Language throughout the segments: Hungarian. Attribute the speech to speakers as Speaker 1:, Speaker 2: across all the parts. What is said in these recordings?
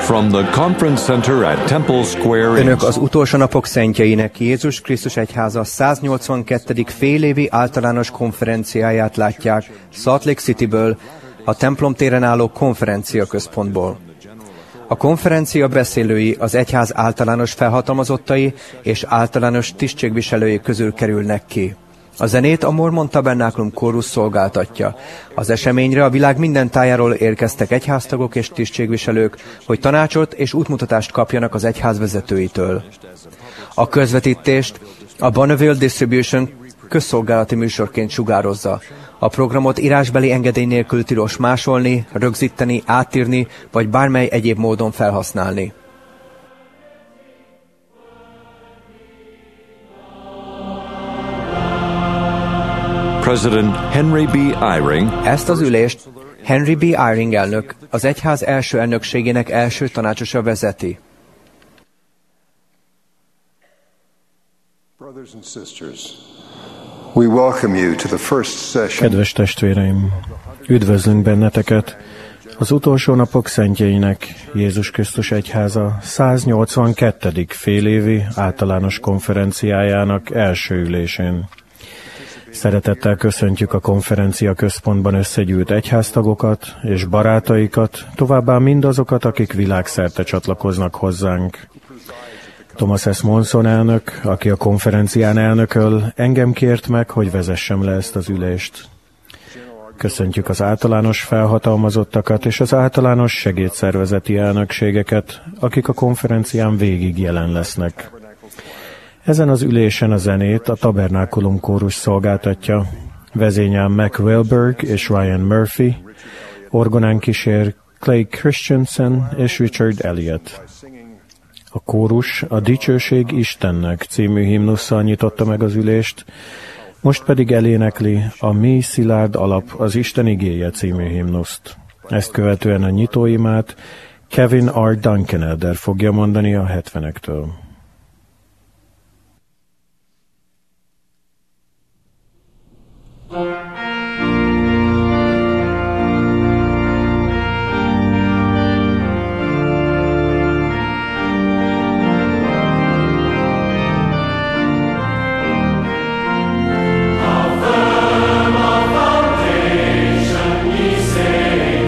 Speaker 1: From the Conference Center at Temple Square.
Speaker 2: Önök az utolsó napok szentjeinek Jézus Krisztus Egyháza 182. félévi általános konferenciáját látják Salt Lake Cityből, a templom téren álló konferenciaközpontból. A konferencia beszélői az egyház általános felhatalmazottai és általános tisztségviselői közül kerülnek ki. A zenét a Mormon Tabernáklum kórus szolgáltatja. Az eseményre a világ minden tájáról érkeztek egyháztagok és tisztségviselők, hogy tanácsot és útmutatást kapjanak az egyház vezetőitől. A közvetítést a Bonneville Distribution közszolgálati műsorként sugározza. A programot írásbeli engedély nélkül tilos másolni, rögzíteni, átírni, vagy bármely egyéb módon felhasználni.
Speaker 1: President Henry B. Eyring.
Speaker 2: Ezt az ülést Henry B. Eyring elnök, az egyház első elnökségének első tanácsosa vezeti.
Speaker 3: Kedves testvéreim, üdvözlünk benneteket az utolsó napok szentjeinek Jézus Krisztus Egyháza 182. félévi általános konferenciájának első ülésén. Szeretettel köszöntjük a konferencia központban összegyűlt egyháztagokat és barátaikat, továbbá mindazokat, akik világszerte csatlakoznak hozzánk. Thomas S. Monson elnök, aki a konferencián elnököl, engem kért meg, hogy vezessem le ezt az ülést. Köszöntjük az általános felhatalmazottakat és az általános segédszervezeti elnökségeket, akik a konferencián végig jelen lesznek. Ezen az ülésen a zenét a Tabernákulum kórus szolgáltatja, vezényel Mac Wilberg és Ryan Murphy, orgonán kísér Clay Christensen és Richard Elliott. A kórus a Dicsőség Istennek című himnusszal nyitotta meg az ülést, most pedig elénekli a Mi szilárd alap az Isten igéje című himnuszt. Ezt követően a nyitóimát Kevin R. Duncanelder fogja mondani a 70-ektől.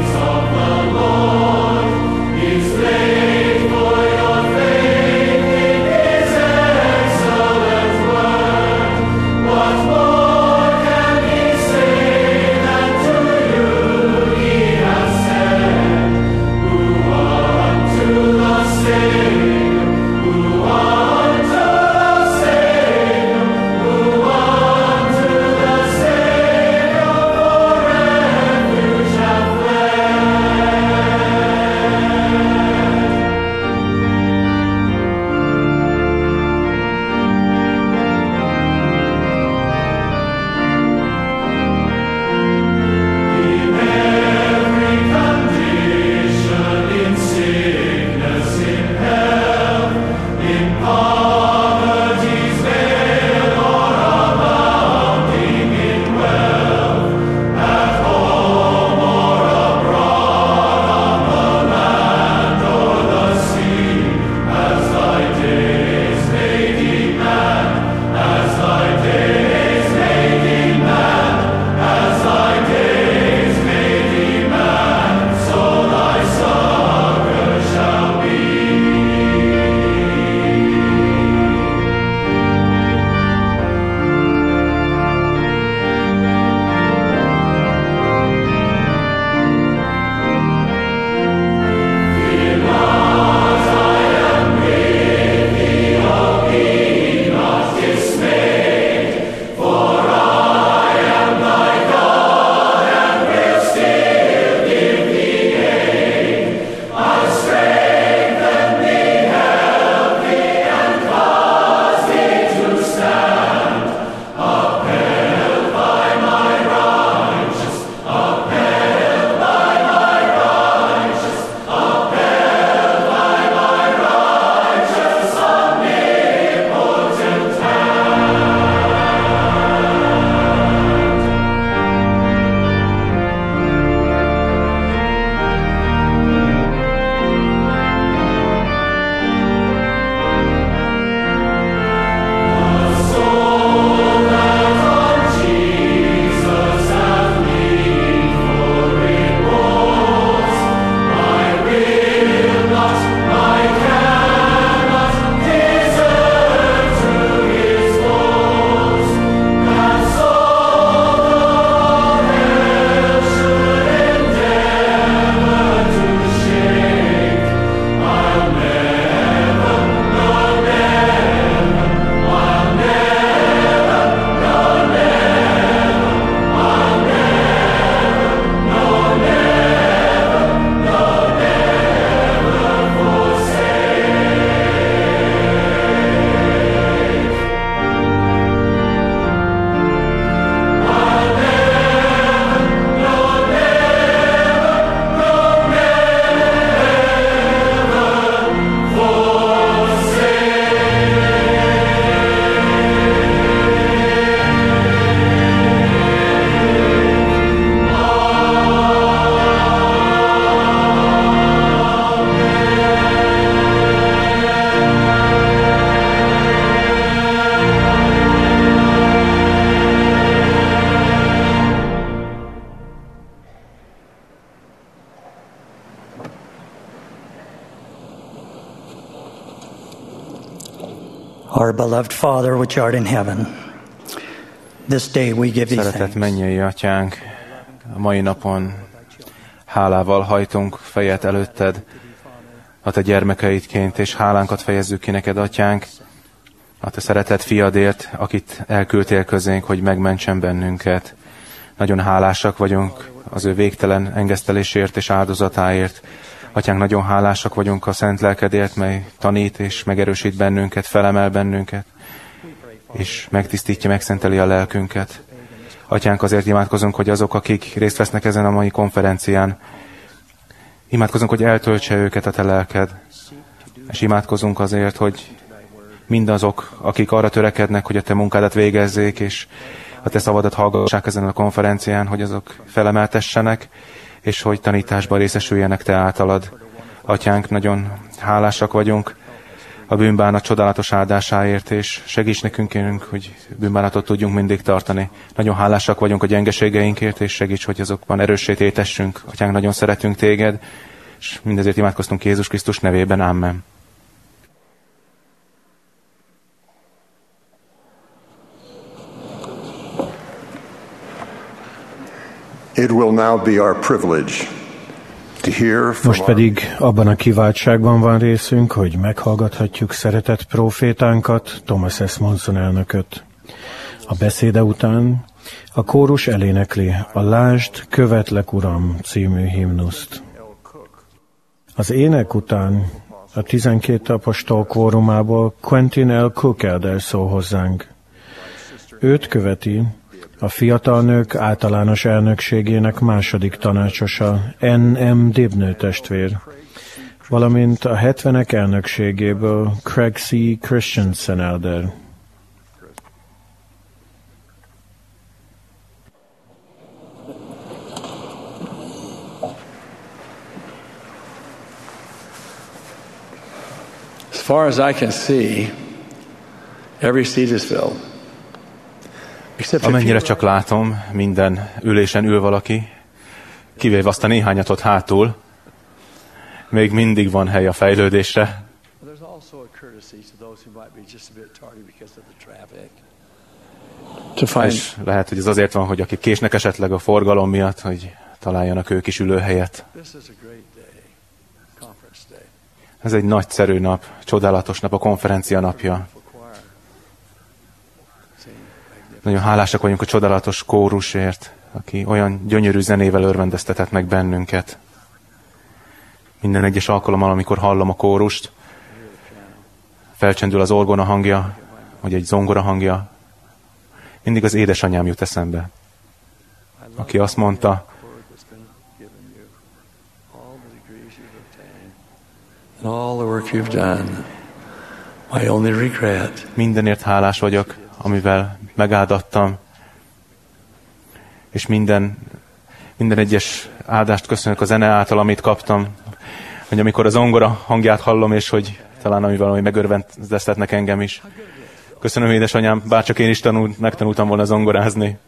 Speaker 4: Is laid for your faith. Our beloved Father, which art in heaven, this day we give thee
Speaker 5: Szeretett
Speaker 4: thanks.
Speaker 5: mennyei atyánk, a mai napon hálával hajtunk fejet előtted, a te gyermekeidként, és hálánkat fejezzük ki neked, atyánk, a te szeretett fiadért, akit elküldtél közénk, hogy megmentsen bennünket. Nagyon hálásak vagyunk az ő végtelen engesztelésért és áldozatáért. Atyánk, nagyon hálásak vagyunk a szent lelkedért, mely tanít és megerősít bennünket, felemel bennünket, és megtisztítja, megszenteli a lelkünket. Atyánk, azért imádkozunk, hogy azok, akik részt vesznek ezen a mai konferencián, imádkozunk, hogy eltöltse őket a te lelked, és imádkozunk azért, hogy mindazok, akik arra törekednek, hogy a te munkádat végezzék, és a te szavadat hallgassák ezen a konferencián, hogy azok felemeltessenek, és hogy tanításban részesüljenek te általad. Atyánk, nagyon hálásak vagyunk a bűnbánat csodálatos áldásáért, és segíts nekünk, hogy bűnbánatot tudjunk mindig tartani. Nagyon hálásak vagyunk a gyengeségeinkért, és segíts, hogy azokban erőssé tétessünk. Atyánk, nagyon szeretünk téged, és mindezért imádkoztunk Jézus Krisztus nevében. Amen.
Speaker 6: It will now be our privilege to hear from
Speaker 3: Most pedig abban a kiváltságban van részünk, hogy meghallgathatjuk szeretett prófétánkat, Thomas S. Monson elnököt. A beszéde után a kórus elénekli a Lásd, követlek Uram című himnuszt. Az ének után a 12 apostol kórumából Quentin L. Cook elder szól hozzánk. Őt követi a fiatal nők általános elnökségének második tanácsosa, N.M. Dibnő testvér, valamint a 70-ek elnökségéből Craig C. Christensen elder.
Speaker 7: As far as I can see, every seat is filled.
Speaker 5: Amennyire csak látom, minden ülésen ül valaki, kivéve azt a néhányat ott hátul, még mindig van hely a fejlődésre. És lehet, hogy ez azért van, hogy akik késnek esetleg a forgalom miatt, hogy találjanak ők is ülőhelyet. Ez egy nagyszerű nap, csodálatos nap, a konferencia napja. Nagyon hálásak vagyunk a csodálatos kórusért, aki olyan gyönyörű zenével örvendeztetett meg bennünket. Minden egyes alkalommal, amikor hallom a kórust, felcsendül az orgona hangja, vagy egy zongora hangja, mindig az édesanyám jut eszembe, aki azt mondta, mindenért hálás vagyok, amivel megáldattam, és minden egyes áldást köszönök a zene által, amit kaptam, hogy amikor a zongora hangját hallom, és hogy talán amivel valami megörvendeztetnek engem is. Köszönöm, édesanyám, bárcsak én is megtanultam volna zongorázni.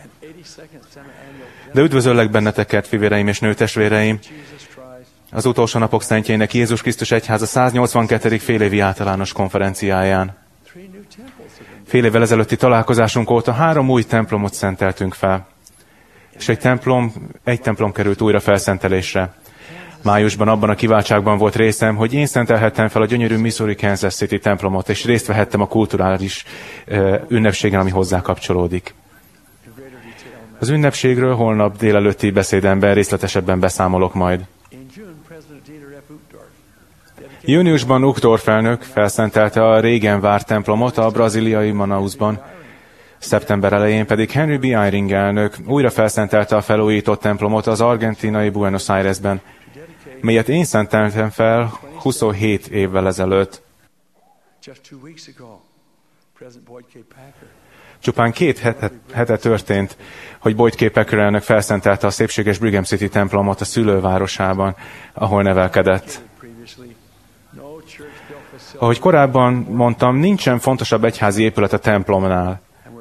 Speaker 5: De üdvözöllek benneteket, fivéreim és nőtestvéreim, az utolsó napok szentjeinek Jézus Krisztus Egyháza 182. félévi általános konferenciáján. Fél évvel ezelőtti találkozásunk óta 3 új templomot szenteltünk fel, és egy templom került újra felszentelésre. Májusban abban a kiváltságban volt részem, hogy én szentelhettem fel a gyönyörű Missouri Kansas City templomot, és részt vehettem a kulturális ünnepségen, ami hozzá kapcsolódik. Az ünnepségről holnap délelőtti beszédemben részletesebben beszámolok majd. Júniusban Uchtdorf elnök felszentelte a régen várt templomot a brazíliai Manausban. Szeptember elején pedig Henry B. Eyring elnök újra felszentelte a felújított templomot az argentinai Buenos Airesben, melyet én szenteltem fel 27 évvel ezelőtt. Csupán 2 hete történt, hogy Boyd K. Packer elnök felszentelte a szépséges Brigham City templomot a szülővárosában, ahol nevelkedett. Ahogy korábban mondtam, nincsen fontosabb egyházi épület a templomnál.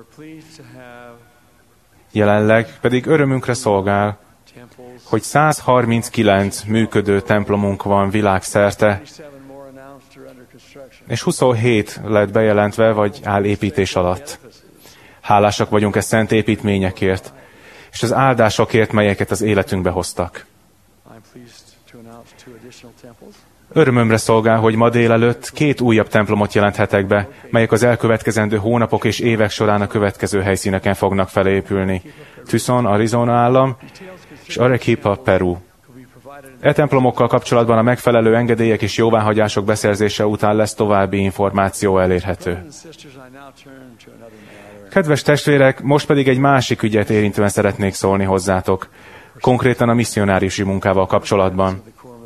Speaker 5: Jelenleg pedig örömünkre szolgál, hogy 139 működő templomunk van világszerte, és 27 lett bejelentve, vagy áll építés alatt. Hálásak vagyunk e szent építményekért, és az áldásokért, melyeket az életünkbe hoztak. Örömömre szolgál, hogy ma délelőtt 2 újabb templomot jelenthetek be, melyek az elkövetkezendő hónapok és évek során a következő helyszíneken fognak felépülni. Tucson, Arizona állam, és Arequipa, Peru. E templomokkal kapcsolatban a megfelelő engedélyek és jóváhagyások beszerzése után lesz további információ elérhető. Kedves testvérek, most pedig egy másik ügyet érintően szeretnék szólni hozzátok, konkrétan a misszionáriusi munkával kapcsolatban.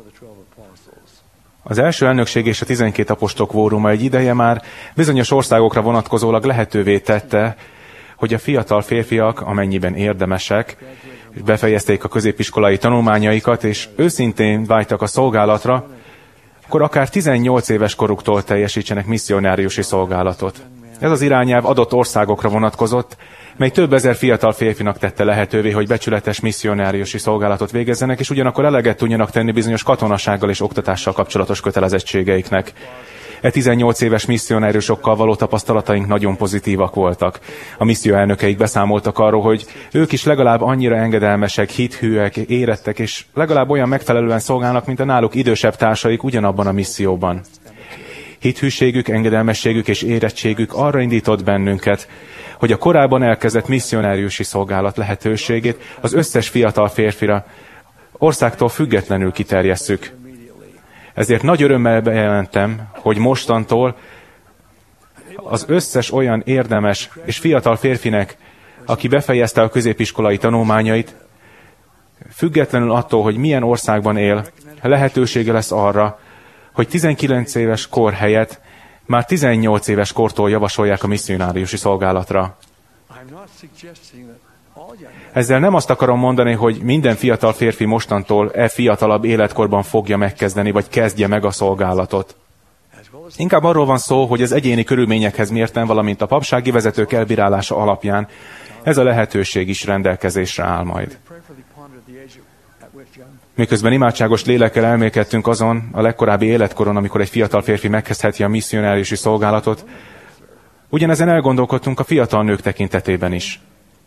Speaker 5: Az első elnökség és a 12 apostol kvóruma egy ideje már bizonyos országokra vonatkozólag lehetővé tette, hogy a fiatal férfiak, amennyiben érdemesek, befejezték a középiskolai tanulmányaikat, és őszintén vágytak a szolgálatra, akkor akár 18 éves koruktól teljesítsenek misszionáriusi szolgálatot. Ez az irányelv adott országokra vonatkozott, mely több ezer fiatal férfinak tette lehetővé, hogy becsületes misszionáriusi szolgálatot végezzenek, és ugyanakkor eleget tudjanak tenni bizonyos katonasággal és oktatással kapcsolatos kötelezettségeiknek. E 18 éves misszionáriusokkal való tapasztalataink nagyon pozitívak voltak. A misszió elnökeik beszámoltak arról, hogy ők is legalább annyira engedelmesek, hithűek, érettek, és legalább olyan megfelelően szolgálnak, mint a náluk idősebb társaik ugyanabban a misszióban. Hithűségük, engedelmességük és érettségük arra indított bennünket, hogy a korábban elkezdett misszionáriusi szolgálat lehetőségét az összes fiatal férfira országtól függetlenül kiterjesszük. Ezért nagy örömmel bejelentem, hogy mostantól az összes olyan érdemes és fiatal férfinek, aki befejezte a középiskolai tanulmányait, függetlenül attól, hogy milyen országban él, lehetősége lesz arra, hogy 19 éves kor helyett már 18 éves kortól javasolják a misszionáriusi szolgálatra. Ezzel nem azt akarom mondani, hogy minden fiatal férfi mostantól fiatalabb életkorban fogja megkezdeni, vagy kezdje meg a szolgálatot. Inkább arról van szó, hogy az egyéni körülményekhez mérten, valamint a papsági vezetők elbírálása alapján ez a lehetőség is rendelkezésre áll majd. Miközben imádságos lélekkel elmélkedtünk azon a legkorábbi életkoron, amikor egy fiatal férfi megkezdheti a misszionáriusi szolgálatot, ugyanezen elgondolkodtunk a fiatal nők tekintetében is.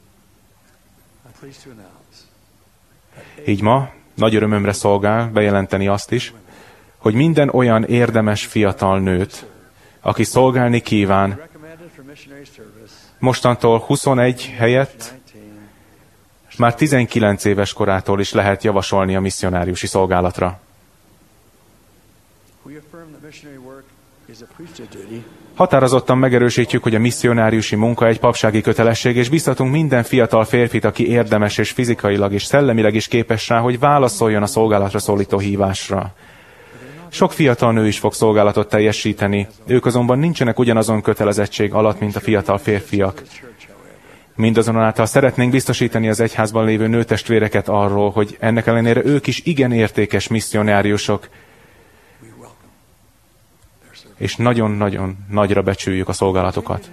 Speaker 5: Így ma nagy örömömre szolgál bejelenteni azt is, hogy minden olyan érdemes fiatal nőt, aki szolgálni kíván, mostantól 21 helyett már 19 éves korától is lehet javasolni a misszionáriusi szolgálatra. Határozottan megerősítjük, hogy a misszionáriusi munka egy papsági kötelesség, és biztatunk minden fiatal férfit, aki érdemes és fizikailag és szellemileg is képes rá, hogy válaszoljon a szolgálatra szólító hívásra. Sok fiatal nő is fog szolgálatot teljesíteni, ők azonban nincsenek ugyanazon kötelezettség alatt, mint a fiatal férfiak. Mindazonáltal szeretnénk biztosítani az egyházban lévő nőtestvéreket arról, hogy ennek ellenére ők is igen értékes misszionáriusok, és nagyon-nagyon nagyra becsüljük a szolgálatokat.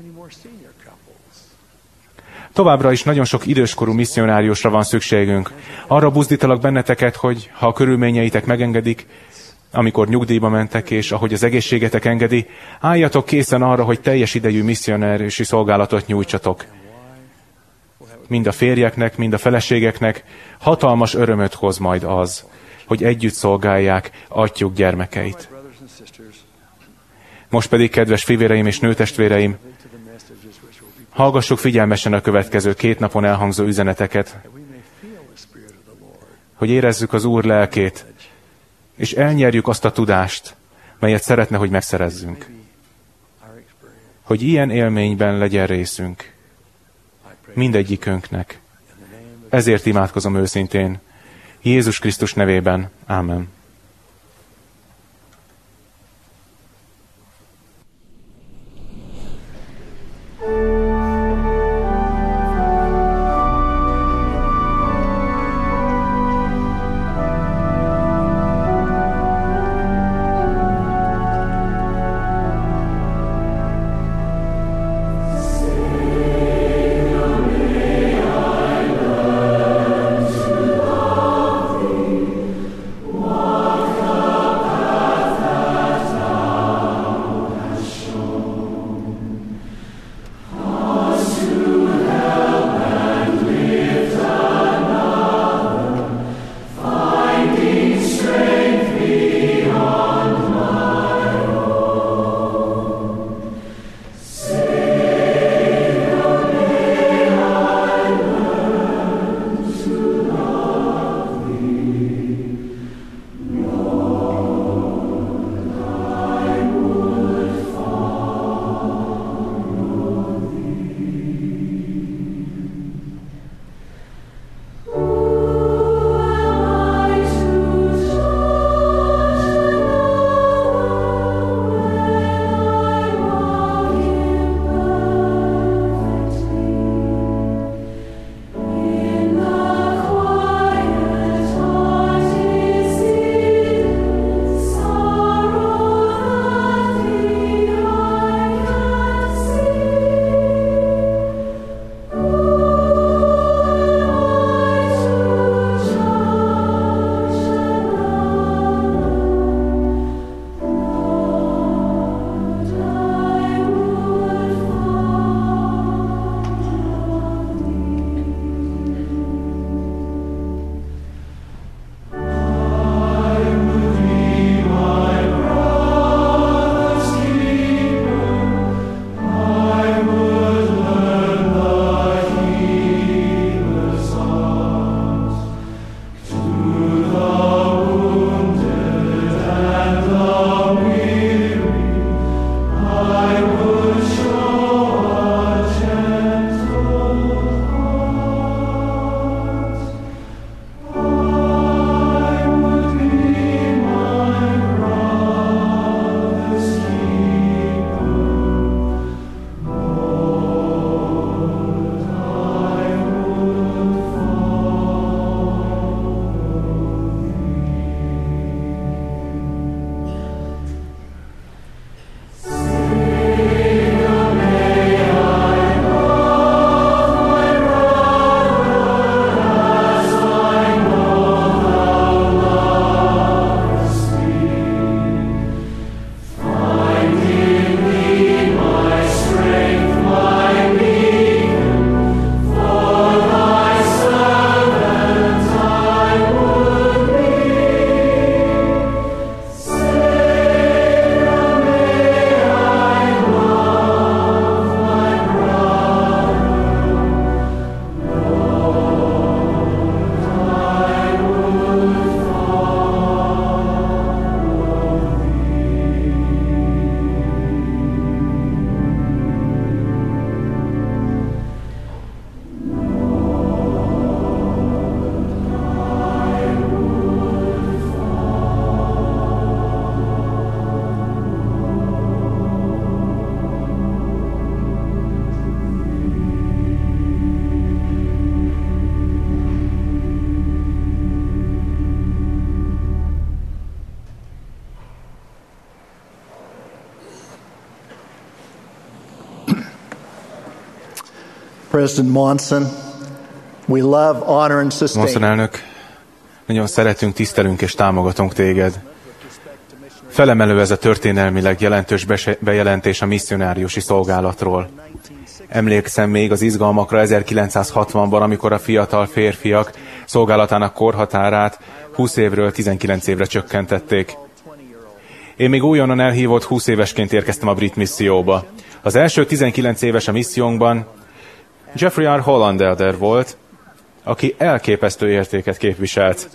Speaker 5: Továbbra is nagyon sok időskorú misszionáriusra van szükségünk. Arra buzdítalak benneteket, hogy ha a körülményeitek megengedik, amikor nyugdíjba mentek, és ahogy az egészségetek engedi, álljatok készen arra, hogy teljes idejű misszionáriusi szolgálatot nyújtsatok. Mind a férjeknek, mind a feleségeknek hatalmas örömöt hoz majd az, hogy együtt szolgálják atyjuk gyermekeit. Most pedig, kedves fivéreim és nőtestvéreim, hallgassuk figyelmesen a következő 2 napon elhangzó üzeneteket, hogy érezzük az Úr lelkét, és elnyerjük azt a tudást, melyet szeretne, hogy megszerezzünk. Hogy ilyen élményben legyen részünk mindegyikünknek. Ezért imádkozom őszintén, Jézus Krisztus nevében. Ámen.
Speaker 8: Wow. President Monson, we love, honor and
Speaker 5: Monson
Speaker 8: sustain.
Speaker 5: elnök, nagyon szeretünk, tisztelünk és támogatunk téged. Felemelő ez a történelmileg jelentős bejelentés a misszionáriusi szolgálatról. Emlékszem még az izgalmakra 1960-ban, amikor a fiatal férfiak szolgálatának korhatárát 20 évről 19 évre csökkentették. Én még újonnan elhívott 20 évesként érkeztem a brit misszióba. Az első 19 éves a missziónkban Jeffrey R. Hollander volt, aki elképesztő értéket képviselt.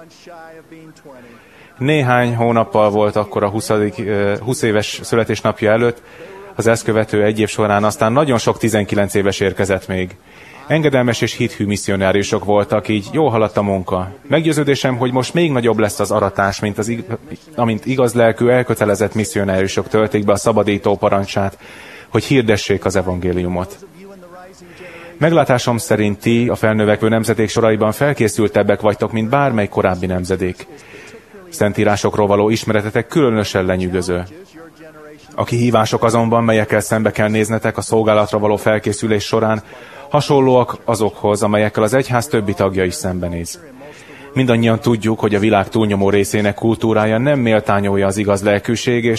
Speaker 5: Néhány hónappal volt akkor a 20 éves születésnapja előtt, az ezt követő egy év során aztán nagyon sok 19 éves érkezett még. Engedelmes és hithű misszionáriusok voltak, így jól haladt a munka. Meggyőződésem, hogy most még nagyobb lesz az aratás, amint igaz lelkű, elkötelezett misszionáriusok töltik be a szabadító parancsát, hogy hirdessék az evangéliumot. Meglátásom szerint ti, a felnövekvő nemzedék soraiban felkészültebbek vagytok, mint bármely korábbi nemzedék. Szentírásokról való ismeretetek különösen lenyűgöző. A kihívások azonban, melyekkel szembe kell néznetek a szolgálatra való felkészülés során, hasonlóak azokhoz, amelyekkel az egyház többi tagja is szembenéz. Mindannyian tudjuk, hogy a világ túlnyomó részének kultúrája nem méltányolja az igaz lelkűséget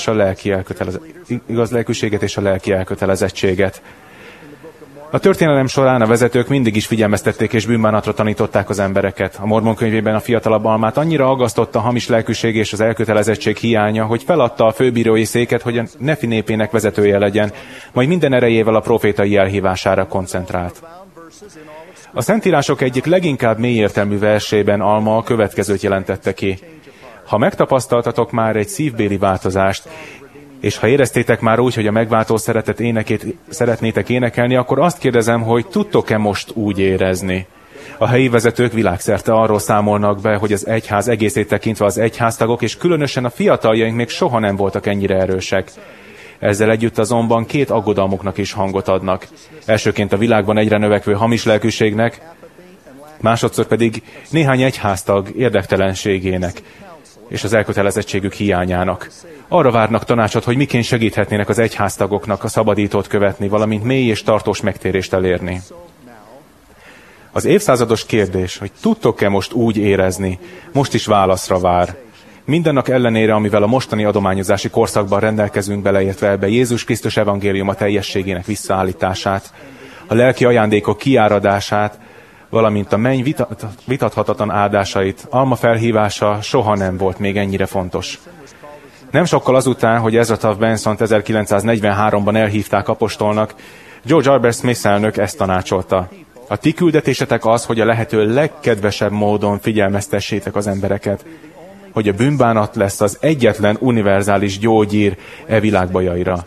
Speaker 5: és a lelki elkötelezettséget. A történelem során a vezetők mindig is figyelmeztették és bűnbánatra tanították az embereket. A Mormon könyvében a fiatalabb almát annyira aggasztotta a hamis lelkűség és az elkötelezettség hiánya, hogy feladta a főbírói széket, hogy a nefi népének vezetője legyen, majd minden erejével a profétai elhívására koncentrált. A Szentírások egyik leginkább mélyértelmű versében Alma a következőt jelentette ki. Ha megtapasztaltatok már egy szívbéli változást, és ha éreztétek már úgy, hogy a megváltó szeretet énekét szeretnétek énekelni, akkor azt kérdezem, hogy tudtok-e most úgy érezni? A helyi vezetők világszerte arról számolnak be, hogy az egyház egészét tekintve az egyháztagok, és különösen a fiataljaink még soha nem voltak ennyire erősek. Ezzel együtt azonban két aggodalmuknak is hangot adnak. Elsőként a világban egyre növekvő hamis lelkűségnek, másodszor pedig néhány egyháztag érdektelenségének és az elkötelezettségük hiányának. Arra várnak tanácsot, hogy miként segíthetnének az egyháztagoknak a szabadítót követni, valamint mély és tartós megtérést elérni. Az évszázados kérdés, hogy tudtok-e most úgy érezni, most is válaszra vár. Mindennek ellenére, amivel a mostani adományozási korszakban rendelkezünk, beleértve ebbe Jézus Krisztus evangéliuma teljességének visszaállítását, a lelki ajándékok kiáradását, valamint a menny vitathatatlan áldásait, Alma felhívása soha nem volt még ennyire fontos. Nem sokkal azután, hogy Ezra Taft Bensont 1943-ban elhívták apostolnak, George Herbert Smith elnök ezt tanácsolta. A ti küldetésetek az, hogy a lehető legkedvesebb módon figyelmeztessétek az embereket, hogy a bűnbánat lesz az egyetlen univerzális gyógyír e világ bajaira.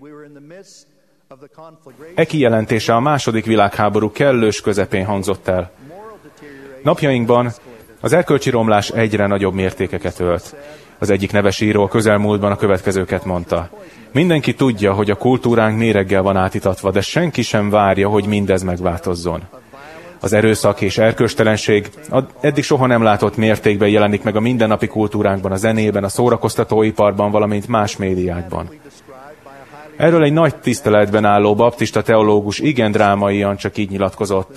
Speaker 5: E kijelentése a második világháború kellős közepén hangzott el. Napjainkban az erkölcsi romlás egyre nagyobb mértékeket ölt. Az egyik neves író a közelmúltban a következőket mondta. Mindenki tudja, hogy a kultúránk méreggel van átítatva, de senki sem várja, hogy mindez megváltozzon. Az erőszak és erkölcstelenség eddig soha nem látott mértékben jelenik meg a mindennapi kultúránkban, a zenében, a szórakoztatóiparban, valamint más médiákban. Erről egy nagy tiszteletben álló baptista teológus igen drámaian csak így nyilatkozott.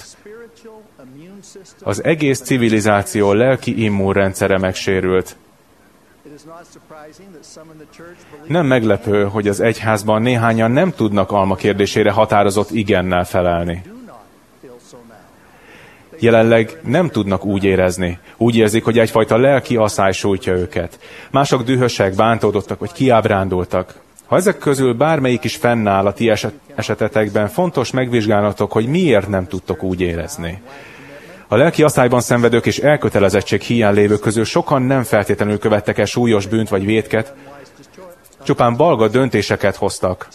Speaker 5: Az egész civilizáció lelki immunrendszere megsérült. Nem meglepő, hogy az egyházban néhányan nem tudnak Alma kérdésére határozott igennel felelni. Jelenleg nem tudnak úgy érezni. Úgy érzik, hogy egyfajta lelki asszály sújtja őket. Mások dühösek, bántódottak vagy kiábrándultak. Ha ezek közül bármelyik is fennáll a ti esetetekben, fontos megvizsgálnatok, hogy miért nem tudtok úgy érezni. A lelki asszályban szenvedők és elkötelezettség hiány lévők közül sokan nem feltétlenül követtek el súlyos bűnt vagy vétket, csupán balga döntéseket hoztak.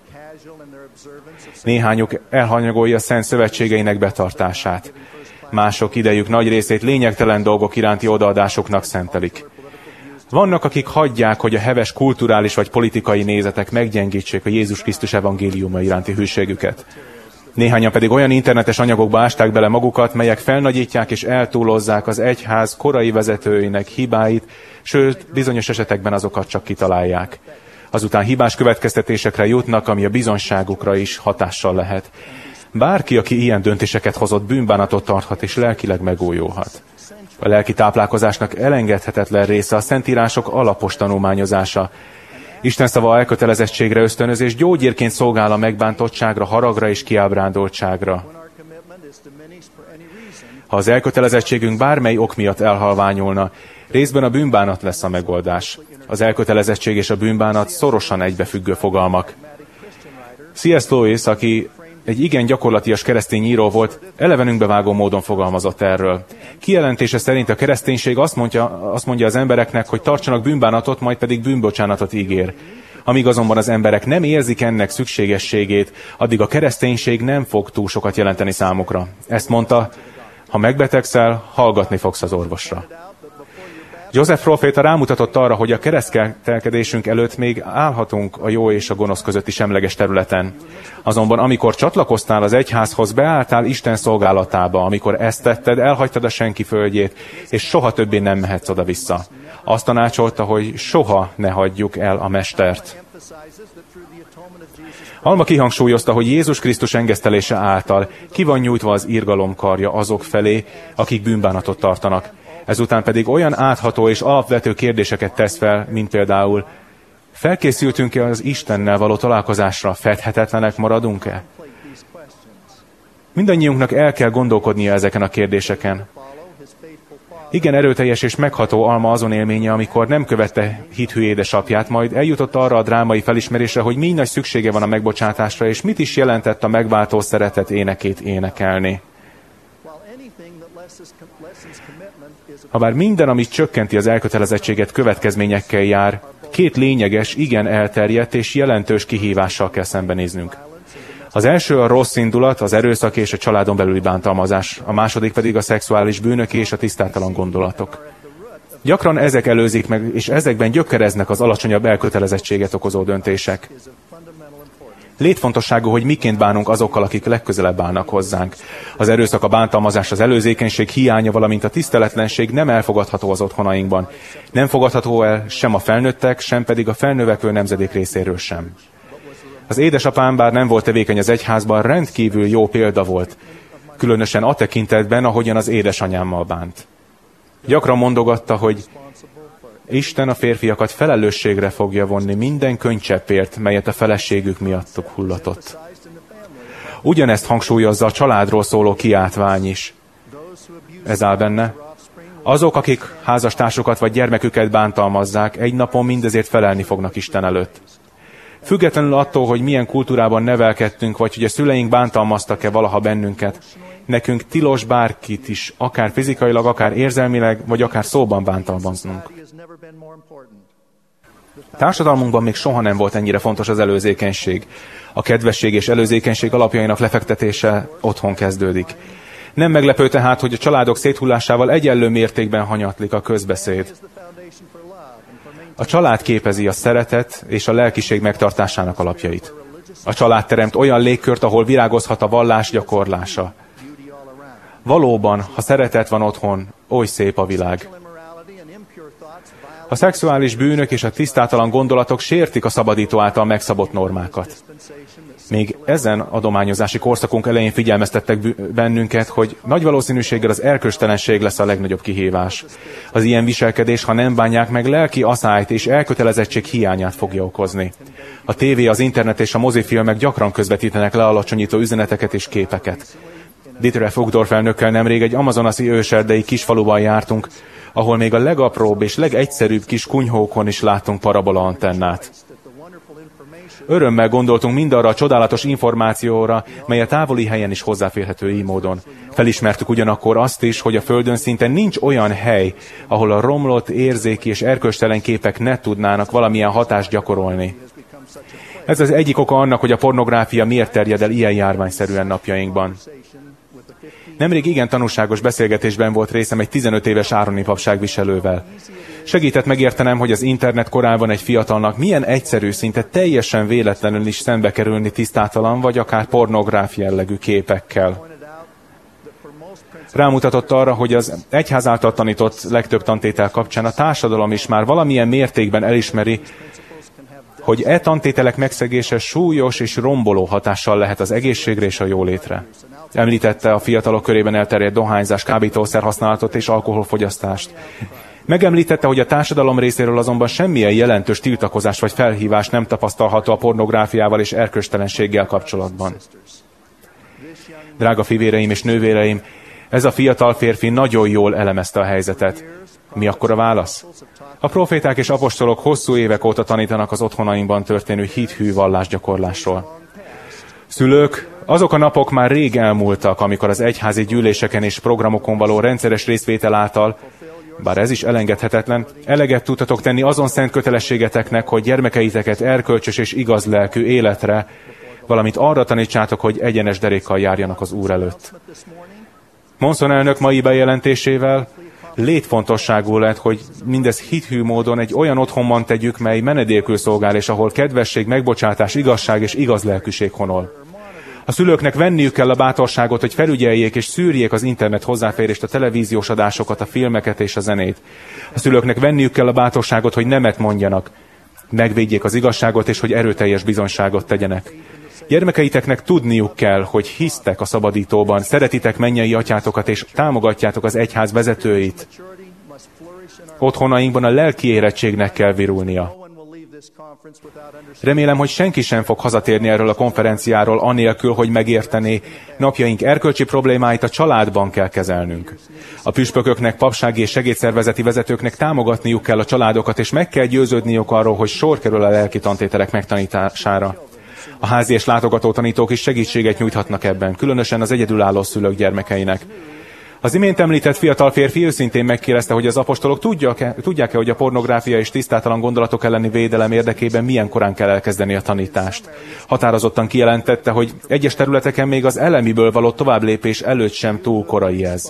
Speaker 5: Néhányuk elhanyagolja Szent szövetségeinek betartását. Mások idejük nagy részét lényegtelen dolgok iránti odaadásoknak szentelik. Vannak, akik hagyják, hogy a heves kulturális vagy politikai nézetek meggyengítsék a Jézus Krisztus evangéliuma iránti hűségüket. Néhányan pedig olyan internetes anyagokba ásták bele magukat, melyek felnagyítják és eltúlozzák az egyház korai vezetőinek hibáit, sőt, bizonyos esetekben azokat csak kitalálják. Azután hibás következtetésekre jutnak, ami a bizonyságukra is hatással lehet. Bárki, aki ilyen döntéseket hozott, bűnbánatot tarthat és lelkileg megújulhat. A lelki táplálkozásnak elengedhetetlen része a Szentírások alapos tanulmányozása. Isten szava elkötelezettségre ösztönöz, és gyógyírként szolgál a megbántottságra, haragra és kiábrándultságra. Ha az elkötelezettségünk bármely ok miatt elhalványulna, részben a bűnbánat lesz a megoldás. Az elkötelezettség és a bűnbánat szorosan egybefüggő fogalmak. C.S. Lewis, aki egy igen gyakorlatias keresztény író volt, elevenünkbe vágó módon fogalmazott erről. Kijelentése szerint a kereszténység azt mondja az embereknek, hogy tartsanak bűnbánatot, majd pedig bűnbocsánatot ígér. Amíg azonban az emberek nem érzik ennek szükségességét, addig a kereszténység nem fog túl sokat jelenteni számukra. Ezt mondta, ha megbetegszel, hallgatni fogsz az orvosra. József próféta rámutatott arra, hogy a keresztelkedésünk előtt még állhatunk a jó és a gonosz közötti semleges területen. Azonban amikor csatlakoztál az egyházhoz, beálltál Isten szolgálatába, amikor ezt tetted, elhagytad a senki földjét, és soha többé nem mehetsz oda-vissza. Azt tanácsolta, hogy soha ne hagyjuk el a mestert. Alma kihangsúlyozta, hogy Jézus Krisztus engesztelése által ki van nyújtva az irgalom karja azok felé, akik bűnbánatot tartanak. Ezután pedig olyan átható és alapvető kérdéseket tesz fel, mint például: felkészültünk-e az Istennel való találkozásra, fedhetetlenek maradunk-e? Mindannyiunknak el kell gondolkodnia ezeken a kérdéseken. Igen erőteljes és megható Alma azon élménye, amikor nem követte hithű édesapját, majd eljutott arra a drámai felismerésre, hogy mi nagy szüksége van a megbocsátásra, és mit is jelentett a megváltó szeretet énekét énekelni. Habár minden, ami csökkenti az elkötelezettséget, következményekkel jár, két lényeges, igen elterjedt és jelentős kihívással kell szembenéznünk. Az első a rossz indulat, az erőszak és a családon belüli bántalmazás, a második pedig a szexuális bűnök és a tisztátalan gondolatok. Gyakran ezek előzik meg, és ezekben gyökereznek az alacsonyabb elkötelezettséget okozó döntések. Létfontosságú, hogy miként bánunk azokkal, akik legközelebb állnak hozzánk. Az erőszak, a bántalmazás, az előzékenység hiánya, valamint a tiszteletlenség nem elfogadható az otthonainkban. Nem fogadható el sem a felnőttek, sem pedig a felnövekvő nemzedék részéről sem. Az édesapám, bár nem volt tevékeny az egyházban, rendkívül jó példa volt, különösen a tekintetben, ahogyan az édesanyámmal bánt. Gyakran mondogatta, hogy Isten a férfiakat felelősségre fogja vonni minden könycseppért, melyet a feleségük miattuk hullatott. Ugyanezt hangsúlyozza a családról szóló kiáltvány is. Ez áll benne. Azok, akik házastársukat vagy gyermeküket bántalmazzák, egy napon mindezért felelni fognak Isten előtt. Függetlenül attól, hogy milyen kultúrában nevelkedtünk, vagy hogy a szüleink bántalmaztak-e valaha bennünket, nekünk tilos bárkit is, akár fizikailag, akár érzelmileg, vagy akár szóban bántalmaznunk. Társadalmunkban még soha nem volt ennyire fontos az előzékenység. A kedvesség és előzékenység alapjainak lefektetése otthon kezdődik. Nem meglepő tehát, hogy a családok széthullásával egyenlő mértékben hanyatlik a közbeszéd. A család képezi a szeretet és a lelkiség megtartásának alapjait. A család teremt olyan légkört, ahol virágozhat a vallás gyakorlása. Valóban, ha szeretet van otthon, oly szép a világ. A szexuális bűnök és a tisztátalan gondolatok sértik a szabadító által megszabott normákat. Még ezen adományozási korszakunk elején figyelmeztettek bennünket, hogy nagy valószínűséggel az erkölcstelenség lesz a legnagyobb kihívás. Az ilyen viselkedés, ha nem bánják meg, lelki aszályt és elkötelezettség hiányát fogja okozni. A tévé, az internet és a mozifilmek gyakran közvetítenek lealacsonyító üzeneteket és képeket. Dieter F. Uchtdorf elnökkel nemrég egy amazonasi őserdei kisfaluban jártunk, ahol még a legapróbb és legegyszerűbb kis kunyhókon is láttunk parabola antennát. Örömmel gondoltunk mindarra a csodálatos információra, mely a távoli helyen is hozzáférhető így módon. Felismertük ugyanakkor azt is, hogy a Földön szinte nincs olyan hely, ahol a romlott, érzéki és erkölcstelen képek ne tudnának valamilyen hatást gyakorolni. Ez az egyik oka annak, hogy a pornográfia miért terjed el ilyen járványszerűen napjainkban. Nemrég igen tanulságos beszélgetésben volt részem egy 15 éves ároni papságviselővel. Segített megértenem, hogy az internet korában egy fiatalnak milyen egyszerű, szinte teljesen véletlenül is szembe kerülni tisztátalan vagy akár pornográf jellegű képekkel. Rámutatott arra, hogy az egyház által tanított legtöbb tantétel kapcsán a társadalom is már valamilyen mértékben elismeri, hogy e tantételek megszegése súlyos és romboló hatással lehet az egészségre és a jólétre. Említette a fiatalok körében elterjedt dohányzás, kábítószer használatot és alkoholfogyasztást. Megemlítette, hogy a társadalom részéről azonban semmilyen jelentős tiltakozás vagy felhívás nem tapasztalható a pornográfiával és erkölcstelenséggel kapcsolatban. Drága fivéreim és nővéreim, ez a fiatal férfi nagyon jól elemezte a helyzetet. Mi akkor a válasz? A proféták és apostolok hosszú évek óta tanítanak az otthonainkban történő hithű vallásgyakorlásról. Szülők, azok a napok már rég elmúltak, amikor az egyházi gyűléseken és programokon való rendszeres részvétel által, bár ez is elengedhetetlen, eleget tudtatok tenni azon szent kötelességeteknek, hogy gyermekeiteket erkölcsös és igaz lelkű életre, valamint arra tanítsátok, hogy egyenes derékkal járjanak az Úr előtt. Monson elnök mai bejelentésével létfontosságú lett, hogy mindez hithű módon egy olyan otthonban tegyük, mely menedékül szolgál, és ahol kedvesség, megbocsátás, igazság és igaz lelkűség honol. A szülőknek venniük kell a bátorságot, hogy felügyeljék és szűrjék az internet hozzáférést, a televíziós adásokat, a filmeket és a zenét. A szülőknek venniük kell a bátorságot, hogy nemet mondjanak, megvédjék az igazságot és hogy erőteljes bizonyságot tegyenek. Gyermekeiteknek tudniuk kell, hogy hisztek a szabadítóban, szeretitek mennyei atyátokat és támogatjátok az egyház vezetőit. Otthonainkban a lelki érettségnek kell virulnia. Remélem, hogy senki sem fog hazatérni erről a konferenciáról anélkül, hogy megértené, napjaink erkölcsi problémáit a családban kell kezelnünk. A püspököknek, papsági és segédszervezeti vezetőknek támogatniuk kell a családokat, és meg kell győződniük arról, hogy sor kerül a lelki tantételek megtanítására. A házi és látogató tanítók is segítséget nyújthatnak ebben, különösen az egyedülálló szülők gyermekeinek. Az imént említett fiatal férfi őszintén megkérdezte, hogy az apostolok tudják-e, hogy a pornográfia és tisztátalan gondolatok elleni védelem érdekében milyen korán kell elkezdeni a tanítást. Határozottan kijelentette, hogy egyes területeken még az elemiből való továbblépés előtt sem túl korai ez.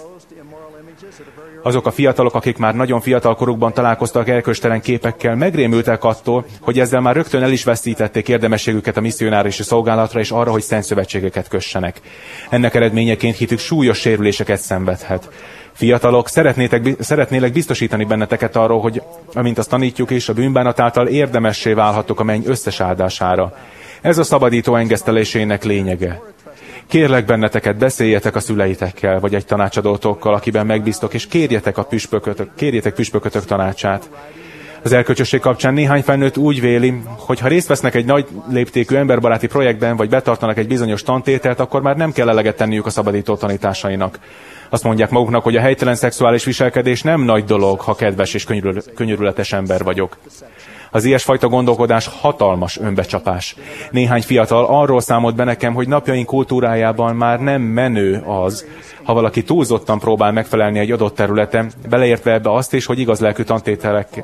Speaker 5: Azok a fiatalok, akik már nagyon fiatal korukban találkoztak erkölcstelen képekkel, megrémültek attól, hogy ezzel már rögtön el is veszítették érdemességüket a misszionáriusi szolgálatra és arra, hogy szent szövetségeket kössenek. Ennek eredményeként hitük súlyos sérüléseket szenvedhet. Fiatalok, szeretnélek biztosítani benneteket arról, hogy amint azt tanítjuk is, a bűnbánat által érdemessé válhattok a menny összes áldására. Ez a szabadító engesztelésének lényege. Kérlek benneteket, beszéljetek a szüleitekkel, vagy egy tanácsadótokkal, akiben megbíztok, és kérjetek püspökötök tanácsát. Az erkölcsösség kapcsán néhány felnőtt úgy véli, hogy ha részt vesznek egy nagy léptékű emberbaráti projektben, vagy betartanak egy bizonyos tantételt, akkor már nem kell eleget tenniük a szabadító tanításainak. Azt mondják maguknak, hogy a helytelen szexuális viselkedés nem nagy dolog, ha kedves és könyörületes ember vagyok. Az ilyesfajta gondolkodás hatalmas önbecsapás. Néhány fiatal arról számolt be nekem, hogy napjaink kultúrájában már nem menő az, ha valaki túlzottan próbál megfelelni egy adott területen, beleértve ebbe azt is, hogy igaz lelkű tantételek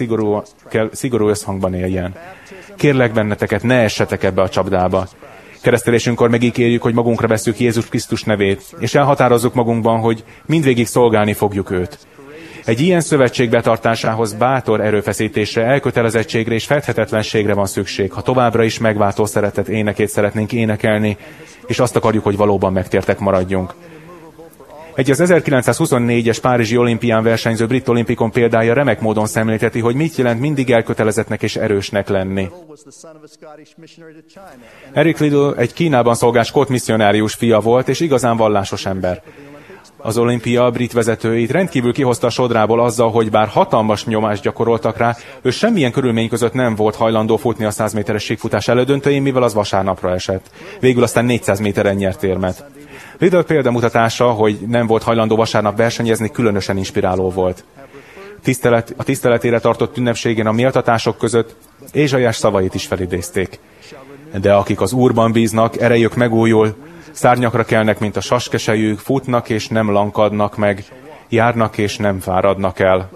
Speaker 5: szigorú összhangban éljen. Kérlek benneteket, ne essetek ebbe a csapdába. Keresztelésünkkor megígérjük, hogy magunkra vesszük Jézus Krisztus nevét, és elhatározzuk magunkban, hogy mindvégig szolgálni fogjuk őt. Egy ilyen szövetség betartásához bátor erőfeszítésre, elkötelezettségre és fedhetetlenségre van szükség, ha továbbra is megváltó szeretet énekét szeretnénk énekelni, és azt akarjuk, hogy valóban megtértek maradjunk. Egy az 1924-es Párizsi olimpián versenyző brit olimpikon példája remek módon szemlélteti, hogy mit jelent mindig elkötelezettnek és erősnek lenni. Eric Liddell egy Kínában szolgált skót misszionárius fia volt, és igazán vallásos ember. Az olimpia brit vezetőit rendkívül kihozta a sodrából azzal, hogy bár hatalmas nyomást gyakoroltak rá, ő semmilyen körülmény között nem volt hajlandó futni a 100 méteres síkfutás elődöntőjén, mivel az vasárnapra esett. Végül aztán 400 méteren nyert érmet. Liddell példamutatása, hogy nem volt hajlandó vasárnap versenyezni, különösen inspiráló volt. A tiszteletére tartott ünnepségen a méltatások között Ézsaiás szavait is felidézték. De akik az Úrban bíznak, erejük megújul, szárnyakra kelnek, mint a saskesejük, futnak és nem lankadnak meg, járnak és nem fáradnak el.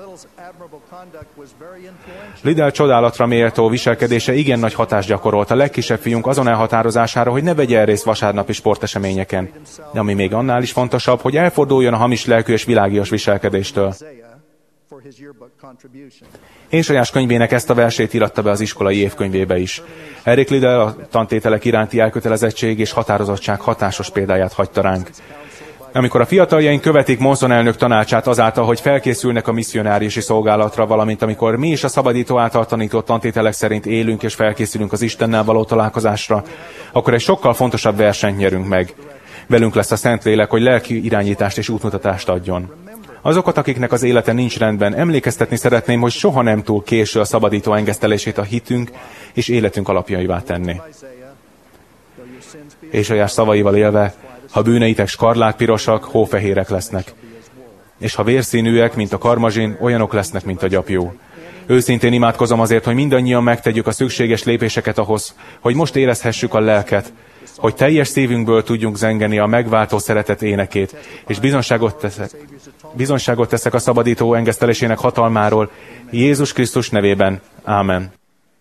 Speaker 5: Liddell csodálatra méltó viselkedése igen nagy hatást gyakorolt a legkisebb fiunk azon elhatározására, hogy ne vegyen részt vasárnapi sporteseményeken. De ami még annál is fontosabb, hogy elforduljon a hamis lelkű és világias viselkedéstől. Ézsaiás könyvének ezt a versét íratta be az iskolai évkönyvébe is. Eric Liddell a tantételek iránti elkötelezettség és határozottság hatásos példáját hagyta ránk. Amikor a fiataljaink követik Monson elnök tanácsát azáltal, hogy felkészülnek a misszionáriusi szolgálatra, valamint amikor mi is a szabadító által tanított tantételek szerint élünk és felkészülünk az Istennel való találkozásra, akkor egy sokkal fontosabb versenyt nyerünk meg. Velünk lesz a Szentlélek, hogy lelki irányítást és útmutatást adjon. Azokat, akiknek az élete nincs rendben, emlékeztetni szeretném, hogy soha nem túl késő a szabadító engesztelését a hitünk és életünk alapjaivá tenni. Ézsaiás szavaival élve, ha bűneitek skarlátpirosak, hófehérek lesznek. És ha vérszínűek, mint a karmazsin, olyanok lesznek, mint a gyapjú. Őszintén imádkozom azért, hogy mindannyian megtegyük a szükséges lépéseket ahhoz, hogy most érezhessük a lelket, hogy teljes szívünkből tudjunk zengeni a megváltó szeretet énekét, és bizonyságot teszek a szabadító engesztelésének hatalmáról, Jézus Krisztus nevében. Ámen.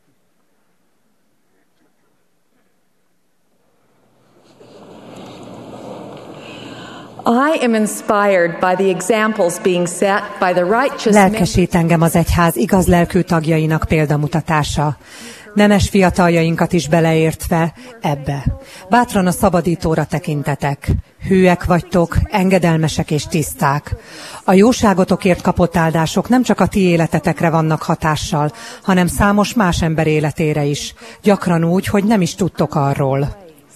Speaker 9: I am inspired by the examples being set by the righteous.
Speaker 10: Lelkesít engem az egyház igaz lelkű tagjainak példamutatása. Nemes fiataljainkat is beleértve ebbe. Bátran a szabadítóra tekintetek. Hűek vagytok, engedelmesek és tiszták. A jóságotokért kapott áldások nem csak a ti életetekre vannak hatással, hanem számos más ember életére is. Gyakran úgy, hogy nem is tudtok arról.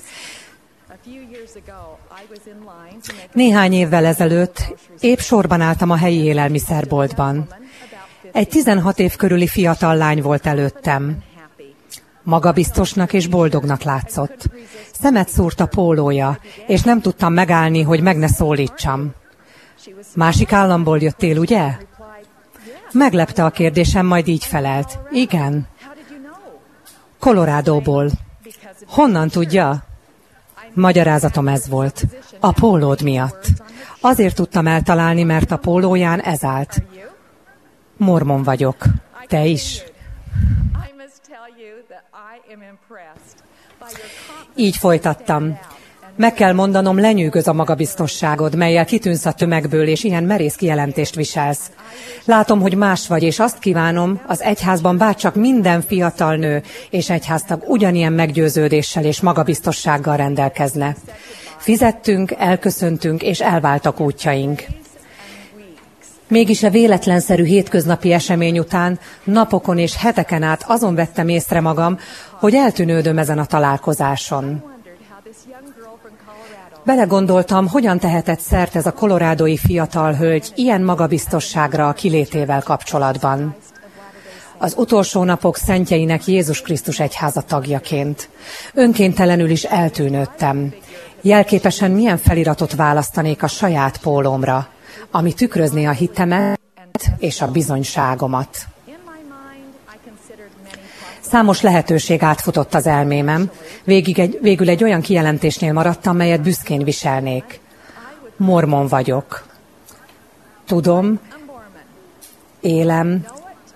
Speaker 10: Néhány évvel ezelőtt épp sorban álltam a helyi élelmiszerboltban. Egy 16 év körüli fiatal lány volt előttem. Magabiztosnak és boldognak látszott. Szemet szúrt a pólója, és nem tudtam megállni, hogy meg ne szólítsam. Másik államból jöttél, ugye? Meglepte a kérdésem, majd így felelt. Igen. Colorádóból. Honnan tudja? Magyarázatom ez volt. A pólód miatt. Azért tudtam eltalálni, mert a pólóján ez állt. Mormon vagyok. Te is? Így folytattam. Meg kell mondanom, lenyűgöz a magabiztosságod, mellyel kitűnsz a tömegből, és ilyen merész kijelentést viselsz. Látom, hogy más vagy, és azt kívánom, az egyházban bárcsak minden fiatal nő és egyháztag ugyanilyen meggyőződéssel és magabiztossággal rendelkezne. Fizettünk, elköszöntünk, és elváltak útjaink. Mégis a véletlenszerű hétköznapi esemény után napokon és heteken át azon vettem észre magam, hogy eltűnődöm ezen a találkozáson. Belegondoltam, hogyan tehetett szert ez a kolorádói fiatal hölgy ilyen magabiztosságra a kilétével kapcsolatban. Az utolsó napok szentjeinek Jézus Krisztus egyháza tagjaként. Önkéntelenül is eltűnődtem. Jelképesen milyen feliratot választanék a saját pólómra, ami tükrözné a hitemet és a bizonyságomat. Számos lehetőség átfutott az elmémem, végül egy olyan kijelentésnél maradtam, melyet büszkén viselnék. Mormon vagyok. Tudom, élem,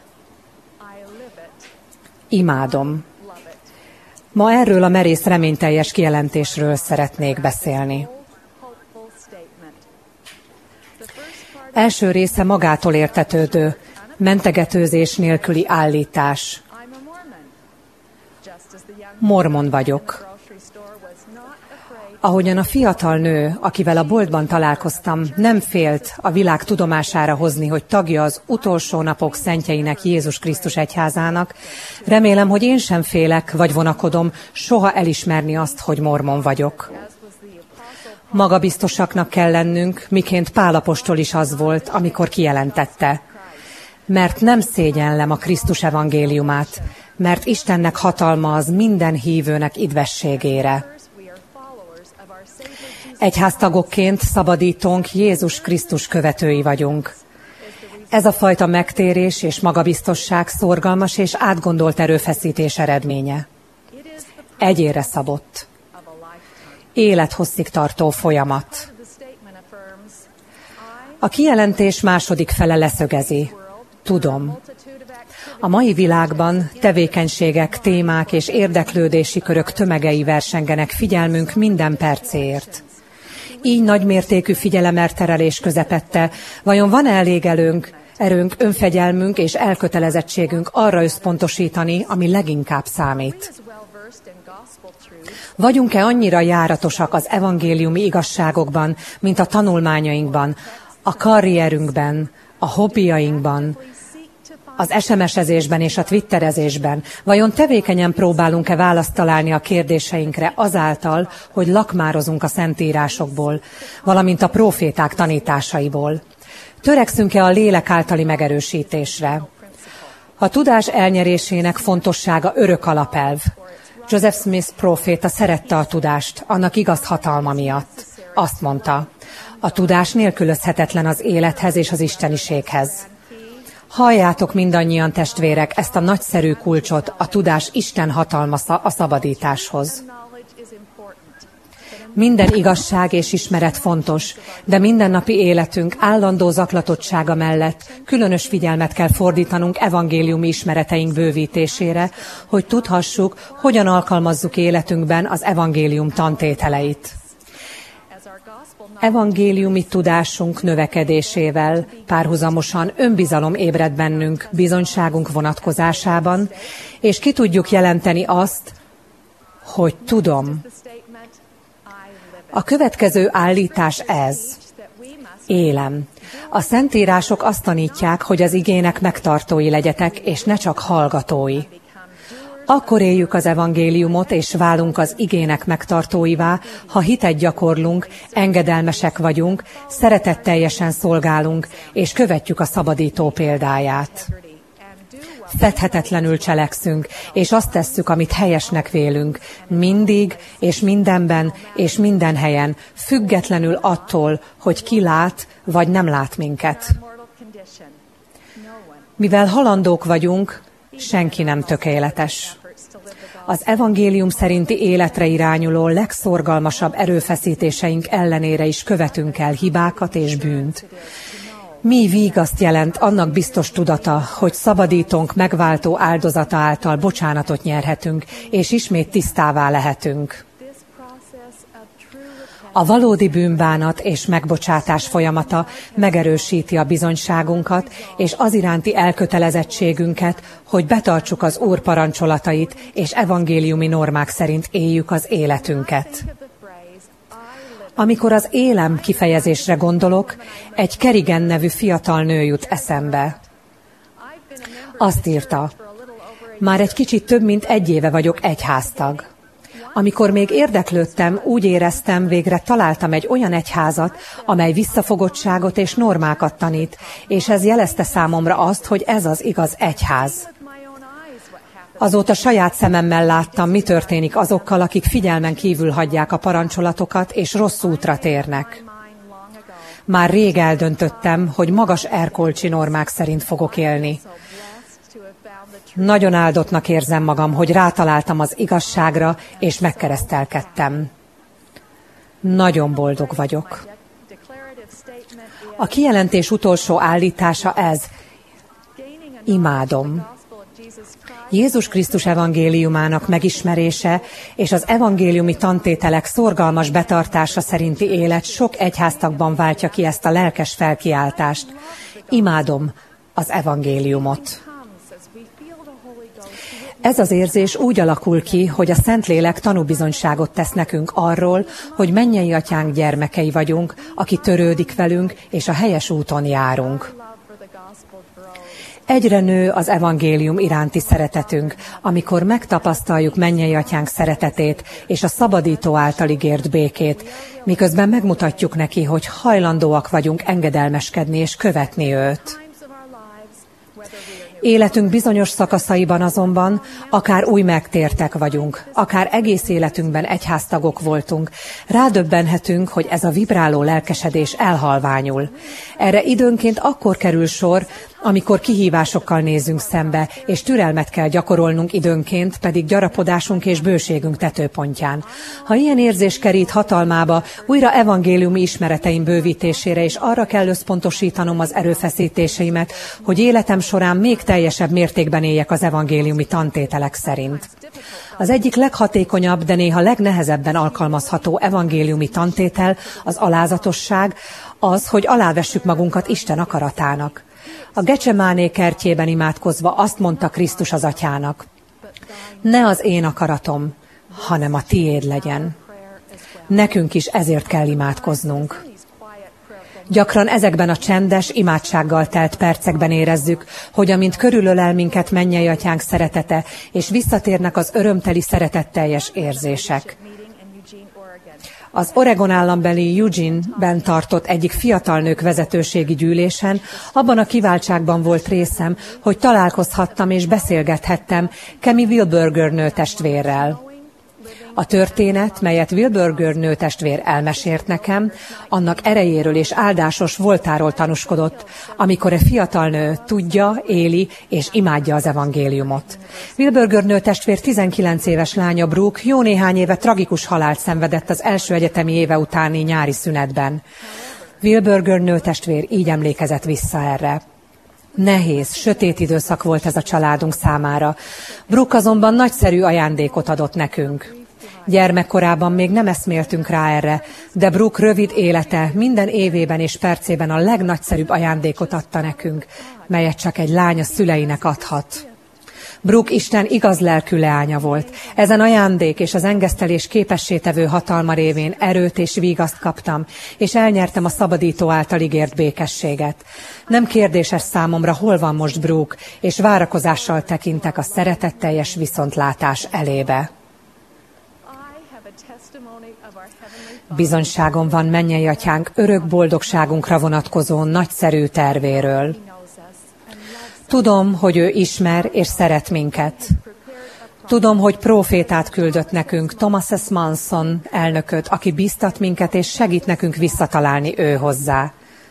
Speaker 10: imádom. Ma erről a merész reményteljes kijelentésről szeretnék beszélni. Első része magától értetődő, mentegetőzés nélküli állítás. Mormon vagyok. Ahogyan a fiatal nő, akivel a boltban találkoztam, nem félt a világ tudomására hozni, hogy tagja az utolsó napok szentjeinek Jézus Krisztus egyházának, remélem, hogy én sem félek, vagy vonakodom soha elismerni azt, hogy mormon vagyok. Magabiztosaknak kell lennünk, miként Pál apostol is az volt, amikor kijelentette. Mert nem szégyellem a Krisztus evangéliumát, mert Istennek hatalma az minden hívőnek idvességére. Egyháztagokként szabadítónk Jézus Krisztus követői vagyunk. Ez a fajta megtérés és magabiztosság szorgalmas és átgondolt erőfeszítés eredménye. Egyére szabott. Élethosszig tartó folyamat. A kijelentés második fele leszögezi. Tudom. A mai világban tevékenységek, témák és érdeklődési körök tömegei versengenek figyelmünk minden percéért. Így nagymértékű figyelemelterelés közepette, vajon van elég erőnk, önfegyelmünk és elkötelezettségünk arra összpontosítani, ami leginkább számít? Vagyunk-e annyira járatosak az evangéliumi igazságokban, mint a tanulmányainkban, a karrierünkben, a hobbiainkban, az SMS-ezésben és a twitterezésben? Vajon tevékenyen próbálunk-e választ találni a kérdéseinkre azáltal, hogy lakmározunk a szentírásokból, valamint a próféták tanításaiból? Törekszünk-e a lélek általi megerősítésre? A tudás elnyerésének fontossága örök alapelv. Joseph Smith próféta szerette a tudást, annak igaz hatalma miatt. Azt mondta, a tudás nélkülözhetetlen az élethez és az isteniséghez. Halljátok mindannyian, testvérek, ezt a nagyszerű kulcsot, a tudás Isten hatalma a szabadításhoz. Minden igazság és ismeret fontos, de mindennapi életünk állandó zaklatottsága mellett különös figyelmet kell fordítanunk evangéliumi ismereteink bővítésére, hogy tudhassuk, hogyan alkalmazzuk életünkben az evangélium tantételeit. Evangéliumi tudásunk növekedésével párhuzamosan önbizalom ébred bennünk bizonyságunk vonatkozásában, és ki tudjuk jelenteni azt, hogy tudom. A következő állítás ez. Élem. A szentírások azt tanítják, hogy az igének megtartói legyetek, és ne csak hallgatói. Akkor éljük az evangéliumot, és válunk az igének megtartóivá, ha hitet gyakorlunk, engedelmesek vagyunk, szeretetteljesen szolgálunk, és követjük a szabadító példáját. Fedhetetlenül cselekszünk, és azt tesszük, amit helyesnek vélünk, mindig, és mindenben, és minden helyen, függetlenül attól, hogy ki lát, vagy nem lát minket. Mivel halandók vagyunk, senki nem tökéletes. Az evangélium szerinti életre irányuló legszorgalmasabb erőfeszítéseink ellenére is követünk el hibákat és bűnt. Mi vígaszt jelent annak biztos tudata, hogy szabadítónk megváltó áldozata által bocsánatot nyerhetünk, és ismét tisztává lehetünk. A valódi bűnbánat és megbocsátás folyamata megerősíti a bizonyságunkat és az iránti elkötelezettségünket, hogy betartsuk az Úr parancsolatait és evangéliumi normák szerint éljük az életünket. Amikor az élem kifejezésre gondolok, egy Kerrigan nevű fiatal nő jut eszembe. Azt írta, már egy kicsit több mint 1 éve vagyok egyháztag. Amikor még érdeklődtem, úgy éreztem, végre találtam egy olyan egyházat, amely visszafogottságot és normákat tanít, és ez jelezte számomra azt, hogy ez az igaz egyház. Azóta saját szememmel láttam, mi történik azokkal, akik figyelmen kívül hagyják a parancsolatokat, és rossz útra térnek. Már rég eldöntöttem, hogy magas erkölcsi normák szerint fogok élni. Nagyon áldottnak érzem magam, hogy rátaláltam az igazságra, és megkeresztelkedtem. Nagyon boldog vagyok. A kijelentés utolsó állítása ez. Imádom. Jézus Krisztus evangéliumának megismerése és az evangéliumi tantételek szorgalmas betartása szerinti élet sok egyháztagban váltja ki ezt a lelkes felkiáltást. Imádom az evangéliumot. Ez az érzés úgy alakul ki, hogy a Szentlélek tanúbizonyságot tesz nekünk arról, hogy mennyei atyánk gyermekei vagyunk, aki törődik velünk, és a helyes úton járunk. Egyre nő az evangélium iránti szeretetünk, amikor megtapasztaljuk mennyei atyánk szeretetét és a szabadító által ígért békét, miközben megmutatjuk neki, hogy hajlandóak vagyunk engedelmeskedni és követni őt. Életünk bizonyos szakaszaiban azonban akár új megtértek vagyunk, akár egész életünkben egyháztagok voltunk, rádöbbenhetünk, hogy ez a vibráló lelkesedés elhalványul. Erre időnként akkor kerül sor, amikor kihívásokkal nézünk szembe, és türelmet kell gyakorolnunk időnként, pedig gyarapodásunk és bőségünk tetőpontján. Ha ilyen érzés kerít hatalmába, újra evangéliumi ismereteim bővítésére, és arra kell összpontosítanom az erőfeszítéseimet, hogy életem során még teljesebb mértékben éljek az evangéliumi tantételek szerint. Az egyik leghatékonyabb, de néha legnehezebben alkalmazható evangéliumi tantétel az alázatosság, az, hogy alávessük magunkat Isten akaratának. A Gecsemáné kertjében imádkozva azt mondta Krisztus az atyának: Ne az én akaratom, hanem a tiéd legyen. Nekünk is ezért kell imádkoznunk. Gyakran ezekben a csendes, imádsággal telt percekben érezzük, hogy amint körülölel minket mennyei atyánk szeretete, és visszatérnek az örömteli szeretetteljes érzések. Az Oregon állambeli Eugene-ben tartott egyik fiatal nők vezetőségi gyűlésen abban a kiváltságban volt részem, hogy találkozhattam és beszélgethettem Kemi Wilberger nőtestvérrel. A történet, melyet Wilberger nőtestvér elmesélt nekem, annak erejéről és áldásos voltáról tanúskodott, amikor a fiatal nő tudja, éli és imádja az evangéliumot. Wilberger nőtestvér 19 éves lánya Brooke jó néhány éve tragikus halált szenvedett az első egyetemi éve utáni nyári szünetben. Wilberger nőtestvér így emlékezett vissza erre. Nehéz, sötét időszak volt ez a családunk számára. Brooke azonban nagyszerű ajándékot adott nekünk. Gyermekkorában még nem eszméltünk rá erre, de Brooke rövid élete minden évében és percében a legnagyszerűbb ajándékot adta nekünk, melyet csak egy lány a szüleinek adhat. Brooke Isten igaz lelkű leánya volt. Ezen ajándék és az engesztelés képessétevő hatalma révén erőt és vigaszt kaptam, és elnyertem a szabadító által ígért békességet. Nem kérdéses számomra, hol van most Brooke, és várakozással tekintek a szeretetteljes viszontlátás elébe. Bizonyságom van mennyei atyánk örök boldogságunkra vonatkozó nagyszerű tervéről. Tudom, hogy ő ismer és szeret minket. Tudom, hogy prófétát küldött nekünk, Thomas S. Manson elnököt, aki bíztat minket és segít nekünk visszatalálni ő hozzá.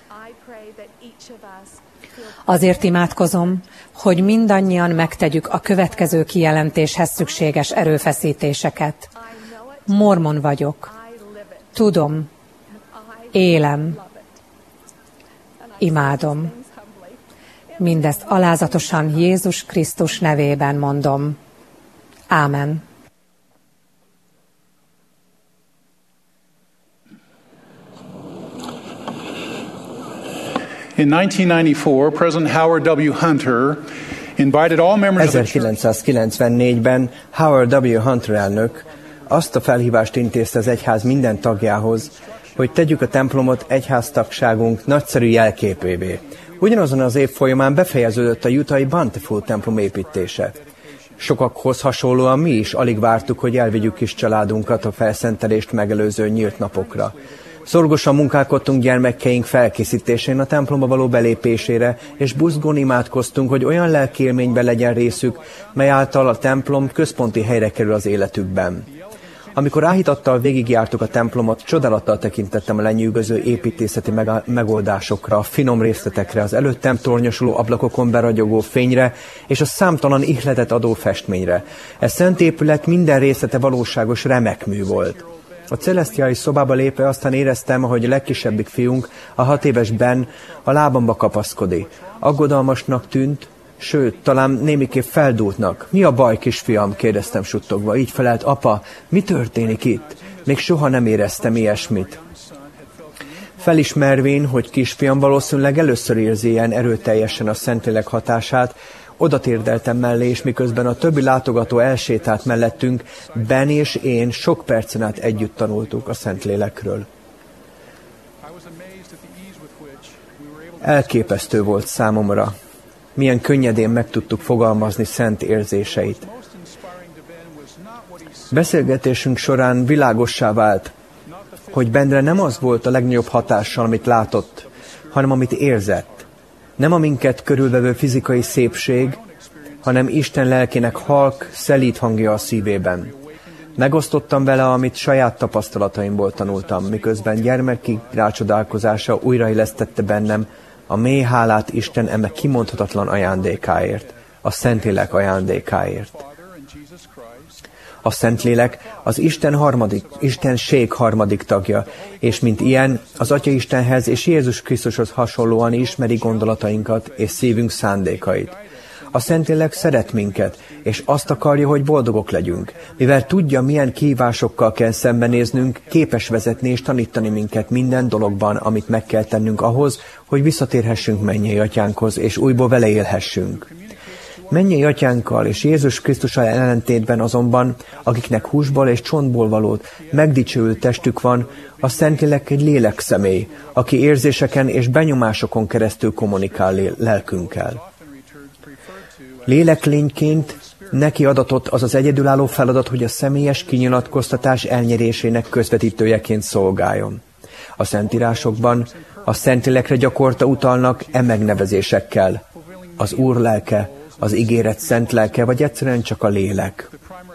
Speaker 10: Azért imádkozom, hogy mindannyian megtegyük a következő kijelentéshez szükséges erőfeszítéseket. Mormon vagyok. Tudom, élem, imádom. Mindezt alázatosan Jézus Krisztus nevében mondom. Ámen.
Speaker 11: In 1994, President Howard W. Hunter invited all members of the church.
Speaker 2: 1994-ben Howard W. Hunter elnök azt a felhívást intézte az egyház minden tagjához, hogy tegyük a templomot egyháztagságunk nagyszerű jelképévé. Ugyanazon az év folyamán befejeződött a utah-i Bountiful templom építése. Sokakhoz hasonlóan mi is alig vártuk, hogy elvigyük kis családunkat a felszentelést megelőző nyílt napokra. Szorgosan munkálkodtunk gyermekeink felkészítésén a templomba való belépésére, és buzgón imádkoztunk, hogy olyan lelkiélményben legyen részük, mely által a templom központi helyre kerül az életükben. Amikor áhítattal végigjártuk a templomot, csodálattal tekintettem a lenyűgöző építészeti megoldásokra, a finom részletekre, az előttem tornyosuló ablakokon beragyogó fényre és a számtalan ihletet adó festményre. Ez szent épület minden részlete valóságos remekmű volt. A celesztiális szobába lépve aztán éreztem, hogy a legkisebbik fiunk, a 6 éves Ben, a lábamba kapaszkodik. Aggodalmasnak tűnt, sőt, talán némiképp feldúltnak. Mi a baj, kisfiam? Kérdeztem suttogva. Így felelt, apa, mi történik itt? Még soha nem éreztem ilyesmit. Felismervén, hogy kisfiam valószínűleg először érzi ilyen erőteljesen a Szentlélek hatását, oda térdeltem mellé, és miközben a többi látogató elsétált mellettünk, Ben és én sok percen át együtt tanultuk a Szentlélekről. Elképesztő volt számomra. Milyen könnyedén meg tudtuk fogalmazni szent érzéseit. Beszélgetésünk során világossá vált, hogy Benre nem az volt a legnagyobb hatással, amit látott, hanem amit érzett. Nem a minket körülvevő fizikai szépség, hanem Isten lelkének halk, szelíd hangja a szívében. Megosztottam vele, amit saját tapasztalataimból tanultam, miközben gyermeki rácsodálkozása újraélesztette bennem a mély hálát Isten eme kimondhatatlan ajándékáért, a Szentlélek ajándékáért. A Szentlélek az Istenség harmadik tagja, és mint ilyen az Atya Istenhez és Jézus Krisztushoz hasonlóan ismeri gondolatainkat és szívünk szándékait. A Szentlélek szeret minket, és azt akarja, hogy boldogok legyünk. Mivel tudja, milyen kihívásokkal kell szembenéznünk, képes vezetni és tanítani minket minden dologban, amit meg kell tennünk ahhoz, hogy visszatérhessünk mennyei atyánkhoz, és újból vele élhessünk. Mennyei atyánkkal és Jézus Krisztussal ellentétben azonban, akiknek húsból és csontból való megdicsőült testük van, a Szentlélek egy lélekszemély, aki érzéseken és benyomásokon keresztül kommunikál lelkünkkel. Léleklényként neki adatott az az egyedülálló feladat, hogy a személyes kinyilatkoztatás elnyerésének közvetítőjeként szolgáljon. A Szentírásokban a Szentlélekre gyakorta utalnak megnevezésekkel: az Úr lelke, az ígéret szent lelke, vagy egyszerűen csak a lélek.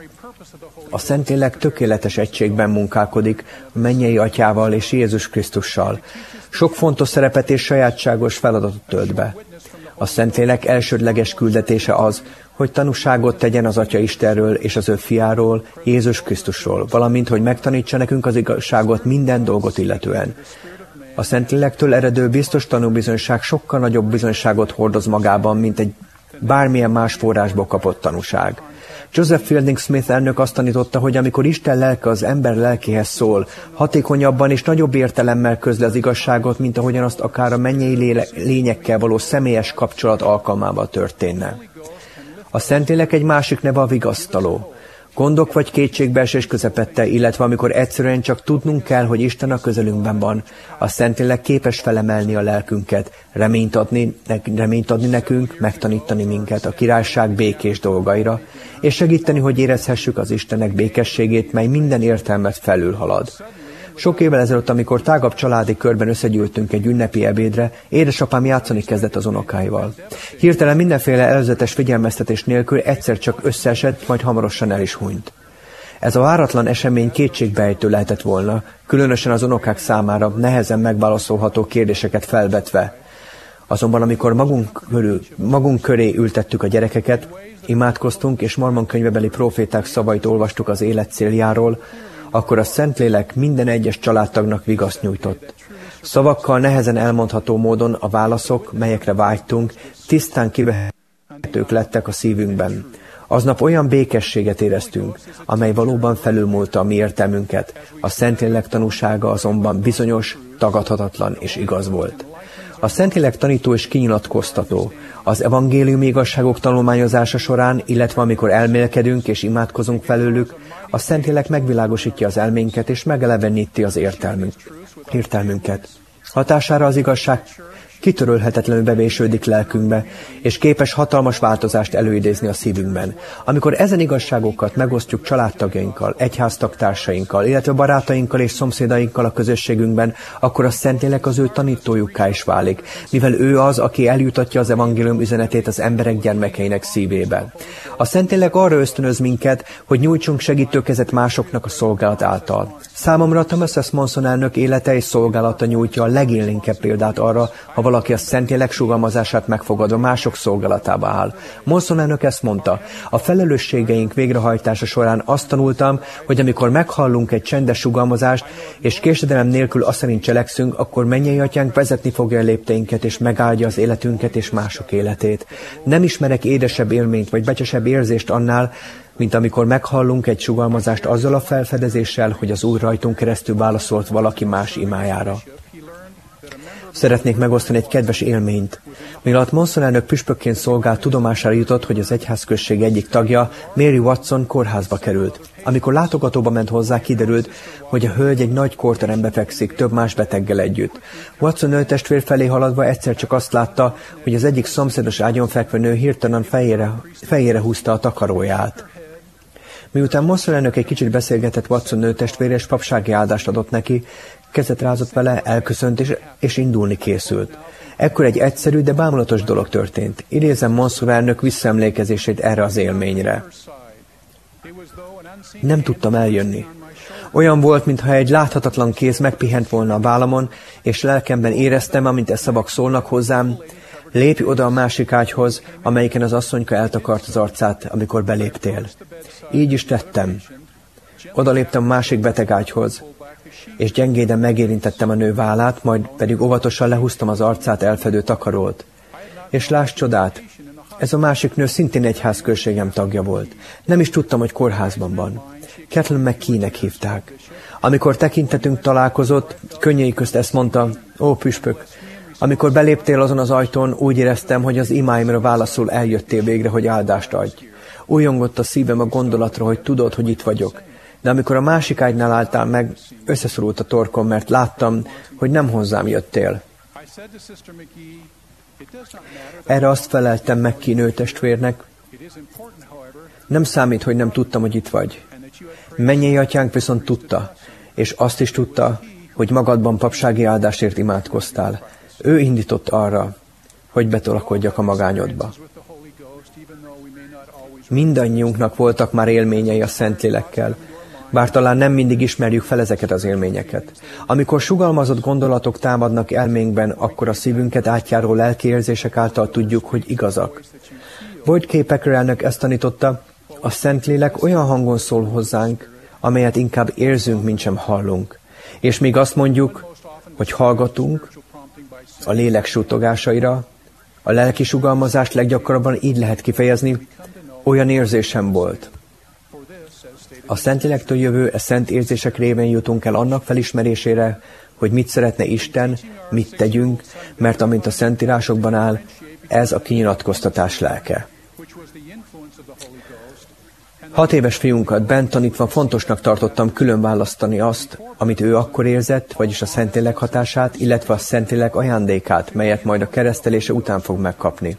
Speaker 2: A Szentlélek tökéletes egységben munkálkodik a mennyei atyával és Jézus Krisztussal. Sok fontos szerepet és sajátságos feladatot tölt be. A Szentlélek elsődleges küldetése az, hogy tanúságot tegyen az Atya Istenről és az ő fiáról, Jézus Krisztusról, valamint, hogy megtanítsa nekünk az igazságot minden dolgot illetően. A Szentlélektől eredő biztos tanúbizonyság sokkal nagyobb bizonyságot hordoz magában, mint egy bármilyen más forrásból kapott tanúság. Joseph Fielding Smith elnök azt tanította, hogy amikor Isten lelke az ember lelkéhez szól, hatékonyabban és nagyobb értelemmel közli az igazságot, mint ahogyan azt akár a mennyei lényekkel való személyes kapcsolat alkalmával történne. A Szentlélek egy másik neve a vigasztaló. Gondok vagy kétségbeesés közepette, illetve amikor egyszerűen csak tudnunk kell, hogy Isten a közelünkben van, a Szentlélek képes felemelni a lelkünket, reményt adni nekünk, megtanítani minket a királyság békés dolgaira, és segíteni, hogy érezhessük az Istennek békességét, mely minden értelmet felülhalad. Sok évvel ezelőtt, amikor tágabb családi körben összegyűltünk egy ünnepi ebédre, édesapám játszani kezdett az unokáival. Hirtelen mindenféle előzetes figyelmeztetés nélkül egyszer csak összeesett, majd hamarosan el is hunyt. Ez a váratlan esemény kétségbeejtő lehetett volna, különösen az unokák számára nehezen megválaszolható kérdéseket felvetve. Azonban amikor magunk köré ültettük a gyerekeket, imádkoztunk és Mormon könyvebeli próféták szavait olvastuk az élet céljáról, akkor a Szentlélek minden egyes családtagnak vigaszt nyújtott. Szavakkal nehezen elmondható módon a válaszok, melyekre vágytunk, tisztán kivehetők lettek a szívünkben. Aznap olyan békességet éreztünk, amely valóban felülmúlta a mi értelmünket. A Szentlélek tanúsága azonban bizonyos, tagadhatatlan és igaz volt. A Szentlélek tanító és kinyilatkoztató. Az evangéliumi igazságok tanulmányozása során, illetve amikor elmélkedünk és imádkozunk felőlük, a Szentlélek megvilágosítja az elménket és megeleveníti az értelmünket. Hatására az igazság kitörölhetetlenül bevésődik lelkünkbe, és képes hatalmas változást előidézni a szívünkben. Amikor ezen igazságokat megosztjuk családtagjainkkal, egyháztagtársainkkal, illetve barátainkkal és szomszédainkkal a közösségünkben, akkor a Szentlélek az ő tanítójukká is válik, mivel ő az, aki eljutatja az evangélium üzenetét az emberek gyermekeinek szívébe. A Szentlélek arra ösztönöz minket, hogy nyújtsunk segítőkezet másoknak a szolgálat által. Számomra Thomas S. Monson elnök élete és szolgálata nyújtja a legélénkebb példát arra, ha valaki a Szentlélek sugalmazását megfogadva mások szolgálatába áll. Monson elnök ezt mondta: a felelősségeink végrehajtása során azt tanultam, hogy amikor meghallunk egy csendes sugalmazást, és késedelem nélkül azt szerint cselekszünk, akkor mennyei atyánk vezetni fogja a lépteinket, és megáldja az életünket és mások életét. Nem ismerek édesebb élményt vagy becsesebb érzést annál, mint amikor meghallunk egy sugalmazást azzal a felfedezéssel, hogy az Úr rajtunk keresztül válaszolt valaki más imájára. Szeretnék megosztani egy kedves élményt. Mielőtt Monson elnök püspökként szolgált, tudomására jutott, hogy az egyházközség egyik tagja, Mary Watson kórházba került. Amikor látogatóba ment hozzá, kiderült, hogy a hölgy egy nagy kórterembe fekszik, több más beteggel együtt. Watson nőtestvér felé haladva egyszer csak azt látta, hogy az egyik szomszédos ágyon fekvő nő hirtelen fejére húzta a takaróját. Miután Monson elnök egy kicsit beszélgetett Watson nőtestvére, és papsági áldást adott neki, kezet rázott vele, elköszönt és indulni készült. Ekkor egy egyszerű, de bámulatos dolog történt. Idézem Monson elnök visszaemlékezését erre az élményre. Nem tudtam eljönni. Olyan volt, mintha egy láthatatlan kéz megpihent volna a vállamon, és lelkemben éreztem, amint e szavak szólnak hozzám: lépj oda a másik ágyhoz, amelyiken az asszonyka eltakart az arcát, amikor beléptél. Így is tettem. Oda léptem a másik beteg ágyhoz, és gyengéden megérintettem a nő vállát, majd pedig óvatosan lehúztam az arcát elfedő takarót. És lásd csodát, ez a másik nő szintén egyházközségem tagja volt. Nem is tudtam, hogy kórházban van. Kathleen McKee-nek hívták. Amikor tekintetünk találkozott, könnyei közt ezt mondta: ó, püspök, Amikor beléptél azon az ajtón, úgy éreztem, hogy az imáimra válaszul eljöttél végre, hogy áldást adj. Újongott a szívem a gondolatra, hogy tudod, hogy itt vagyok. De amikor a másik ágynál álltál meg, összeszorult a torkom, mert láttam, hogy nem hozzám jöttél. Erre azt feleltem meg ki nőtestvérnek, nem számít, hogy nem tudtam, hogy itt vagy. Mennyei atyánk viszont tudta, és azt is tudta, hogy magadban papsági áldásért imádkoztál. Ő indított arra, hogy betolakodjak a magányodba. Mindannyiunknak voltak már élményei a Szentlélekkel, bár talán nem mindig ismerjük fel ezeket az élményeket. Amikor sugalmazott gondolatok támadnak elménkben, akkor a szívünket átjáró lelkiérzések által tudjuk, hogy igazak. Boyd K. Packer elnök ezt tanította, a Szentlélek olyan hangon szól hozzánk, amelyet inkább érzünk, mint sem hallunk. És még azt mondjuk, hogy hallgatunk a lélek suttogásaira, a lelki sugalmazást leggyakrabban így lehet kifejezni, olyan érzésem volt. A Szentlélektől jövő szent érzések révén jutunk el annak felismerésére, hogy mit szeretne Isten, mit tegyünk, mert amint a Szentírásokban áll, ez a kinyilatkoztatás lelke. 6 éves fiunkat bent tanítva fontosnak tartottam külön választani azt, amit ő akkor érzett, vagyis a Szentlélek hatását, illetve a Szentlélek ajándékát, melyet majd a keresztelése után fog megkapni.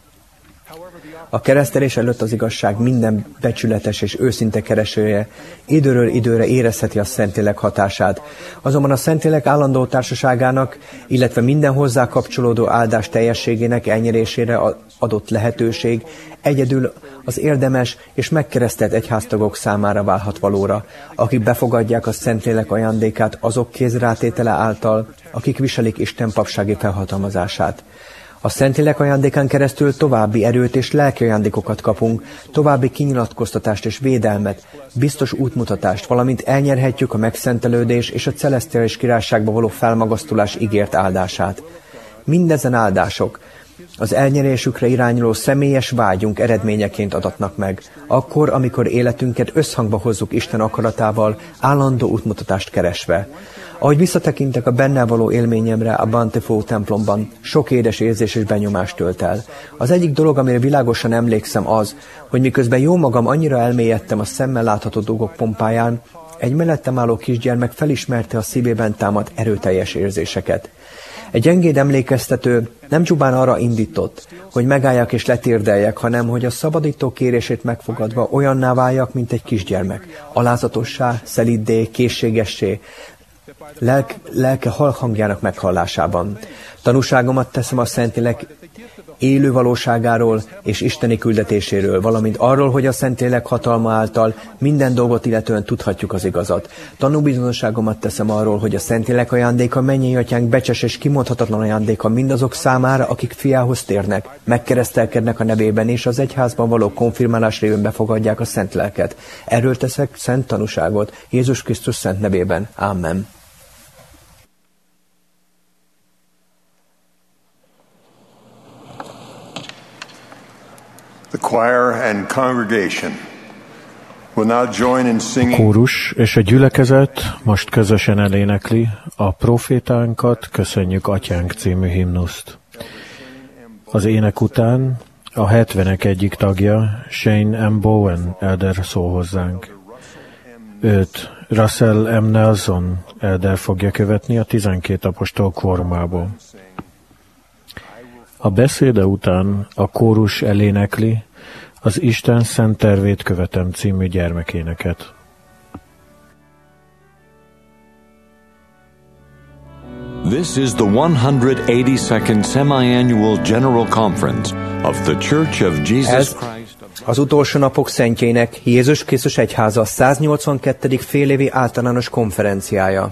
Speaker 2: A keresztelés előtt az igazság minden becsületes és őszinte keresője időről időre érezheti a Szentlélek hatását. Azonban a Szentlélek állandó társaságának, illetve minden hozzá kapcsolódó áldás teljességének elnyerésére adott lehetőség egyedül az érdemes és megkeresztelt egyháztagok számára válhat valóra, akik befogadják a Szentlélek ajándékát azok kézrátétele által, akik viselik Isten papsági felhatalmazását. A Szentlélek ajándékán keresztül további erőt és lelki ajándékokat kapunk, további kinyilatkoztatást és védelmet, biztos útmutatást, valamint elnyerhetjük a megszentelődés és a celesztiális királyságba való felmagasztulás ígért áldását. Mindezen áldások az elnyerésükre irányuló személyes vágyunk eredményeként adatnak meg, akkor, amikor életünket összhangba hozzuk Isten akaratával, állandó útmutatást keresve. Ahogy visszatekintek a benne való élményemre a Bountiful templomban, sok édes érzés és benyomást tölt el. Az egyik dolog, amire világosan emlékszem az, hogy miközben jó magam annyira elmélyedtem a szemmel látható dolgok pompáján, egy mellettem álló kisgyermek felismerte a szívében támadt erőteljes érzéseket. Egy gyengéd emlékeztető nem csupán arra indított, hogy megálljak és letérdeljek, hanem hogy a szabadító kérését megfogadva olyanná váljak, mint egy kisgyermek, alázatossá, szeliddé, készségessé, lelke hangjának meghallásában. Tanúságomat teszem a Szentlélek élő valóságáról és isteni küldetéséről, valamint arról, hogy a Szentlélek hatalma által minden dolgot illetően tudhatjuk az igazat. Tanúbizonyságomat teszem arról, hogy a Szentlélek ajándéka mennyei atyánk becses és kimondhatatlan ajándéka mindazok számára, akik fiához térnek, megkeresztelkednek a nevében, és az egyházban való konfirmálás révén befogadják a Szent Lelket. Erről teszek szent tanúságot Jézus Krisztus szent nevében. Amen.
Speaker 6: The choir and congregation will now join in singing.
Speaker 3: Kórus és a gyülekezet most közösen elénekli a Profétánkat köszönjük Atyánk című himnuszt. Az ének után a 70-ek egyik tagja, Shane M. Bowen elder szól hozzánk. Őt Russell M. Nelson elder fogja követni a 12 apostol kórumából. A beszéde után a kórus elénekli az Isten szent tervét követem című gyermekéneket.
Speaker 1: This is the 182nd Semi-Annual General Conference of the Church of Jesus Christ.
Speaker 2: Az utolsó napok szentjének Jézus Krisztus egyháza 182. félévi általános konferenciája.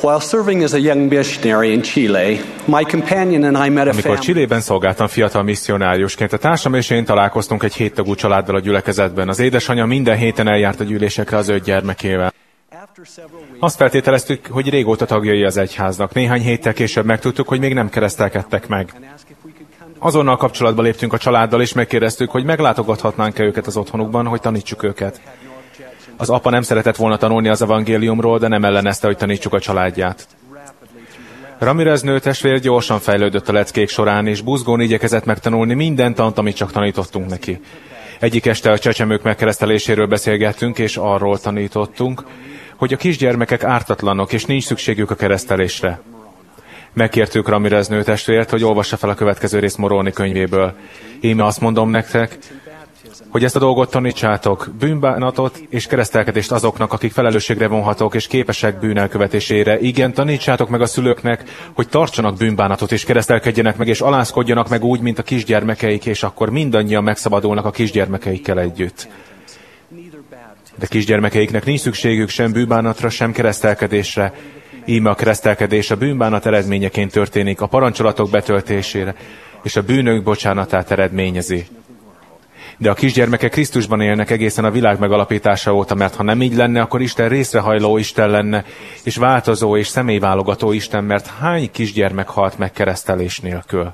Speaker 12: While serving as a young missionary in Chile, my companion and I met a
Speaker 13: Amikor
Speaker 12: family.
Speaker 13: Chilében szolgáltam fiatal misszionáriusként, a társam és én találkoztunk egy 7 tagú családdal a gyülekezetben. Az édesanyja minden héten eljárt a gyűlésekre az 5 gyermekével. Azt feltételeztük, hogy régóta tagjai az egyháznak. Néhány héttel később megtudtuk, hogy még nem keresztelkedtek meg. Azonnal kapcsolatba léptünk a családdal, és megkérdeztük, hogy meglátogathatnánk-e őket az otthonukban, hogy tanítsuk őket. Az apa nem szeretett volna tanulni az evangéliumról, de nem ellenezte, hogy tanítsuk a családját. Ramirez nőtestvér gyorsan fejlődött a leckék során, és buzgón igyekezett megtanulni minden tant, amit csak tanítottunk neki. Egyik este a csecsemők megkereszteléséről beszélgettünk, és arról tanítottunk, hogy a kisgyermekek ártatlanok, és nincs szükségük a keresztelésre. Megkértük Ramirez nőtestvért, hogy olvassa fel a következő részt Moroni könyvéből. Íme azt mondom nektek, hogy ezt a dolgot tanítsátok, bűnbánatot és keresztelkedést azoknak, akik felelősségre vonhatók és képesek bűn elkövetésére. Igen, tanítsátok meg a szülőknek, hogy tartsanak bűnbánatot és keresztelkedjenek meg, és alázkodjanak meg úgy, mint a kisgyermekeik, és akkor mindannyian megszabadulnak a kisgyermekeikkel együtt. De kisgyermekeiknek nincs szükségük sem bűnbánatra, sem keresztelkedésre. Íme a keresztelkedés a bűnbánat eredményeként történik, a parancsolatok betöltésére, és a bűnök bocsánatát eredményezi. De a kisgyermekek Krisztusban élnek egészen a világ megalapítása óta, mert ha nem így lenne, akkor Isten részrehajló Isten lenne, és változó és személyválogató Isten, mert hány kisgyermek halt meg keresztelés nélkül?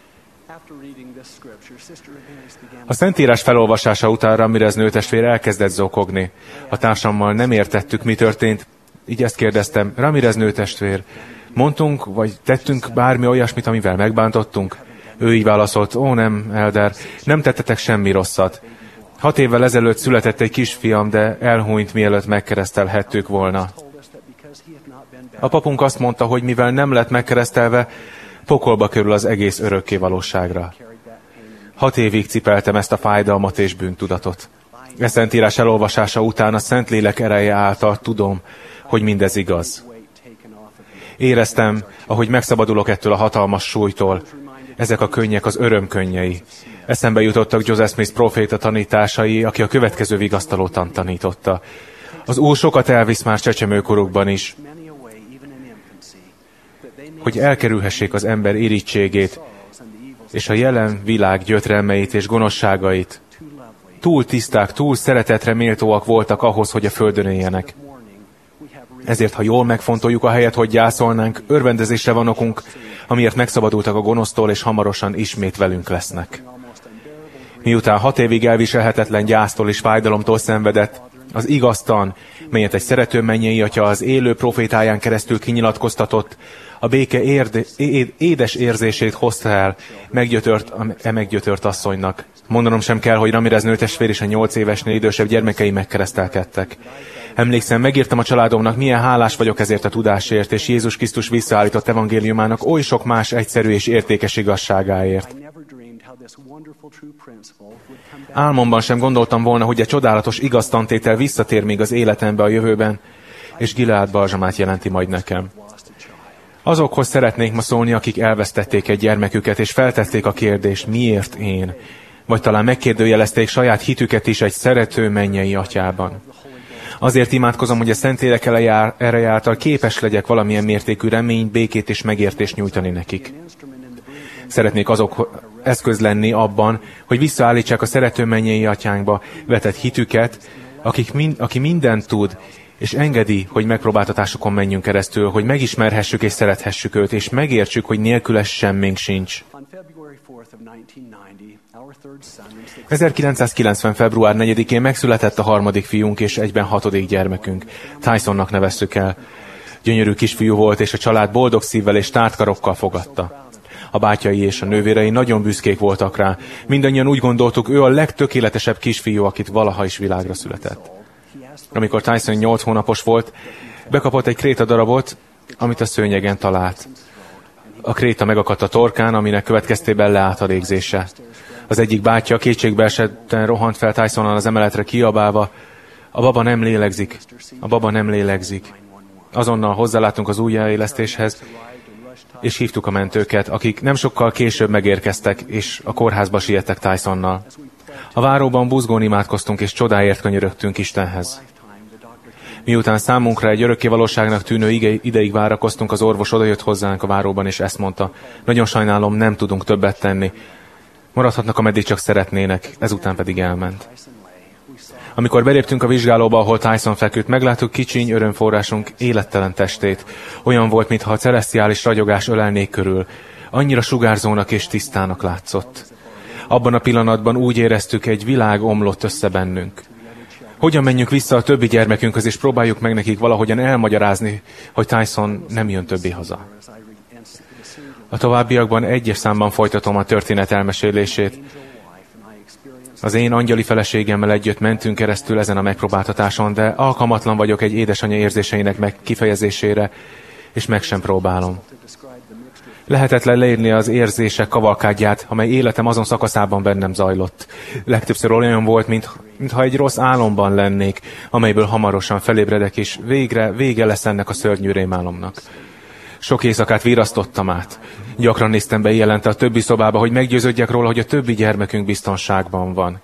Speaker 13: A Szentírás felolvasása után Ramirez nőtestvér elkezdett zokogni. A társammal nem értettük, mi történt, így ezt kérdeztem, Ramirez nőtestvér, mondtunk, vagy tettünk bármi olyasmit, amivel megbántottunk? Ő így válaszolt, ó nem, Elder, nem tettetek semmi rosszat. 6 évvel ezelőtt született egy kisfiam, de elhunyt, mielőtt megkeresztelhettük volna. A papunk azt mondta, hogy mivel nem lett megkeresztelve, pokolba kerül az egész örökké valóságra. 6 évig cipeltem ezt a fájdalmat és bűntudatot. E Szentírás elolvasása után a Szentlélek ereje által tudom, hogy mindez igaz. Éreztem, ahogy megszabadulok ettől a hatalmas súlytól. Ezek a könnyek az öröm könnyei. Eszembe jutottak Joseph Smith próféta tanításai, aki a következő vigasztalótan tanította. Az Úr sokat elvisz már csecsemőkorukban is, hogy elkerülhessék az ember irítségét, és a jelen világ gyötrelmeit és gonoszságait. Túl tiszták, túl szeretetre méltóak voltak ahhoz, hogy a földön éljenek. Ezért, ha jól megfontoljuk a helyet, hogy gyászolnánk, örvendezésre van okunk, amiért megszabadultak a gonosztól, és hamarosan ismét velünk lesznek. Miután 6 évig elviselhetetlen gyásztól és fájdalomtól szenvedett, az igaztan, melyet egy szerető mennyei atya az élő profétáján keresztül kinyilatkoztatott, a béke édes érzését hozta el meggyötört asszonynak. Mondanom sem kell, hogy Ramirez nőtestvér és a 8 évesnél idősebb gyermekei megkeresztelkedtek. Emlékszem, megírtam a családomnak, milyen hálás vagyok ezért a tudásért, és Jézus Krisztus visszaállított evangéliumának oly sok más egyszerű és értékes igazságáért. Álmomban sem gondoltam volna, hogy egy csodálatos igaztantétel visszatér még az életembe a jövőben, és Gileád balzsamát jelenti majd nekem. Azokhoz szeretnék ma szólni, akik elvesztették egy gyermeküket, és feltették a kérdést, miért én? Vagy talán megkérdőjelezték saját hitüket is egy szerető mennyei atyában. Azért imádkozom, hogy a Szentlélek ereje által képes legyek valamilyen mértékű reményt, békét és megértést nyújtani nekik. Szeretnék azok eszköz lenni abban, hogy visszaállítsák a szerető mennyei atyánkba vetett hitüket, aki mindent tud, és engedi, hogy megpróbáltatásokon menjünk keresztül, hogy megismerhessük és szerethessük őt, és megértsük, hogy nélküle semmink sincs. 1990. február 4-én megszületett a 3. fiunk és egyben 6. gyermekünk. Tysonnak neveztük el. Gyönyörű kisfiú volt, és a család boldog szívvel és tárt karokkal fogadta. A bátyai és a nővérei nagyon büszkék voltak rá. Mindannyian úgy gondoltuk, ő a legtökéletesebb kisfiú, akit valaha is világra született. Amikor Tyson 8 hónapos volt, bekapott egy kréta darabot, amit a szőnyegen talált. A kréta megakadt a torkán, aminek következtében leállt a légzése. Az egyik bátyja kétségbeesetten rohant fel Tysonnal az emeletre kiabálva, a baba nem lélegzik, a baba nem lélegzik. Azonnal hozzálátunk az újjáélesztéshez, és hívtuk a mentőket, akik nem sokkal később megérkeztek, és a kórházba siettek Tysonnal. A váróban buzgón imádkoztunk, és csodáért könyörögtünk Istenhez. Miután számunkra egy örökké valóságnak tűnő ideig várakoztunk, az orvos odajött hozzánk a váróban, és ezt mondta: nagyon sajnálom, nem tudunk többet tenni. Maradhatnak, ameddig csak szeretnének, ezután pedig elment. Amikor beléptünk a vizsgálóba, ahol Tyson feküdt, megláttuk kicsiny örömforrásunk élettelen testét. Olyan volt, mintha a celesztiális ragyogás ölelnék körül. Annyira sugárzónak és tisztának látszott. Abban a pillanatban úgy éreztük, egy világ omlott össze bennünk. Hogyan menjünk vissza a többi gyermekünkhöz, és próbáljuk meg nekik valahogyan elmagyarázni, hogy Tyson nem jön többé haza. A továbbiakban egyes számban folytatom a történet elmesélését. Az én angyali feleségemmel együtt mentünk keresztül ezen a megpróbáltatáson, de alkalmatlan vagyok egy édesanyja érzéseinek kifejezésére, és meg sem próbálom. Lehetetlen leírni az érzések kavalkádját, amely életem azon szakaszában bennem zajlott. Legtöbbször olyan volt, mintha egy rossz álomban lennék, amelyből hamarosan felébredek, és végre vége lesz ennek a szörnyű rémálomnak. Sok éjszakát virasztottam át. Gyakran néztem be éjjelente a többi szobába, hogy meggyőződjek róla, hogy a többi gyermekünk biztonságban van.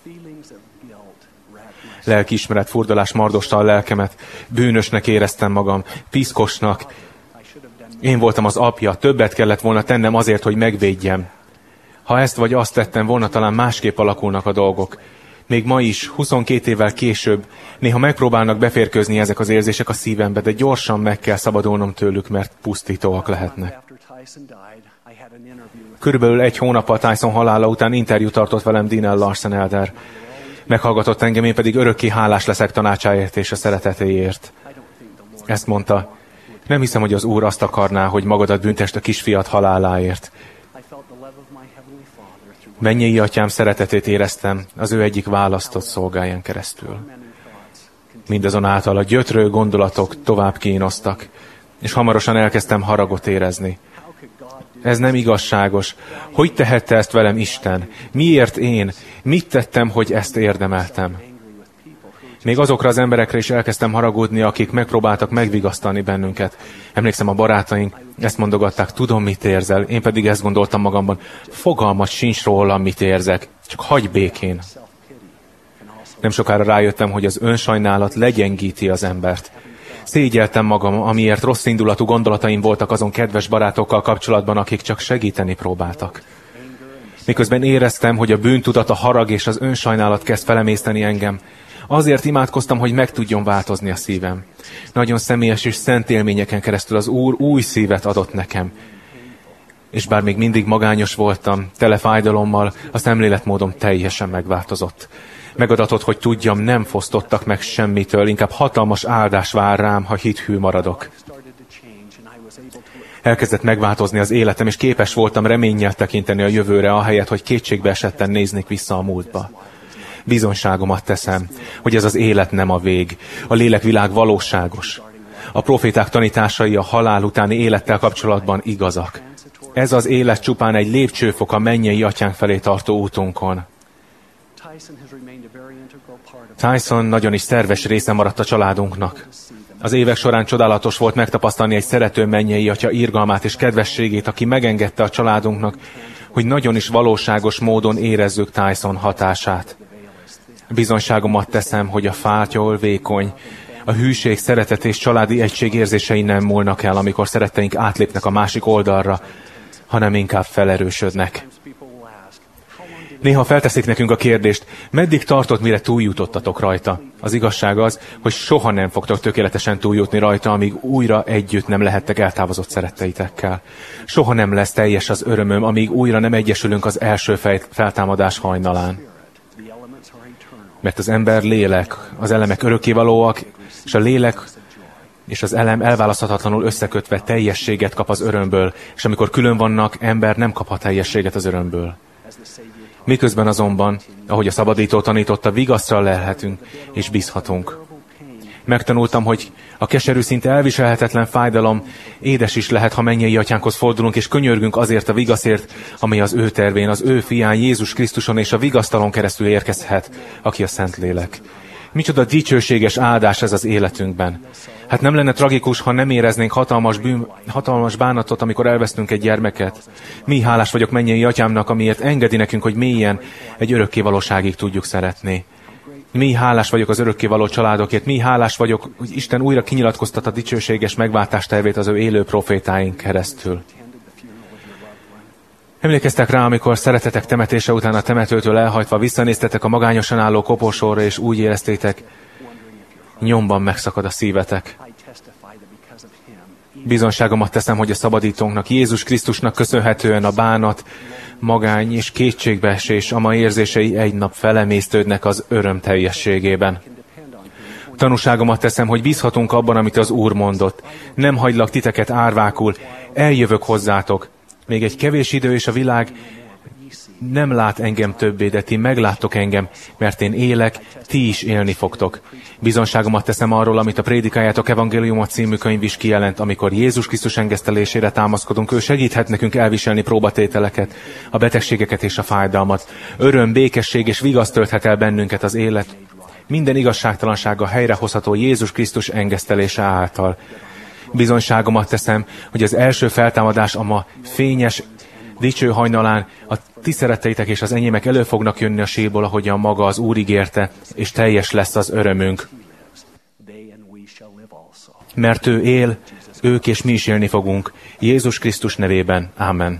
Speaker 13: Lelkiismeret furdalás mardosta a lelkemet. Bűnösnek éreztem magam, piszkosnak. Én voltam az apja, többet kellett volna tennem azért, hogy megvédjem. Ha ezt vagy azt tettem volna, talán másképp alakulnak a dolgok. Még ma is, 22 évvel később, néha megpróbálnak beférkőzni ezek az érzések a szívembe, de gyorsan meg kell szabadulnom tőlük, mert pusztítóak lehetnek. Körülbelül 1 hónappal Tyson halála után interjút tartott velem Dean Larsen elder. Meghallgatott engem, én pedig örökké hálás leszek tanácsáért és a szeretetéért. Ezt mondta: nem hiszem, hogy az Úr azt akarná, hogy magadat büntest a kisfiat haláláért. Mennyei atyám szeretetét éreztem az ő egyik választott szolgáján keresztül. Mindazonáltal a gyötrő gondolatok tovább kínoztak, és hamarosan elkezdtem haragot érezni. Ez nem igazságos. Hogy tehette ezt velem Isten? Miért én? Mit tettem, hogy ezt érdemeltem? Még azokra az emberekre is elkezdtem haragudni, akik megpróbáltak megvigasztalni bennünket. Emlékszem, a barátaink ezt mondogatták: tudom, mit érzel. Én pedig ezt gondoltam magamban: fogalmat sincs róla, mit érzek. Csak hagyj békén. Nem sokára rájöttem, hogy az önsajnálat legyengíti az embert. Szégyeltem magam, amiért rossz indulatú gondolataim voltak azon kedves barátokkal kapcsolatban, akik csak segíteni próbáltak. Miközben éreztem, hogy a bűntudat, a harag és az önsajnálat kezd felemészteni engem, azért imádkoztam, hogy meg tudjon változni a szívem. Nagyon személyes és szent élményeken keresztül az Úr új szívet adott nekem. És bár még mindig magányos voltam, tele fájdalommal, a szemléletmódom teljesen megváltozott. Megadatott, hogy tudjam, nem fosztottak meg semmitől, inkább hatalmas áldás vár rám, ha hithű maradok. Elkezdett megváltozni az életem, és képes voltam reménnyel tekinteni a jövőre, ahelyett, hogy kétségbe esetten néznék vissza a múltba. Bizonyságomat teszem, hogy ez az élet nem a vég. A lélekvilág valóságos. A proféták tanításai a halál utáni élettel kapcsolatban igazak. Ez az élet csupán egy lépcsőfok a mennyei atyánk felé tartó útunkon. Tyson nagyon is szerves része maradt a családunknak. Az évek során csodálatos volt megtapasztalni egy szerető mennyei atya irgalmát és kedvességét, aki megengedte a családunknak, hogy nagyon is valóságos módon érezzük Tyson hatását. Bizonyságomat teszem, hogy a fátyol vékony, a hűség, szeretet és családi egység érzései nem múlnak el, amikor szeretteink átlépnek a másik oldalra, hanem inkább felerősödnek. Néha felteszik nekünk a kérdést: meddig tartott, mire túljutottatok rajta? Az igazság az, hogy soha nem fogtok tökéletesen túljutni rajta, amíg újra együtt nem lehettek eltávozott szeretteitekkel. Soha nem lesz teljes az örömöm, amíg újra nem egyesülünk az első feltámadás hajnalán. Mert az ember lélek, az elemek örökkévalóak, és a lélek és az elem elválaszthatatlanul összekötve teljességet kap az örömből, és amikor külön vannak, ember nem kaphat teljességet az örömből. Miközben azonban, ahogy a szabadító tanította, vigaszra lelhetünk és bízhatunk. Megtanultam, hogy a keserű, szinte elviselhetetlen fájdalom édes is lehet, ha mennyei atyánkhoz fordulunk, és könyörgünk azért a vigaszért, amely az ő tervén, az ő fián Jézus Krisztuson és a vigasztalon keresztül érkezhet, aki a Szentlélek. Micsoda dicsőséges áldás ez az életünkben. Hát nem lenne tragikus, ha nem éreznénk hatalmas bánatot, amikor elvesztünk egy gyermeket. Mi hálás vagyok mennyei atyámnak, amiért engedi nekünk, hogy mélyen egy örökké valóságig tudjuk szeretni. Mi hálás vagyok az örökkévaló családokért, mi hálás vagyok, hogy Isten újra kinyilatkoztat a dicsőséges megváltás tervét az ő élő profétáink keresztül. Emlékeztek rá, amikor szeretetek temetése után a temetőtől elhajtva visszanéztetek a magányosan álló koporsóra, és úgy éreztétek, nyomban megszakad a szívetek. Bizonságomat teszem, hogy a szabadítónknak, Jézus Krisztusnak köszönhetően a bánat, magány és kétségbeesés, ama érzései egy nap felemésztődnek az öröm teljességében. Tanúságomat teszem, hogy bízhatunk abban, amit az Úr mondott. Nem hagylak titeket árvákul, eljövök hozzátok. Még egy kevés idő, és a világ nem lát engem többé, de ti megláttok engem, mert én élek, ti is élni fogtok. Bizonságomat teszem arról, amit a Prédikáljátok evangéliumot című könyv is kijelent, amikor Jézus Krisztus engesztelésére támaszkodunk, ő segíthet nekünk elviselni próbatételeket, a betegségeket és a fájdalmat. Öröm, békesség és vigaszt tölthet el bennünket az élet. Minden igazságtalansága helyrehozható Jézus Krisztus engesztelése által. Bizonyságomat teszem, hogy az első feltámadás a ma fényes, dicső hajnalán a ti szeretteitek és az enyémek elő fognak jönni a sírból, ahogyan maga az Úr ígérte, és teljes lesz az örömünk. Mert ő él, ők és mi is élni fogunk. Jézus Krisztus nevében. Ámen.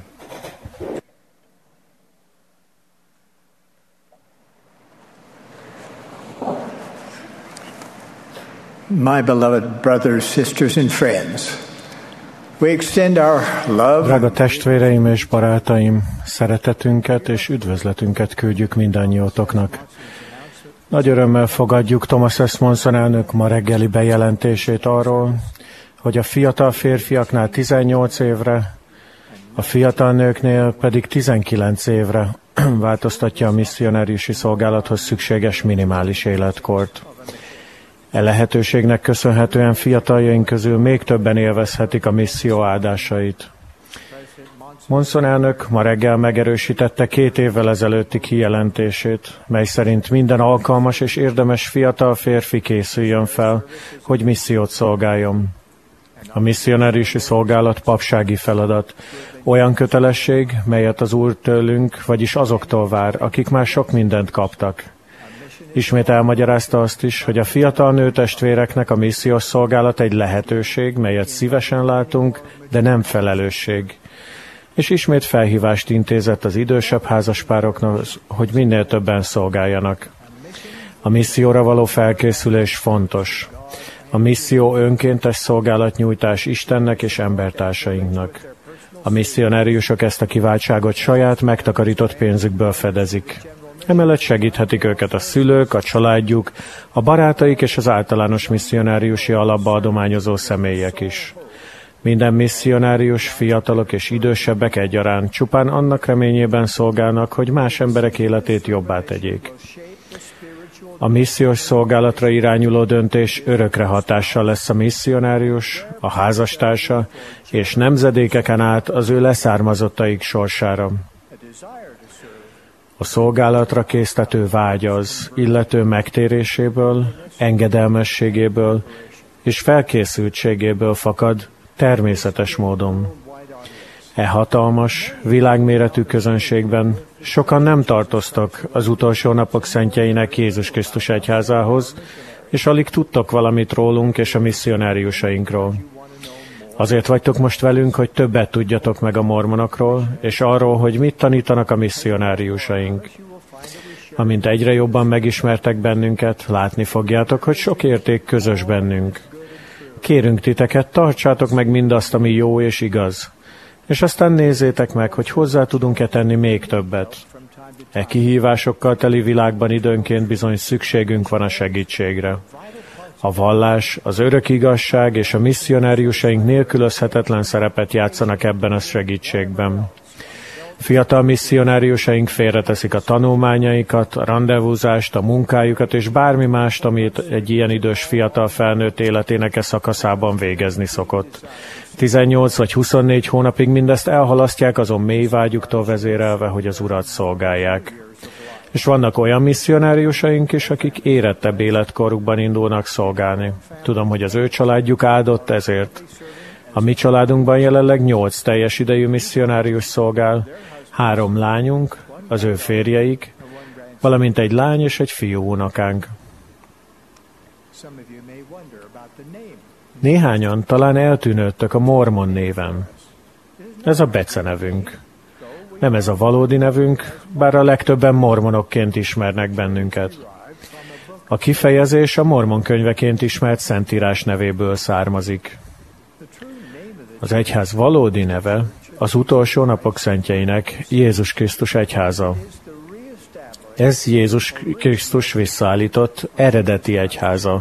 Speaker 8: My beloved brothers, sisters and friends, we extend our love.
Speaker 3: Drága testvéreim és barátaim, szeretetünket és üdvözletünket küldjük mindannyiótoknak. Nagy örömmel fogadjuk Thomas S. Monson elnök ma reggeli bejelentését arról, hogy a fiatal férfiaknál 18 évre, a fiatal nőknél pedig 19 évre változtatja a misszionáriusi szolgálathoz szükséges minimális életkort. E lehetőségnek köszönhetően fiataljaink közül még többen élvezhetik a misszió áldásait. Monson elnök ma reggel megerősítette 2 évvel ezelőtti kijelentését, mely szerint minden alkalmas és érdemes fiatal férfi készüljön fel, hogy missziót szolgáljon. A misszionáriusi szolgálat papsági feladat, olyan kötelesség, melyet az Úr tőlünk, vagyis azoktól vár, akik már sok mindent kaptak. Ismét elmagyarázta azt is, hogy a fiatal nőtestvéreknek a missziós szolgálat egy lehetőség, melyet szívesen látunk, de nem felelősség. És ismét felhívást intézett az idősebb házaspároknak, hogy minél többen szolgáljanak. A misszióra való felkészülés fontos. A misszió önkéntes szolgálatnyújtás Istennek és embertársainknak. A misszionáriusok ezt a kiváltságot saját megtakarított pénzükből fedezik. Emellett segíthetik őket a szülők, a családjuk, a barátaik és az általános misszionáriusi alapba adományozó személyek is. Minden misszionárius, fiatalok és idősebbek egyaránt csupán annak reményében szolgálnak, hogy más emberek életét jobbá tegyék. A missziós szolgálatra irányuló döntés örökre hatással lesz a misszionárius, a házastársa és nemzedékeken át az ő leszármazottaik sorsára. A szolgálatra késztető vágy az illető megtéréséből, engedelmességéből és felkészültségéből fakad természetes módon. E hatalmas, világméretű közönségben sokan nem tartoztak az utolsó napok szentjeinek Jézus Krisztus egyházához, és alig tudtok valamit rólunk és a misszionáriusainkról. Azért vagytok most velünk, hogy többet tudjatok meg a mormonokról, és arról, hogy mit tanítanak a misszionáriusaink. Amint egyre jobban megismertek bennünket, látni fogjátok, hogy sok érték közös bennünk. Kérünk titeket, tartsátok meg mindazt, ami jó és igaz, és aztán nézzétek meg, hogy hozzá tudunk-e tenni még többet. E kihívásokkal teli világban időnként bizony szükségünk van a segítségre. A vallás, az örök igazság és a misszionáriusaink nélkülözhetetlen szerepet játszanak ebben a segítségben. Fiatal misszionáriusaink félreteszik a tanulmányaikat, a randevúzást, a munkájukat és bármi mást, amit egy ilyen idős fiatal felnőtt életének e szakaszában végezni szokott. 18 vagy 24 hónapig mindezt elhalasztják azon mély vágyuktól vezérelve, hogy az Urat szolgálják. És vannak olyan misszionáriusaink is, akik érettebb életkorukban indulnak szolgálni. Tudom, hogy az ő családjuk áldott ezért. A mi családunkban jelenleg 8 teljes idejű misszionárius szolgál, 3 lányunk, az ő férjeik, valamint egy lány és egy fiú unokánk. Néhányan talán eltűnődtök a Mormon néven. Ez a becenevünk. Nem ez a valódi nevünk, bár a legtöbben mormonokként ismernek bennünket. A kifejezés a Mormon könyveként ismert Szentírás nevéből származik. Az egyház valódi neve az utolsó napok szentjeinek Jézus Krisztus egyháza. Ez Jézus Krisztus visszaállított eredeti egyháza.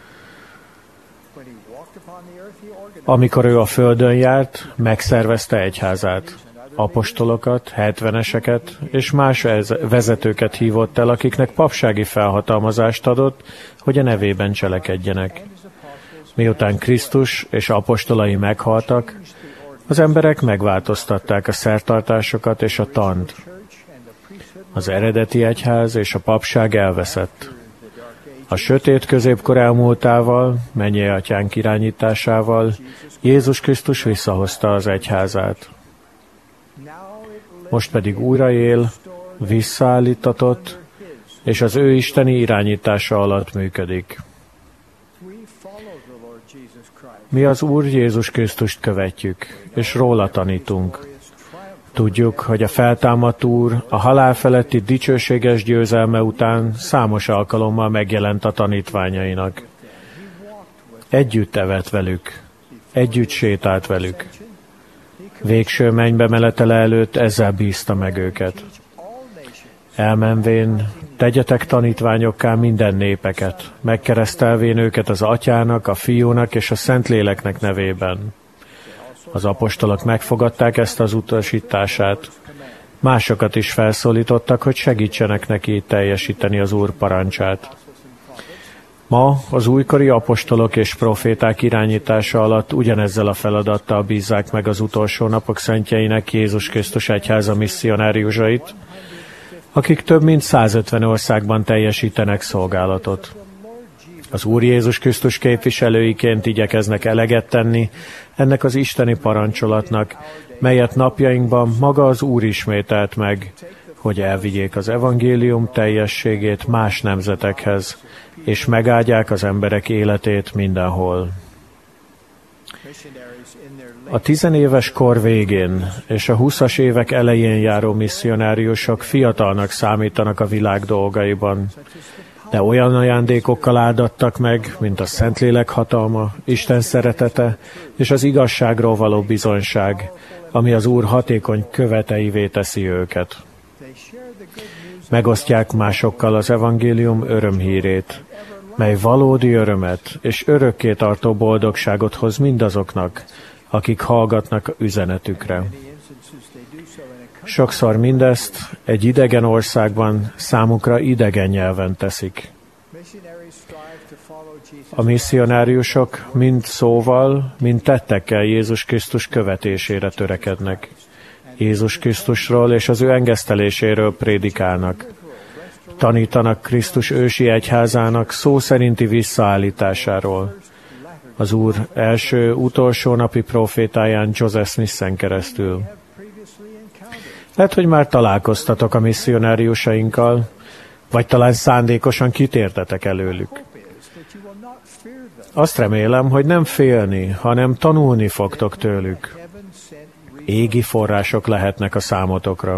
Speaker 3: Amikor ő a földön járt, megszervezte egyházát. Apostolokat, 70-eseket és más vezetőket hívott el, akiknek papsági felhatalmazást adott, hogy a nevében cselekedjenek. Miután Krisztus és apostolai meghaltak, az emberek megváltoztatták a szertartásokat és a tant. Az eredeti egyház és a papság elveszett. A sötét középkor elmúltával, Mennyei Atyánk irányításával Jézus Krisztus visszahozta az egyházát. Most pedig újra él, visszaállítatott, és az ő isteni irányítása alatt működik. Mi az Úr Jézus Krisztust követjük, és róla tanítunk. Tudjuk, hogy a feltámadt Úr a halál feletti dicsőséges győzelme után számos alkalommal megjelent a tanítványainak. Együtt evett velük, együtt sétált velük. Végső mennybe menetele előtt ezzel bízta meg őket. Elmenvén, tegyetek tanítványokká minden népeket, megkeresztelvén őket az Atyának, a Fiúnak és a Szentléleknek nevében. Az apostolok megfogadták ezt az utasítását. Másokat is felszólítottak, hogy segítsenek neki teljesíteni az Úr parancsát. Ma az újkori apostolok és proféták irányítása alatt ugyanezzel a feladattal bízzák meg az utolsó napok szentjeinek Jézus Krisztus egyháza misszionáriusait, akik több mint 150 országban teljesítenek szolgálatot. Az Úr Jézus Krisztus képviselőiként igyekeznek eleget tenni ennek az isteni parancsolatnak, melyet napjainkban maga az Úr ismételt meg, hogy elvigyék az evangélium teljességét más nemzetekhez, és megáldják az emberek életét mindenhol. A 10 éves kor végén és a 20-as évek elején járó misszionáriusok fiatalnak számítanak a világ dolgaiban, de olyan ajándékokkal áldattak meg, mint a Szentlélek hatalma, Isten szeretete és az igazságról való bizonyság, ami az Úr hatékony követeivé teszi őket. Megosztják másokkal az evangélium örömhírét, mely valódi örömet és örökké tartó boldogságot hoz mindazoknak, akik hallgatnak üzenetükre. Sokszor mindezt egy idegen országban számukra idegen nyelven teszik. A misszionáriusok mind szóval, mind tettekkel Jézus Krisztus követésére törekednek. Jézus Krisztusról és az ő engeszteléséről prédikálnak. Tanítanak Krisztus ősi egyházának szó szerinti visszaállításáról. Az Úr első, utolsó napi profétáján Joseph Smith-en keresztül. Lehet, hogy már találkoztatok a misszionáriusainkkal, vagy talán szándékosan kitértetek előlük. Azt remélem, hogy nem félni, hanem tanulni fogtok tőlük. Égi források lehetnek a számotokra.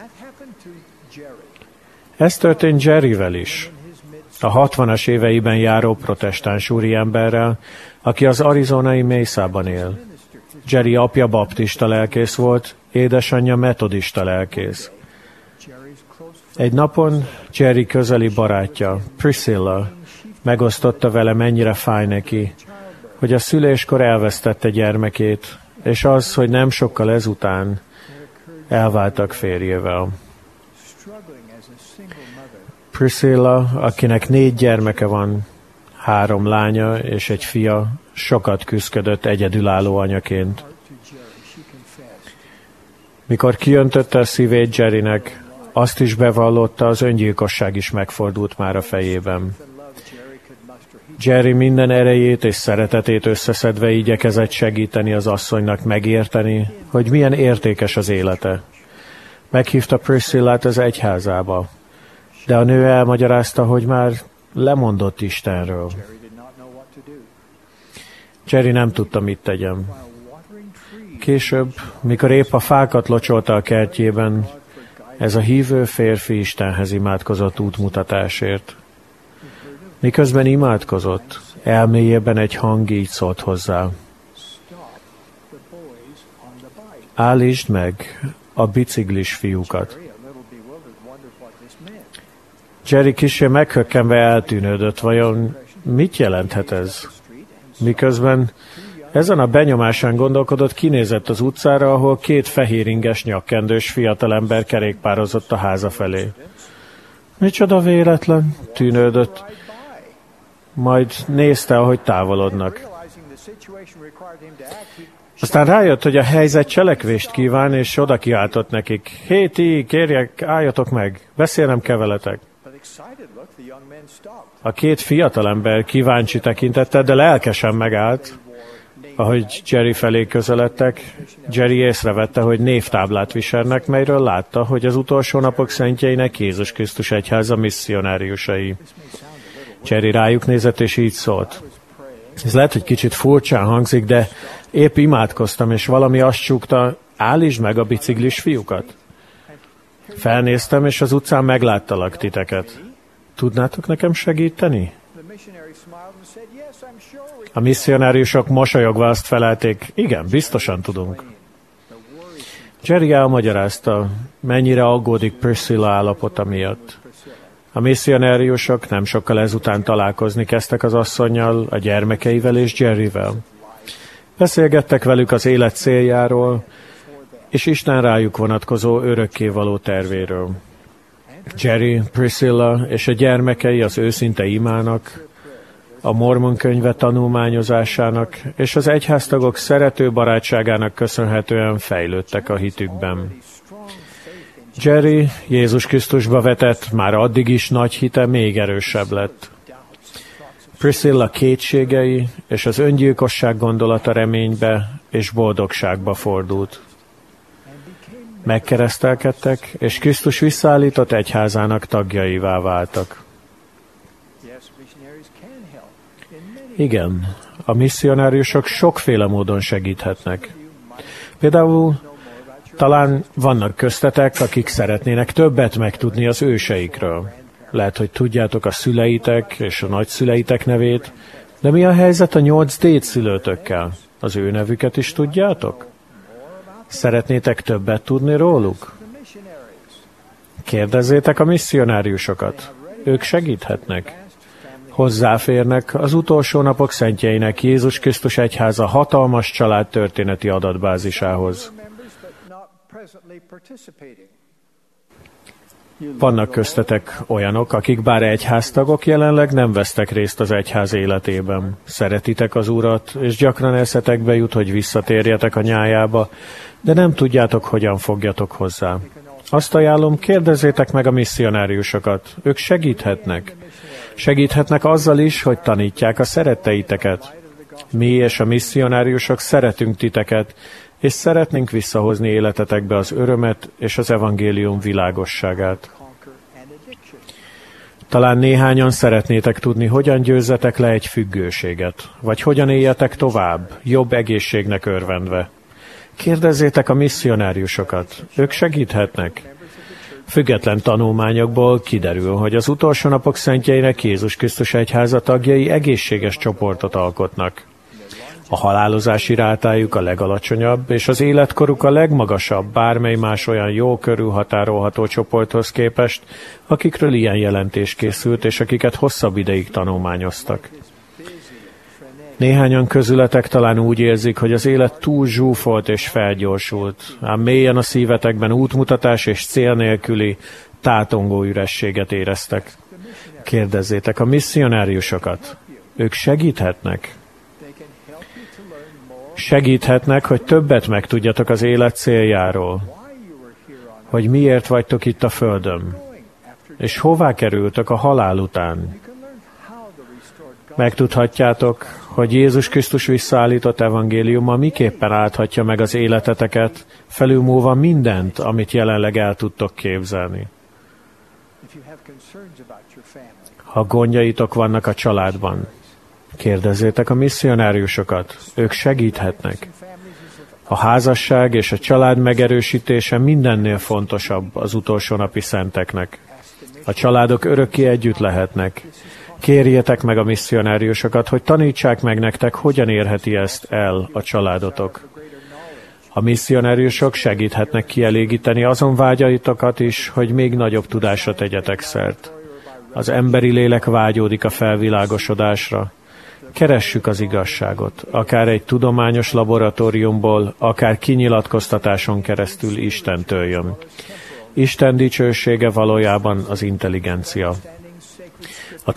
Speaker 3: Ez történt Jerryvel is, a 60-as éveiben járó protestáns úriemberrel, aki az arizonai Mesában él. Jerry apja baptista lelkész volt, édesanyja metodista lelkész. Egy napon Jerry közeli barátja, Priscilla, megosztotta vele, mennyire fáj neki, hogy a szüléskor elvesztette gyermekét, és az, hogy nem sokkal ezután elváltak férjével. Priscilla, akinek 4 gyermeke van, 3 lánya és egy fia, sokat küszködött egyedülálló anyaként. Mikor kiöntötte a szívét Jerrynek, azt is bevallotta, az öngyilkosság is megfordult már a fejében. Jerry minden erejét és szeretetét összeszedve igyekezett segíteni az asszonynak megérteni, hogy milyen értékes az élete. Meghívta Priscillát az egyházába, de a nő elmagyarázta, hogy már lemondott Istenről. Jerry nem tudta, mit tegyen. Később, mikor épp a fákat locsolta a kertjében, ez a hívő férfi Istenhez imádkozott útmutatásért. Miközben imádkozott, elméjében egy hang így szólt hozzá. Állítsd meg a biciklis fiúkat. Jerry kissé meghökkenve eltűnődött, vajon mit jelenthet ez? Miközben ezen a benyomásán gondolkodott, kinézett az utcára, ahol két fehéringes, nyakkendős fiatalember kerékpározott a háza felé. Micsoda véletlen, tűnődött, majd nézte, ahogy távolodnak. Aztán rájött, hogy a helyzet cselekvést kíván, és oda kiáltott nekik. Hé, ti, kérjek, álljatok meg, beszélnem kell veletek. A két fiatalember kíváncsi tekintette, de lelkesen megállt. Ahogy Jerry felé közeledtek, Jerry észrevette, hogy névtáblát viselnek, melyről látta, hogy az utolsó napok szentjeinek Jézus Krisztus egyháza misszionáriusai. Jerry rájuk nézett, és így szólt. Ez lehet, hogy kicsit furcsán hangzik, de épp imádkoztam, és valami azt súgta, állítsd meg a biciklis fiúkat. Felnéztem, és az utcán megláttalak titeket. Tudnátok nekem segíteni? A misszionáriusok mosolyogva azt felelték, igen, biztosan tudunk. Jerry elmagyarázta, mennyire aggódik Priscilla állapota miatt. A misszionáriusok nem sokkal ezután találkozni kezdtek az asszonnyal, a gyermekeivel és Jerryvel. Beszélgettek velük az élet céljáról, és Isten rájuk vonatkozó örökkévaló tervéről. Jerry, Priscilla és a gyermekei az őszinte imának, a Mormon könyve tanulmányozásának és az egyháztagok szerető barátságának köszönhetően fejlődtek a hitükben. Jerry Jézus Krisztusba vetett, már addig is nagy hite még erősebb lett. Priscilla kétségei és az öngyilkosság gondolata reménybe és boldogságba fordult. Megkeresztelkedtek, és Krisztus visszaállított egyházának tagjaivá váltak. Igen, a misszionáriusok sokféle módon segíthetnek. Például talán vannak köztetek, akik szeretnének többet megtudni az őseikről. Lehet, hogy tudjátok a szüleitek és a nagyszüleitek nevét, de mi a helyzet a 8 dédszülőtökkel? Az ő nevüket is tudjátok? Szeretnétek többet tudni róluk? Kérdezzétek a misszionáriusokat. Ők segíthetnek. Hozzáférnek az utolsó napok szentjeinek Jézus Krisztus egyháza hatalmas család történeti adatbázisához. Vannak köztetek olyanok, akik bár egyháztagok, jelenleg nem vesztek részt az egyház életében. Szeretitek az Urat, és gyakran eszetekbe jut, hogy visszatérjetek a nyájába, de nem tudjátok, hogyan fogjatok hozzá. Azt ajánlom, kérdezzétek meg a misszionáriusokat. Ők segíthetnek. Segíthetnek azzal is, hogy tanítják a szeretteiteket. Mi és a misszionáriusok szeretünk titeket, és szeretnénk visszahozni életetekbe az örömet és az evangélium világosságát. Talán néhányan szeretnétek tudni, hogyan győzzetek le egy függőséget, vagy hogyan éljetek tovább, jobb egészségnek örvendve. Kérdezzétek a misszionáriusokat, ők segíthetnek. Független tanulmányokból kiderül, hogy az utolsó napok szentjeinek Jézus Krisztus egyháza tagjai egészséges csoportot alkotnak. A halálozási rátájuk a legalacsonyabb, és az életkoruk a legmagasabb bármely más olyan jó körülhatárolható csoporthoz képest, akikről ilyen jelentés készült, és akiket hosszabb ideig tanulmányoztak. Néhányan közületek talán úgy érzik, hogy az élet túl zsúfolt és felgyorsult, ám mélyen a szívetekben útmutatás és cél nélküli, tátongó ürességet éreztek. Kérdezzétek a misszionáriusokat. Ők segíthetnek. Segíthetnek, hogy többet megtudjatok az élet céljáról, hogy miért vagytok itt a földön, és hová kerültök a halál után. Megtudhatjátok, hogy Jézus Krisztus visszaállított evangéliuma miképpen állthatja meg az életeteket, felülmúlva mindent, amit jelenleg el tudtok képzelni. Ha gondjaitok vannak a családban, Kérdezzétek a misszionáriusokat, ők segíthetnek. A házasság és a család megerősítése mindennél fontosabb az utolsó napi szenteknek. A családok örökké együtt lehetnek. Kérjétek meg a misszionáriusokat, hogy tanítsák meg nektek, hogyan érheti ezt el a családotok. A misszionáriusok segíthetnek kielégíteni azon vágyaitokat is, hogy még nagyobb tudásra tegyetek szert. Az emberi lélek vágyódik a felvilágosodásra. Keressük az igazságot, akár egy tudományos laboratóriumból, akár kinyilatkoztatáson keresztül Istentől jön. Isten dicsősége valójában az intelligencia. A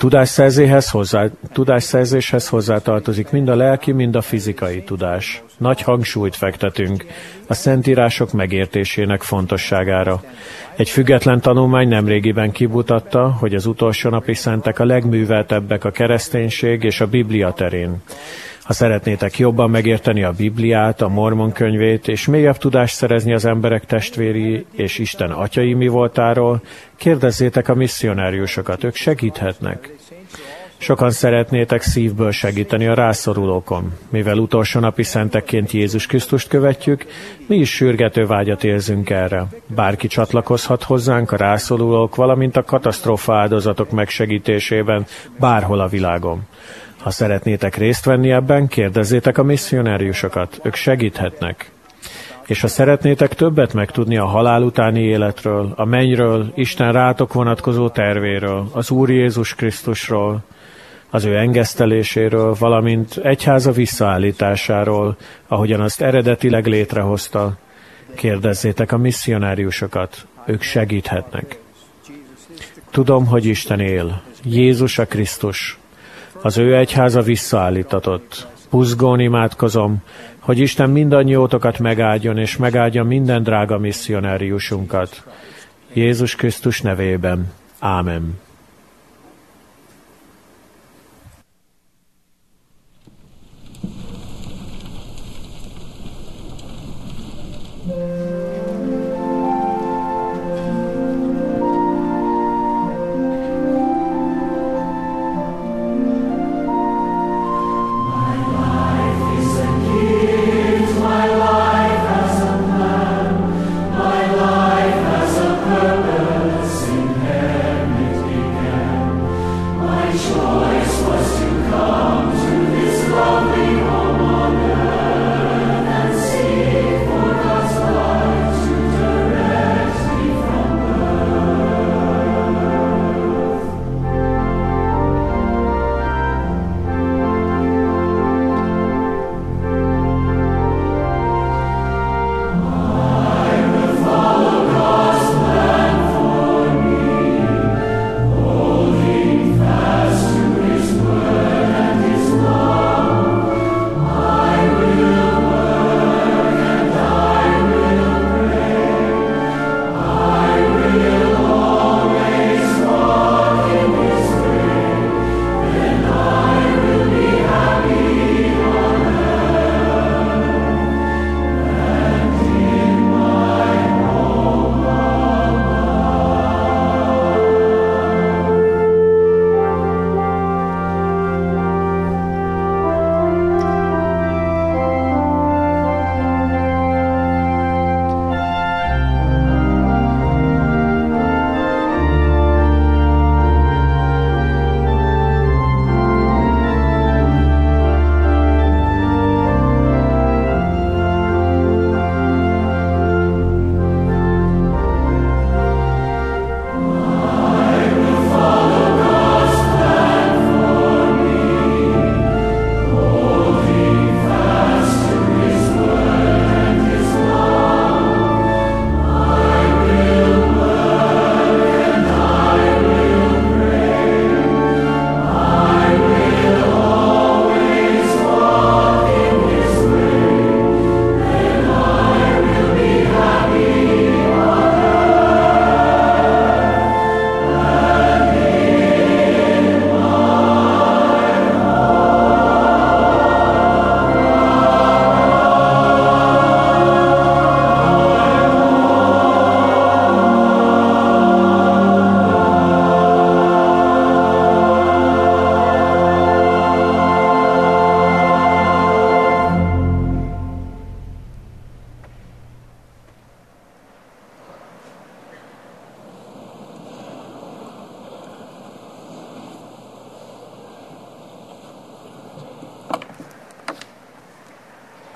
Speaker 3: tudásszerzéshez hozzátartozik mind a lelki, mind a fizikai tudás. Nagy hangsúlyt fektetünk a Szentírások megértésének fontosságára. Egy független tanulmány nemrégiben kimutatta, hogy az utolsó napi szentek a legműveltebbek a kereszténység és a Biblia terén. Ha szeretnétek jobban megérteni a Bibliát, a Mormon könyvét, és mélyebb tudást szerezni az emberek testvéri és Isten atyai mi voltáról, kérdezzétek a misszionáriusokat, ők segíthetnek. Sokan szeretnétek szívből segíteni a rászorulókon. Mivel utolsó napi szentekként Jézus Krisztust követjük, mi is sürgető vágyat érzünk erre. Bárki csatlakozhat hozzánk a rászorulók, valamint a katasztrófa áldozatok megsegítésében bárhol a világon. Ha szeretnétek részt venni ebben, kérdezzétek a misszionáriusokat, ők segíthetnek. És ha szeretnétek többet megtudni a halál utáni életről, a mennyről, Isten rátok vonatkozó tervéről, az Úr Jézus Krisztusról, az ő engeszteléséről, valamint egyháza visszaállításáról, ahogyan azt eredetileg létrehozta, kérdezzétek a misszionáriusokat, ők segíthetnek. Tudom, hogy Isten él, Jézus a Krisztus, az ő egyháza visszaállítatott. Buzgón imádkozom, hogy Isten mindannyiótokat megáldjon, és megáldja minden drága misszionáriusunkat. Jézus Krisztus nevében. Ámen.
Speaker 14: Purpose in eternity.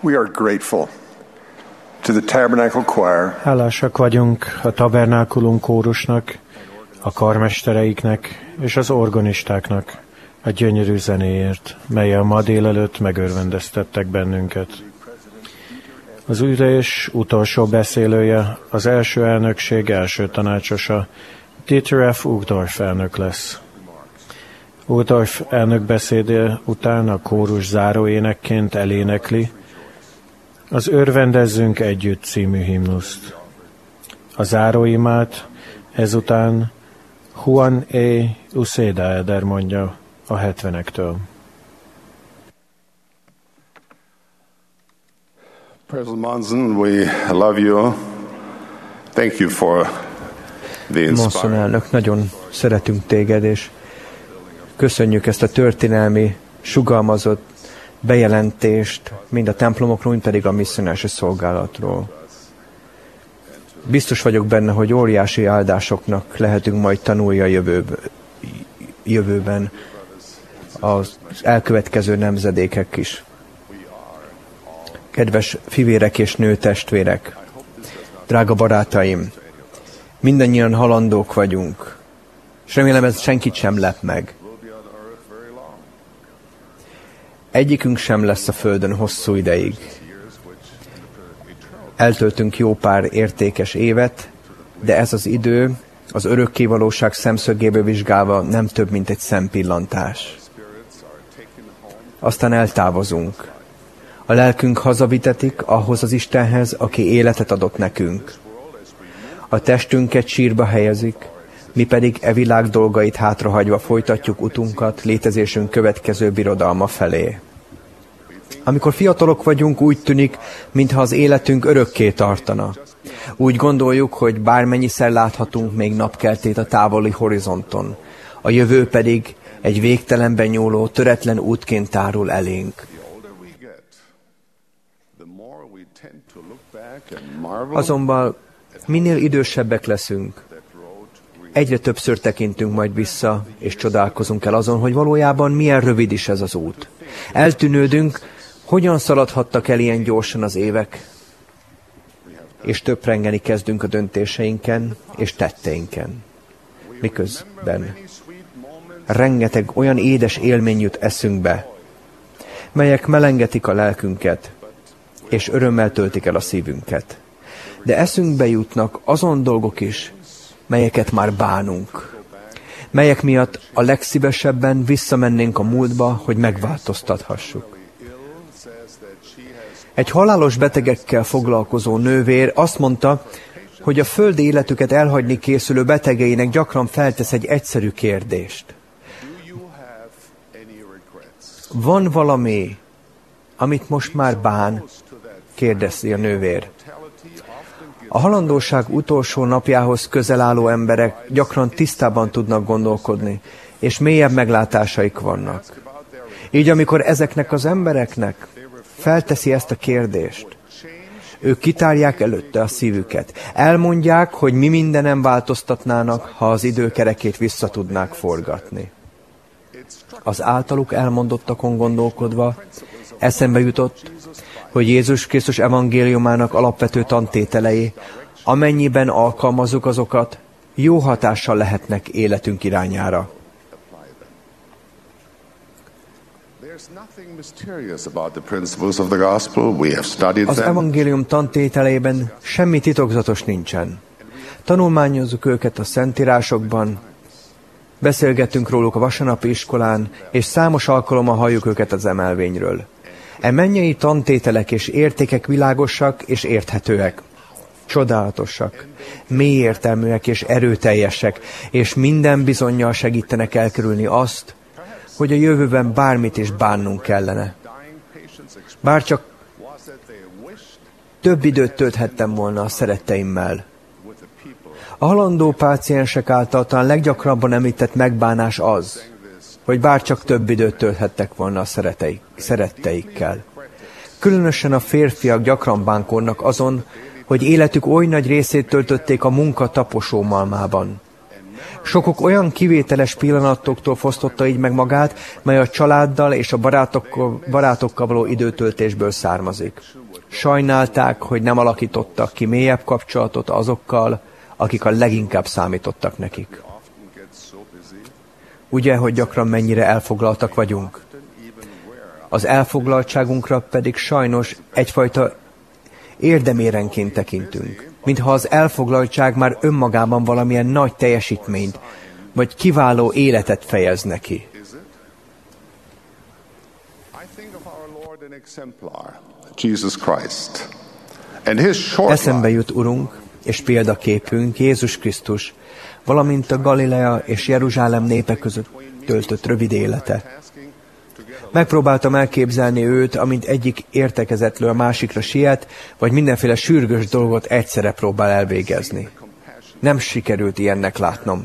Speaker 6: We are grateful to the Tabernacle Choir.
Speaker 3: Hálásak vagyunk a Tabernákulum kórusnak, a karmestereiknek és az organistáknak a gyönyörű zenéért, mellyel ma délelőtt megörvendeztettek bennünket. Az ülés utolsó beszélője, az első elnökség első tanácsosa, Dieter F. Uchtdorf elnök lesz. Uchtdorf elnök beszéde után a kórus záróénekként elénekli az Örvendezzünk együtt című himnuszt. A záróimát ezután Juan E. Uceda Eder mondja a 70-ektől.
Speaker 14: President Monson, we love you. Thank you for the
Speaker 2: Monson elnök, nagyon szeretünk téged, és köszönjük ezt a történelmi, sugalmazott bejelentést, mind a templomokról, mind pedig a misszionási szolgálatról. Biztos vagyok benne, hogy óriási áldásoknak lehetünk majd tanulni a jövőben az elkövetkező nemzedékek is. Kedves fivérek és nőtestvérek, drága barátaim, mindannyian halandók vagyunk, és remélem ez senkit sem lep meg. Egyikünk sem lesz a Földön hosszú ideig. Eltöltünk jó pár értékes évet, de ez az idő az örökkévalóság szemszögéből vizsgálva nem több, mint egy szempillantás. Aztán eltávozunk. A lelkünk hazavitetik ahhoz az Istenhez, aki életet adott nekünk. A testünket sírba helyezik, mi pedig e világ dolgait hátrahagyva folytatjuk utunkat létezésünk következő birodalma felé. Amikor fiatalok vagyunk, úgy tűnik, mintha az életünk örökké tartana. Úgy gondoljuk, hogy bármennyiszer láthatunk még napkeltét a távoli horizonton, a jövő pedig egy végtelenben nyúló, töretlen útként tárul elénk. Azonban minél idősebbek leszünk, egyre többször tekintünk majd vissza, és csodálkozunk el azon, hogy valójában milyen rövid is ez az út. Eltűnődünk, hogyan szaladhattak el ilyen gyorsan az évek, és töprengeni kezdünk a döntéseinken és tetteinken. Miközben rengeteg olyan édes élmény jut eszünkbe, melyek melengetik a lelkünket, és örömmel töltik el a szívünket. De eszünkbe jutnak azon dolgok is, melyeket már bánunk, melyek miatt a legszívesebben visszamennénk a múltba, hogy megváltoztathassuk. Egy halálos betegekkel foglalkozó nővér azt mondta, hogy a földi életüket elhagyni készülő betegeinek gyakran feltesz egy egyszerű kérdést. Van valami, amit most már bán? Kérdezi a nővér. A halandóság utolsó napjához közel álló emberek gyakran tisztában tudnak gondolkodni, és mélyebb meglátásaik vannak. Így amikor ezeknek az embereknek felteszi ezt a kérdést, ők kitárják előtte a szívüket. Elmondják, hogy mi mindenem változtatnának, ha az időkerekét vissza tudnák forgatni. Az általuk elmondottakon gondolkodva eszembe jutott, hogy Jézus Krisztus evangéliumának alapvető tantételei, amennyiben alkalmazzuk azokat, jó hatással lehetnek életünk irányára. Az evangélium tantételében semmi titokzatos nincsen. Tanulmányozzuk őket a szentírásokban, beszélgettünk róluk a vasárnapi iskolán, és számos alkalommal halljuk őket az emelvényről. E mennyei tantételek és értékek világosak és érthetőek, csodálatosak, mély értelműek és erőteljesek, és minden bizonnyal segítenek elkerülni azt, hogy a jövőben bármit is bánnunk kellene. Bár csak több időt tölthettem volna a szeretteimmel. A halandó páciensek által talán leggyakrabban említett megbánás az, hogy bár csak több időt tölthettek volna a szeretteikkel. Különösen a férfiak gyakran bánkodnak azon, hogy életük oly nagy részét töltötték a munka taposómalmában, Sokuk olyan kivételes pillanatoktól fosztotta így meg magát, mely a családdal és a barátokkal való időtöltésből származik. Sajnálták, hogy nem alakítottak ki mélyebb kapcsolatot azokkal, akik a leginkább számítottak nekik. Ugye, hogy gyakran mennyire elfoglaltak vagyunk? Az elfoglaltságunkra pedig sajnos egyfajta érdemérenként tekintünk, mintha az elfoglaltság már önmagában valamilyen nagy teljesítményt, vagy kiváló életet fejezne ki. Eszembe jut Urunk és példaképünk, Jézus Krisztus, valamint a Galilea és Jeruzsálem népe között töltött rövid élete. Megpróbáltam elképzelni őt, amint egyik értekezetről a másikra siet, vagy mindenféle sürgős dolgot egyszerre próbál elvégezni. Nem sikerült ilyennek látnom.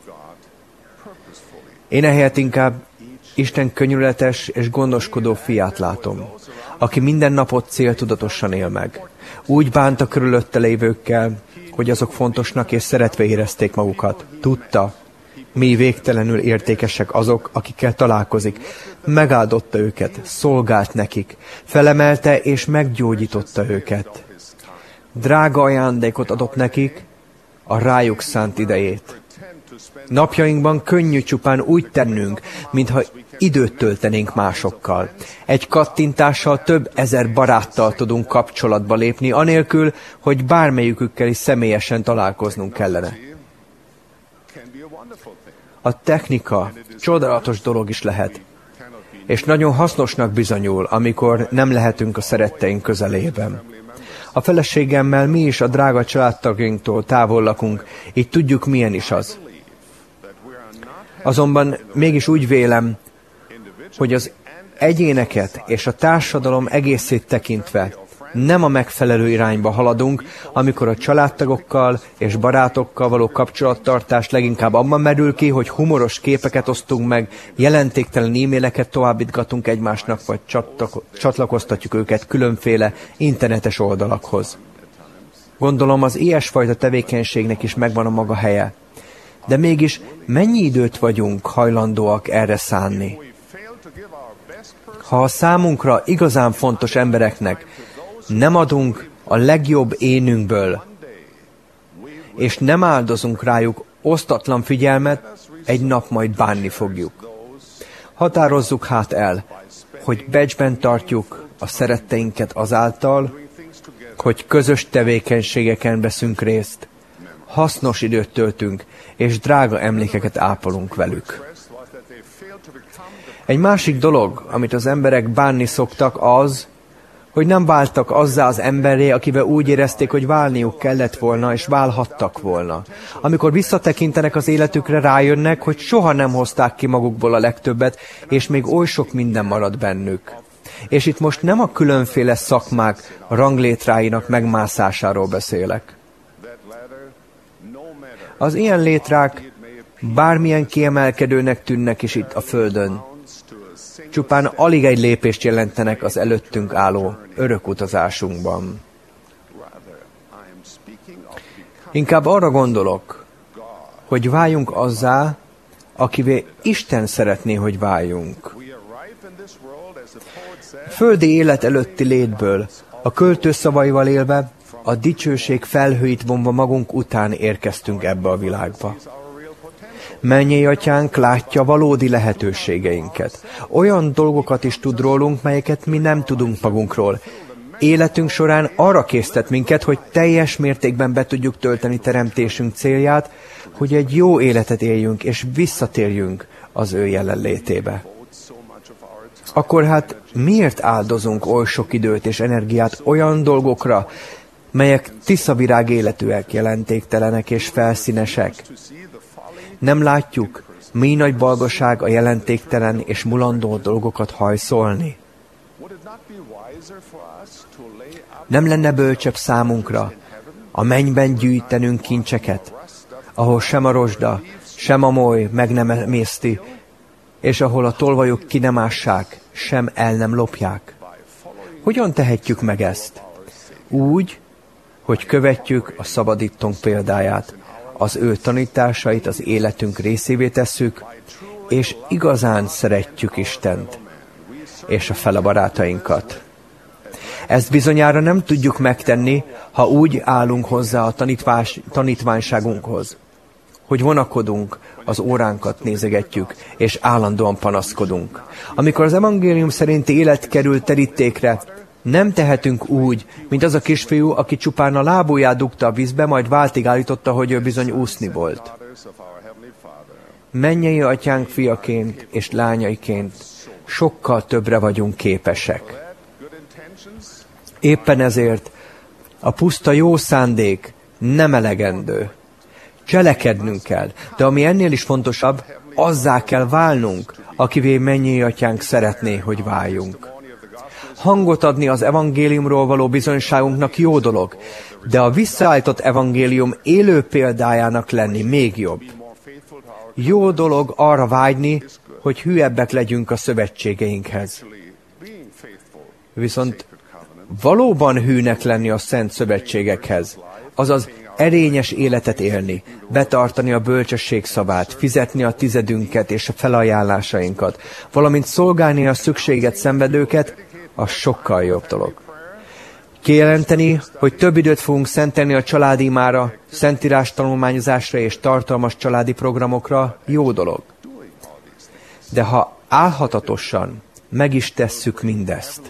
Speaker 2: Én ehelyett inkább Isten könyörületes és gondoskodó fiát látom, aki minden napot céltudatosan él meg. Úgy bánt a körülötte lévőkkel, hogy azok fontosnak és szeretve érezték magukat. Tudta, mi végtelenül értékesek azok, akikkel találkozik. Megáldotta őket, szolgált nekik, felemelte és meggyógyította őket. Drága ajándékot adott nekik, a rájuk szánt idejét. Napjainkban könnyű csupán úgy tennünk, mintha időt töltenénk másokkal. Egy kattintással több ezer baráttal tudunk kapcsolatba lépni, anélkül, hogy bármelyikükkel is személyesen találkoznunk kellene. A technika csodálatos dolog is lehet, és nagyon hasznosnak bizonyul, amikor nem lehetünk a szeretteink közelében. A feleségemmel mi is a drága családtagjunktól távol lakunk, így tudjuk, milyen is az. Azonban mégis úgy vélem, hogy az egyéneket és a társadalom egészét tekintve nem a megfelelő irányba haladunk, amikor a családtagokkal és barátokkal való kapcsolattartás leginkább abban merül ki, hogy humoros képeket osztunk meg, jelentéktelen e-maileket továbbítgatunk egymásnak, vagy csatlakoztatjuk őket különféle internetes oldalakhoz. Gondolom, az ilyesfajta tevékenységnek is megvan a maga helye. De mégis mennyi időt vagyunk hajlandóak erre szánni? Ha a számunkra igazán fontos embereknek nem adunk a legjobb énünkből, és nem áldozunk rájuk osztatlan figyelmet, egy nap majd bánni fogjuk. Határozzuk hát el, hogy becsben tartjuk a szeretteinket azáltal, hogy közös tevékenységeken veszünk részt, hasznos időt töltünk, és drága emlékeket ápolunk velük. Egy másik dolog, amit az emberek bánni szoktak, az, hogy nem váltak azzá az emberré, akivel úgy érezték, hogy válniuk kellett volna, és válhattak volna. Amikor visszatekintenek az életükre, rájönnek, hogy soha nem hozták ki magukból a legtöbbet, és még oly sok minden marad bennük. És itt most nem a különféle szakmák ranglétráinak megmászásáról beszélek. Az ilyen létrák bármilyen kiemelkedőnek tűnnek is itt a Földön, csupán alig egy lépést jelentenek az előttünk álló örök utazásunkban. Inkább arra gondolok, hogy váljunk azzá, akivé Isten szeretné, hogy váljunk. Földi élet előtti létből, a költő szavaival élve, a dicsőség felhőit vonva magunk után érkeztünk ebbe a világba. Mennyei Atyánk látja valódi lehetőségeinket. Olyan dolgokat is tud rólunk, melyeket mi nem tudunk magunkról. Életünk során arra késztet minket, hogy teljes mértékben be tudjuk tölteni teremtésünk célját, hogy egy jó életet éljünk és visszatérjünk az ő jelenlétébe. Akkor hát miért áldozunk oly sok időt és energiát olyan dolgokra, melyek tiszavirág életűek, jelentéktelenek és felszínesek? Nem látjuk, mi nagy balgaság a jelentéktelen és mulandó dolgokat hajszolni? Nem lenne bölcsebb számunkra a mennyben gyűjtenünk kincseket, ahol sem a rozsda, sem a moly meg nem emészti, és ahol a tolvajok ki nem ássák, sem el nem lopják? Hogyan tehetjük meg ezt? Úgy, hogy követjük a szabadítónk példáját, az ő tanításait az életünk részévé tesszük, és igazán szeretjük Istent és a fele barátainkat. Ezt bizonyára nem tudjuk megtenni, ha úgy állunk hozzá a tanítványságunkhoz, hogy vonakodunk, az óránkat nézegetjük, és állandóan panaszkodunk. Amikor az evangélium szerinti élet kerül terítékre, nem tehetünk úgy, mint az a kisfiú, aki csupán a lábujját dugta a vízbe, majd váltig állította, hogy ő bizony úszni volt. Mennyei atyánk fiaként és lányaiként sokkal többre vagyunk képesek. Éppen ezért a puszta jó szándék nem elegendő. Cselekednünk kell, de ami ennél is fontosabb, azzá kell válnunk, akivé mennyei atyánk szeretné, hogy váljunk. Hangot adni az evangéliumról való bizonyságunknak jó dolog, de a visszaállított evangélium élő példájának lenni még jobb. Jó dolog arra vágyni, hogy hűebbek legyünk a szövetségeinkhez. Viszont valóban hűnek lenni a szent szövetségekhez, azaz erényes életet élni, betartani a bölcsesség szavát, fizetni a tizedünket és a felajánlásainkat, valamint szolgálni a szükséget szenvedőket, az sokkal jobb dolog. Kijelenteni, hogy több időt fogunk szentelni a családi imára, szentírás tanulmányozásra és tartalmas családi programokra, jó dolog. De ha álhatatosan meg is tesszük mindezt,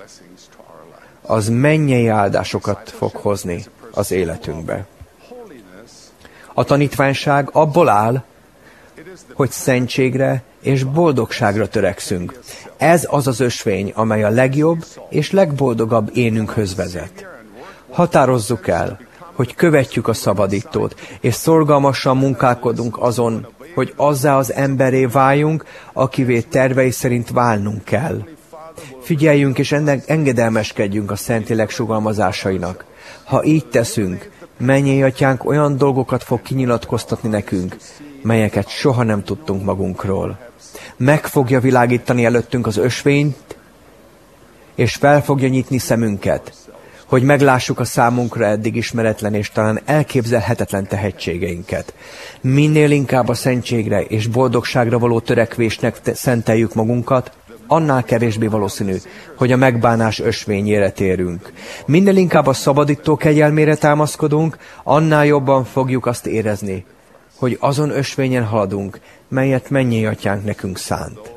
Speaker 2: az mennyei áldásokat fog hozni az életünkbe. A tanítványság abból áll, hogy szentségre és boldogságra törekszünk. Ez az az ösvény, amely a legjobb és legboldogabb énünkhöz vezet. Határozzuk el, hogy követjük a szabadítót, és szorgalmasan munkálkodunk azon, hogy azzá az emberré váljunk, akivé tervei szerint válnunk kell. Figyeljünk és engedelmeskedjünk a Szentlélek sugalmazásainak. Ha így teszünk, mennyei atyánk olyan dolgokat fog kinyilatkoztatni nekünk, melyeket soha nem tudtunk magunkról. Meg fogja világítani előttünk az ösvényt, és fel fogja nyitni szemünket, hogy meglássuk a számunkra eddig ismeretlen és talán elképzelhetetlen tehetségeinket. Minél inkább a szentségre és boldogságra való törekvésnek szenteljük magunkat, annál kevésbé valószínű, hogy a megbánás ösvényére térünk. Minél inkább a szabadító kegyelmére támaszkodunk, annál jobban fogjuk azt érezni, hogy azon ösvényen haladunk, melyet mennyei atyánk nekünk szánt.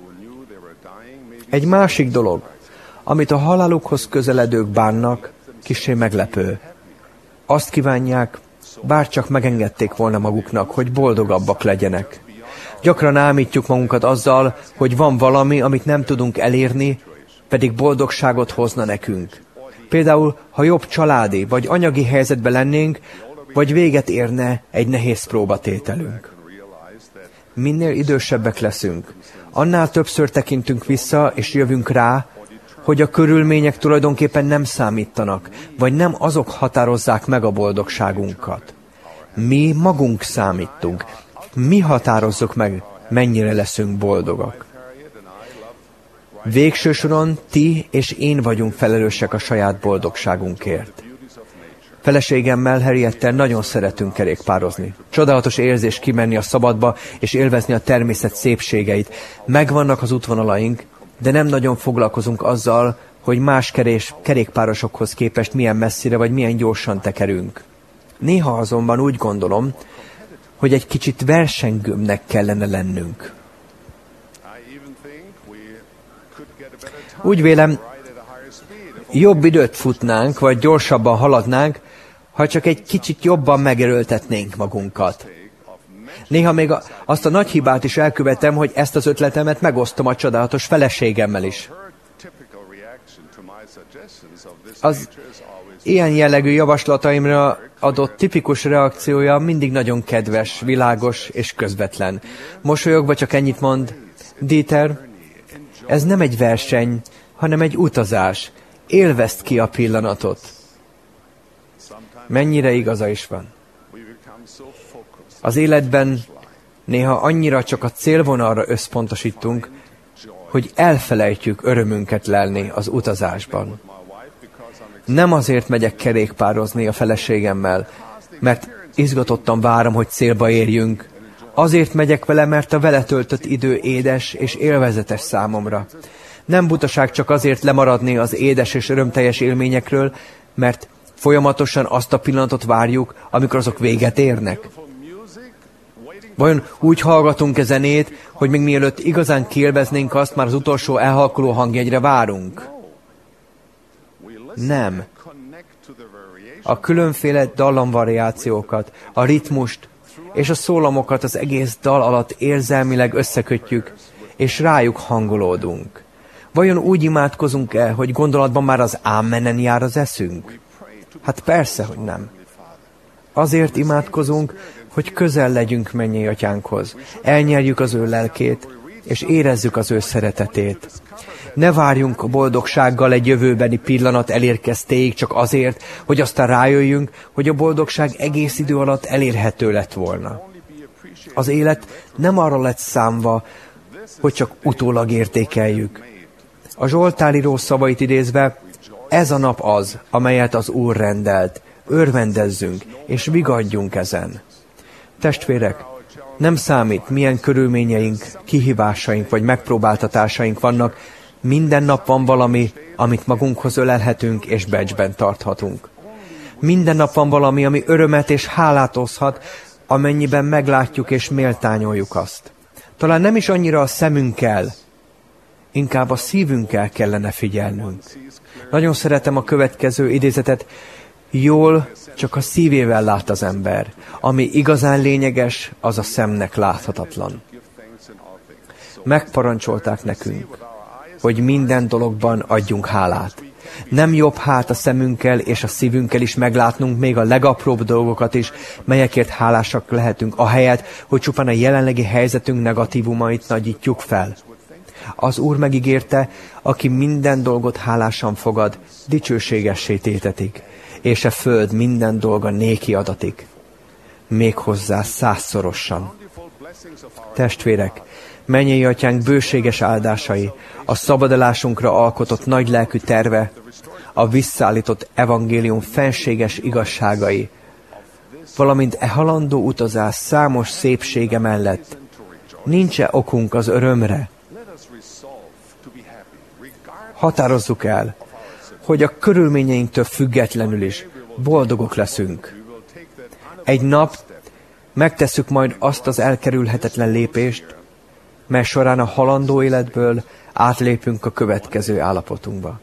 Speaker 2: Egy másik dolog, amit a halálukhoz közeledők bánnak, kissé meglepő. Azt kívánják, bárcsak megengedték volna maguknak, hogy boldogabbak legyenek. Gyakran ámítjuk magunkat azzal, hogy van valami, amit nem tudunk elérni, pedig boldogságot hozna nekünk. Például, ha jobb családi vagy anyagi helyzetben lennénk, vagy véget érne egy nehéz próbatételünk. Minél idősebbek leszünk, annál többször tekintünk vissza, és jövünk rá, hogy a körülmények tulajdonképpen nem számítanak, vagy nem azok határozzák meg a boldogságunkat. Mi magunk számítunk. Mi határozzuk meg, mennyire leszünk boldogak. Végső soron ti és én vagyunk felelősek a saját boldogságunkért. Feleségemmel, Harriettel nagyon szeretünk kerékpározni. Csodálatos érzés kimenni a szabadba és élvezni a természet szépségeit. Megvannak az útvonalaink, de nem nagyon foglalkozunk azzal, hogy más kerékpárosokhoz képest milyen messzire vagy milyen gyorsan tekerünk. Néha azonban úgy gondolom, hogy egy kicsit versengőbbnek kellene lennünk. Úgy vélem, jobb időt futnánk, vagy gyorsabban haladnánk, ha csak egy kicsit jobban megerőltetnénk magunkat. Néha még azt a nagy hibát is elkövetem, hogy ezt az ötletemet megosztom a csodálatos feleségemmel is. Az ilyen jellegű javaslataimra adott tipikus reakciója mindig nagyon kedves, világos és közvetlen. Mosolyogva csak ennyit mond: Dieter, ez nem egy verseny, hanem egy utazás. Élvezd ki a pillanatot. Mennyire igaza is van. Az életben néha annyira csak a célvonalra összpontosítunk, hogy elfelejtjük örömünket lelni az utazásban. Nem azért megyek kerékpározni a feleségemmel, mert Izgatottan várom, hogy célba érjünk. Azért megyek vele, mert a vele töltött idő édes és élvezetes számomra. Nem butaság csak azért lemaradni az édes és örömteljes élményekről, mert folyamatosan azt a pillanatot várjuk, amikor azok véget érnek. Vajon úgy hallgatunk-e zenét, hogy még mielőtt igazán kiélveznénk azt, már az utolsó elhalkuló hangjegyre várunk? Nem. A különféle dallamvariációkat, a ritmust és a szólamokat az egész dal alatt érzelmileg összekötjük, és rájuk hangolódunk. Vajon úgy imádkozunk-e, hogy gondolatban már az ámenen jár az eszünk? Hát persze, hogy nem. Azért imádkozunk, hogy közel legyünk mennyei atyánkhoz, elnyerjük az ő lelkét, és érezzük az ő szeretetét. Ne várjunk a boldogsággal egy jövőbeni pillanat elérkeztéig csak azért, hogy aztán rájöjjünk, hogy a boldogság egész idő alatt elérhető lett volna. Az élet nem arra lett számva, hogy csak utólag értékeljük. A Zsoltáríró szavait idézve, ez a nap az, amelyet az Úr rendelt. Örvendezzünk, és vigadjunk ezen. Testvérek, nem számít, milyen körülményeink, kihívásaink vagy megpróbáltatásaink vannak, minden nap van valami, amit magunkhoz ölelhetünk és becsben tarthatunk. Minden nap van valami, ami örömet és hálát oszhat, amennyiben meglátjuk és méltányoljuk azt. Talán nem is annyira a szemünkkel, inkább a szívünkkel kellene figyelnünk. Nagyon szeretem a következő idézetet, jól csak a szívével lát az ember. Ami igazán lényeges, az a szemnek láthatatlan. Megparancsolták nekünk, hogy minden dologban adjunk hálát. Nem jobb hát a szemünkkel és a szívünkkel is meglátnunk még a legapróbb dolgokat is, melyekért hálásak lehetünk, ahelyett, hogy csupán a jelenlegi helyzetünk negatívumait nagyítjuk fel. Az Úr megígérte, aki minden dolgot hálásan fogad, dicsőségessé tétetik, és a föld minden dolga néki adatik. Méghozzá 100-szorosan. Testvérek, mennyei atyánk bőséges áldásai, a szabadulásunkra alkotott nagylelkű terve, a visszaállított evangélium fenséges igazságai, valamint e halandó utazás számos szépsége mellett nincs-e okunk az örömre? Határozzuk el, hogy a körülményeinktől függetlenül is boldogok leszünk. Egy nap megtesszük majd azt az elkerülhetetlen lépést, mely során a halandó életből átlépünk a következő állapotunkba.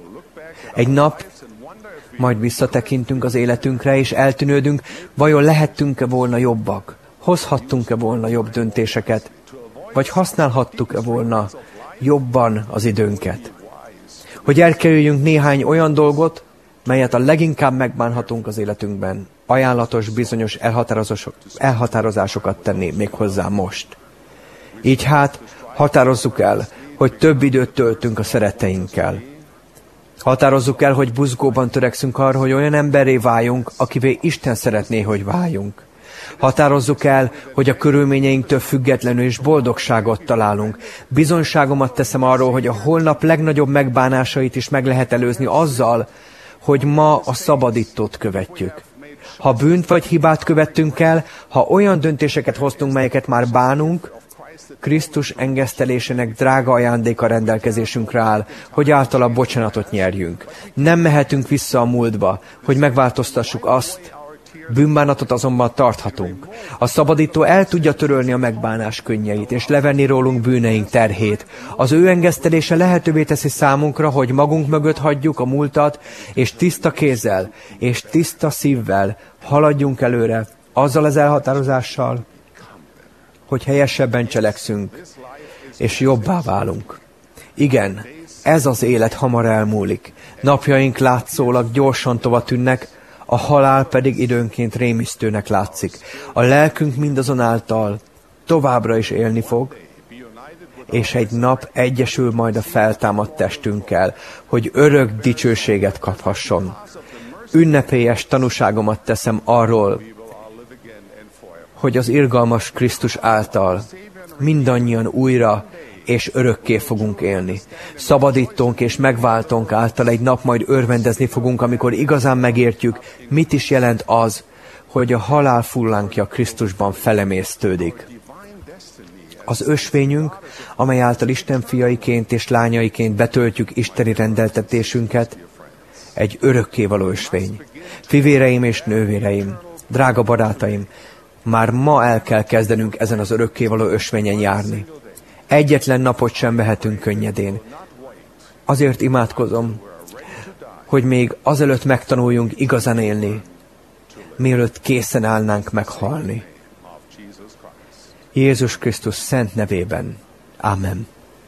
Speaker 2: Egy nap majd visszatekintünk az életünkre, és eltűnődünk, vajon lehettünk-e volna jobbak, hozhattunk-e volna jobb döntéseket, vagy használhattuk-e volna jobban az időnket. Hogy elkerüljünk néhány olyan dolgot, melyet a leginkább megbánhatunk az életünkben. Ajánlatos bizonyos elhatározásokat tenni méghozzá most. Így hát határozzuk el, hogy több időt töltünk a szeretteinkkel. Határozzuk el, hogy buzgóban törekszünk arra, hogy olyan emberré váljunk, akivé Isten szeretné, hogy váljunk. Határozzuk el, hogy a körülményeinktől függetlenül is boldogságot találunk. Bizonyságomat teszem arról, hogy a holnap legnagyobb megbánásait is meg lehet előzni azzal, hogy ma a szabadítót követjük. Ha bűnt vagy hibát követtünk el, ha olyan döntéseket hoztunk, melyeket már bánunk, Krisztus engesztelésének drága ajándéka rendelkezésünkre áll, hogy általa bocsánatot nyerjünk. Nem mehetünk vissza a múltba, hogy megváltoztassuk azt, bűnbánatot azonban tarthatunk. A szabadító el tudja törölni a megbánás könnyeit, és levenni rólunk bűneink terhét. Az ő engesztelése lehetővé teszi számunkra, hogy magunk mögött hagyjuk a múltat, és tiszta kézzel, és tiszta szívvel haladjunk előre, azzal az elhatározással, hogy helyesebben cselekszünk, és jobbá válunk. Igen, ez az élet hamar elmúlik. Napjaink látszólag gyorsan tova tűnnek, a halál pedig időnként rémisztőnek látszik. A lelkünk mindazonáltal továbbra is élni fog, és egy nap egyesül majd a feltámadt testünkkel, hogy örök dicsőséget kaphasson. Ünnepélyes tanúságomat teszem arról, hogy az irgalmas Krisztus által mindannyian újra és örökké fogunk élni. Szabadítónk és megváltónk által egy nap majd örvendezni fogunk, amikor igazán megértjük, mit is jelent az, hogy a halál fullánkja Krisztusban felemésztődik. Az ösvényünk, amely által Isten fiaiként és lányaiként betöltjük isteni rendeltetésünket, egy örökkévaló ösvény. Fivéreim és nővéreim, drága barátaim, már ma el kell kezdenünk ezen az örökkévaló ösvényen járni. Egyetlen napot sem vehetünk könnyedén. Azért imádkozom, hogy még azelőtt megtanuljunk igazán élni, mielőtt készen állnánk meghalni. Jézus Krisztus szent nevében. Amen.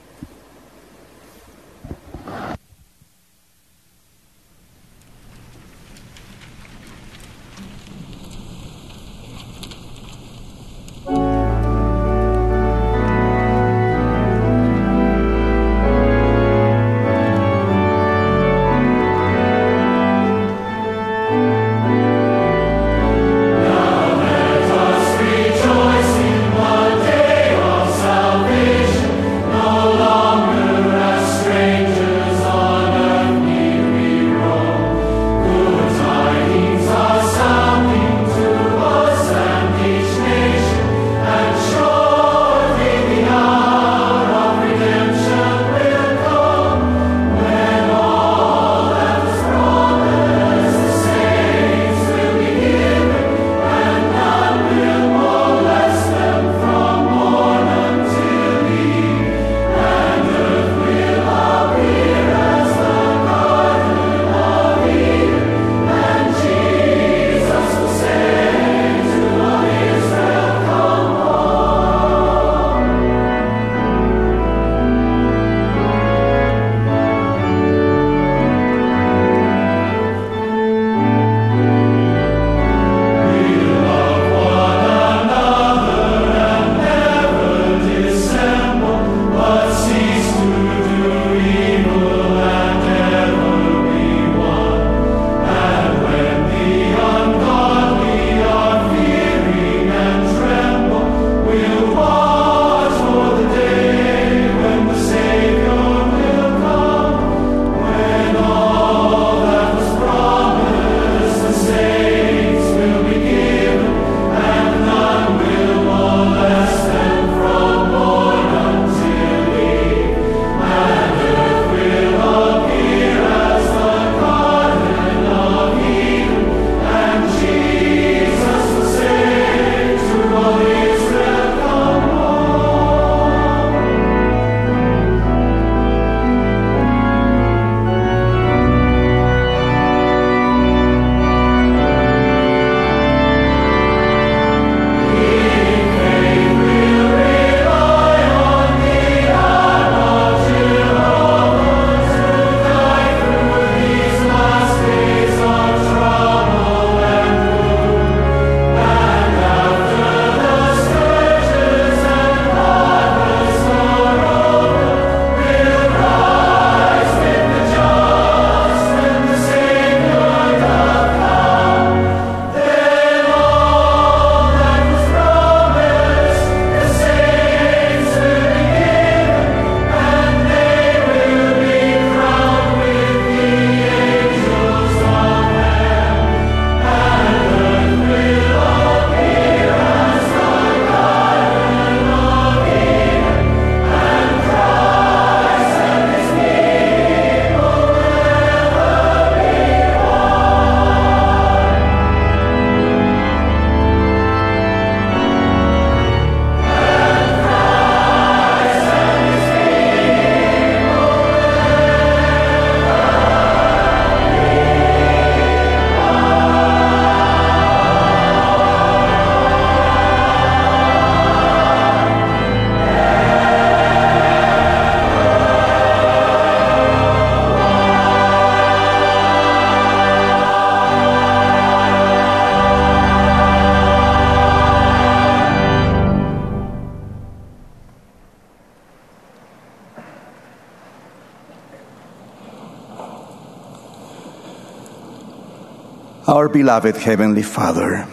Speaker 15: Our beloved Heavenly Father,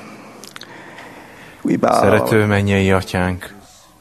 Speaker 15: we bow.
Speaker 5: Szerető mennyei atyánk,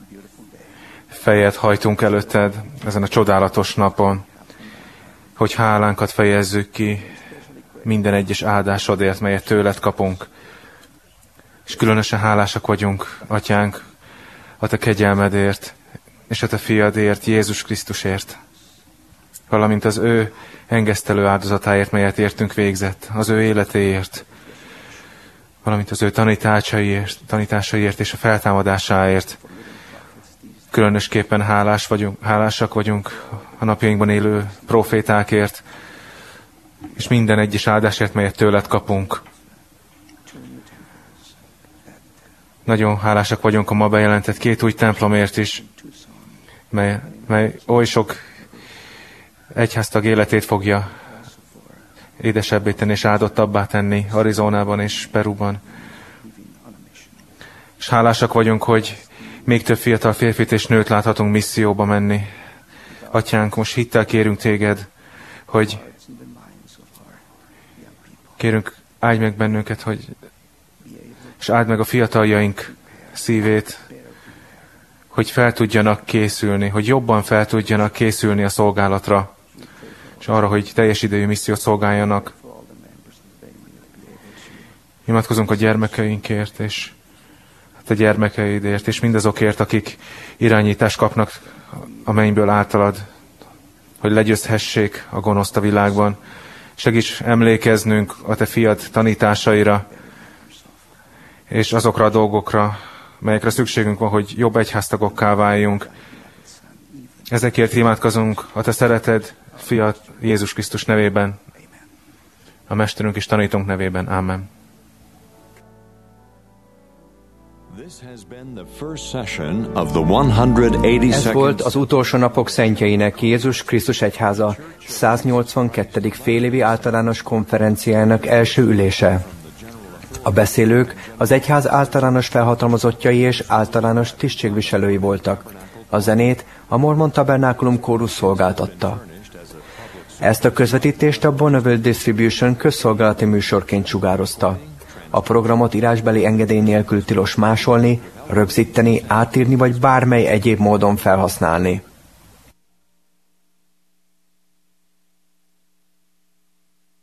Speaker 5: fejet hajtunk előtted ezen a csodálatos napon, hogy hálánkat fejezzük ki minden egyes áldásodért, melyet tőled kapunk. És különösen hálásak vagyunk, Atyánk, a Te kegyelmedért, és a Te fiadért, Jézus Krisztusért, valamint az ő engesztelő áldozatáért, melyet értünk végzett, az ő életéért, valamint az ő tanításaiért és a feltámadásáért. Különösképpen hálásak vagyunk a napjainkban élő profétákért, és minden egyes áldásért, melyet tőled kapunk. Nagyon hálásak vagyunk a ma bejelentett 2 új templomért is, mely oly sok egyháztag életét fogja édesebbé tenni és áldottabbá tenni Arizonában és Peruban. És hálásak vagyunk, hogy még több fiatal férfit és nőt láthatunk misszióba menni. Atyánk, most hittel kérünk téged, hogy kérünk, áldj meg bennünket, és áld meg a fiataljaink szívét, hogy fel tudjanak készülni, hogy jobban fel tudjanak készülni a szolgálatra, és arra, hogy teljes idejű missziót szolgáljanak. Imádkozunk a gyermekeinkért, és a gyermekeidért, és mindazokért, akik irányítást kapnak a mennyből általad, hogy legyőzhessék a gonoszt a világban. Segíts emlékeznünk a Te fiad tanításaira, és azokra a dolgokra, melyekre szükségünk van, hogy jobb egyháztagokká váljunk. Ezekért imádkozunk a Te szereted fiad Jézus Krisztus nevében, a Mesterünk és Tanítónk nevében. Amen.
Speaker 2: Ez volt az utolsó napok szentjeinek Jézus Krisztus egyháza 182. félévi általános konferenciájának első ülése. A beszélők az egyház általános felhatalmazottjai és általános tisztségviselői voltak. A zenét a Mormon Tabernákulum kórus szolgáltatta. Ezt a közvetítést a Bonneville Distribution közszolgálati műsorként sugározta. A programot írásbeli engedély nélkül tilos másolni, rögzíteni, átírni vagy bármely egyéb módon felhasználni.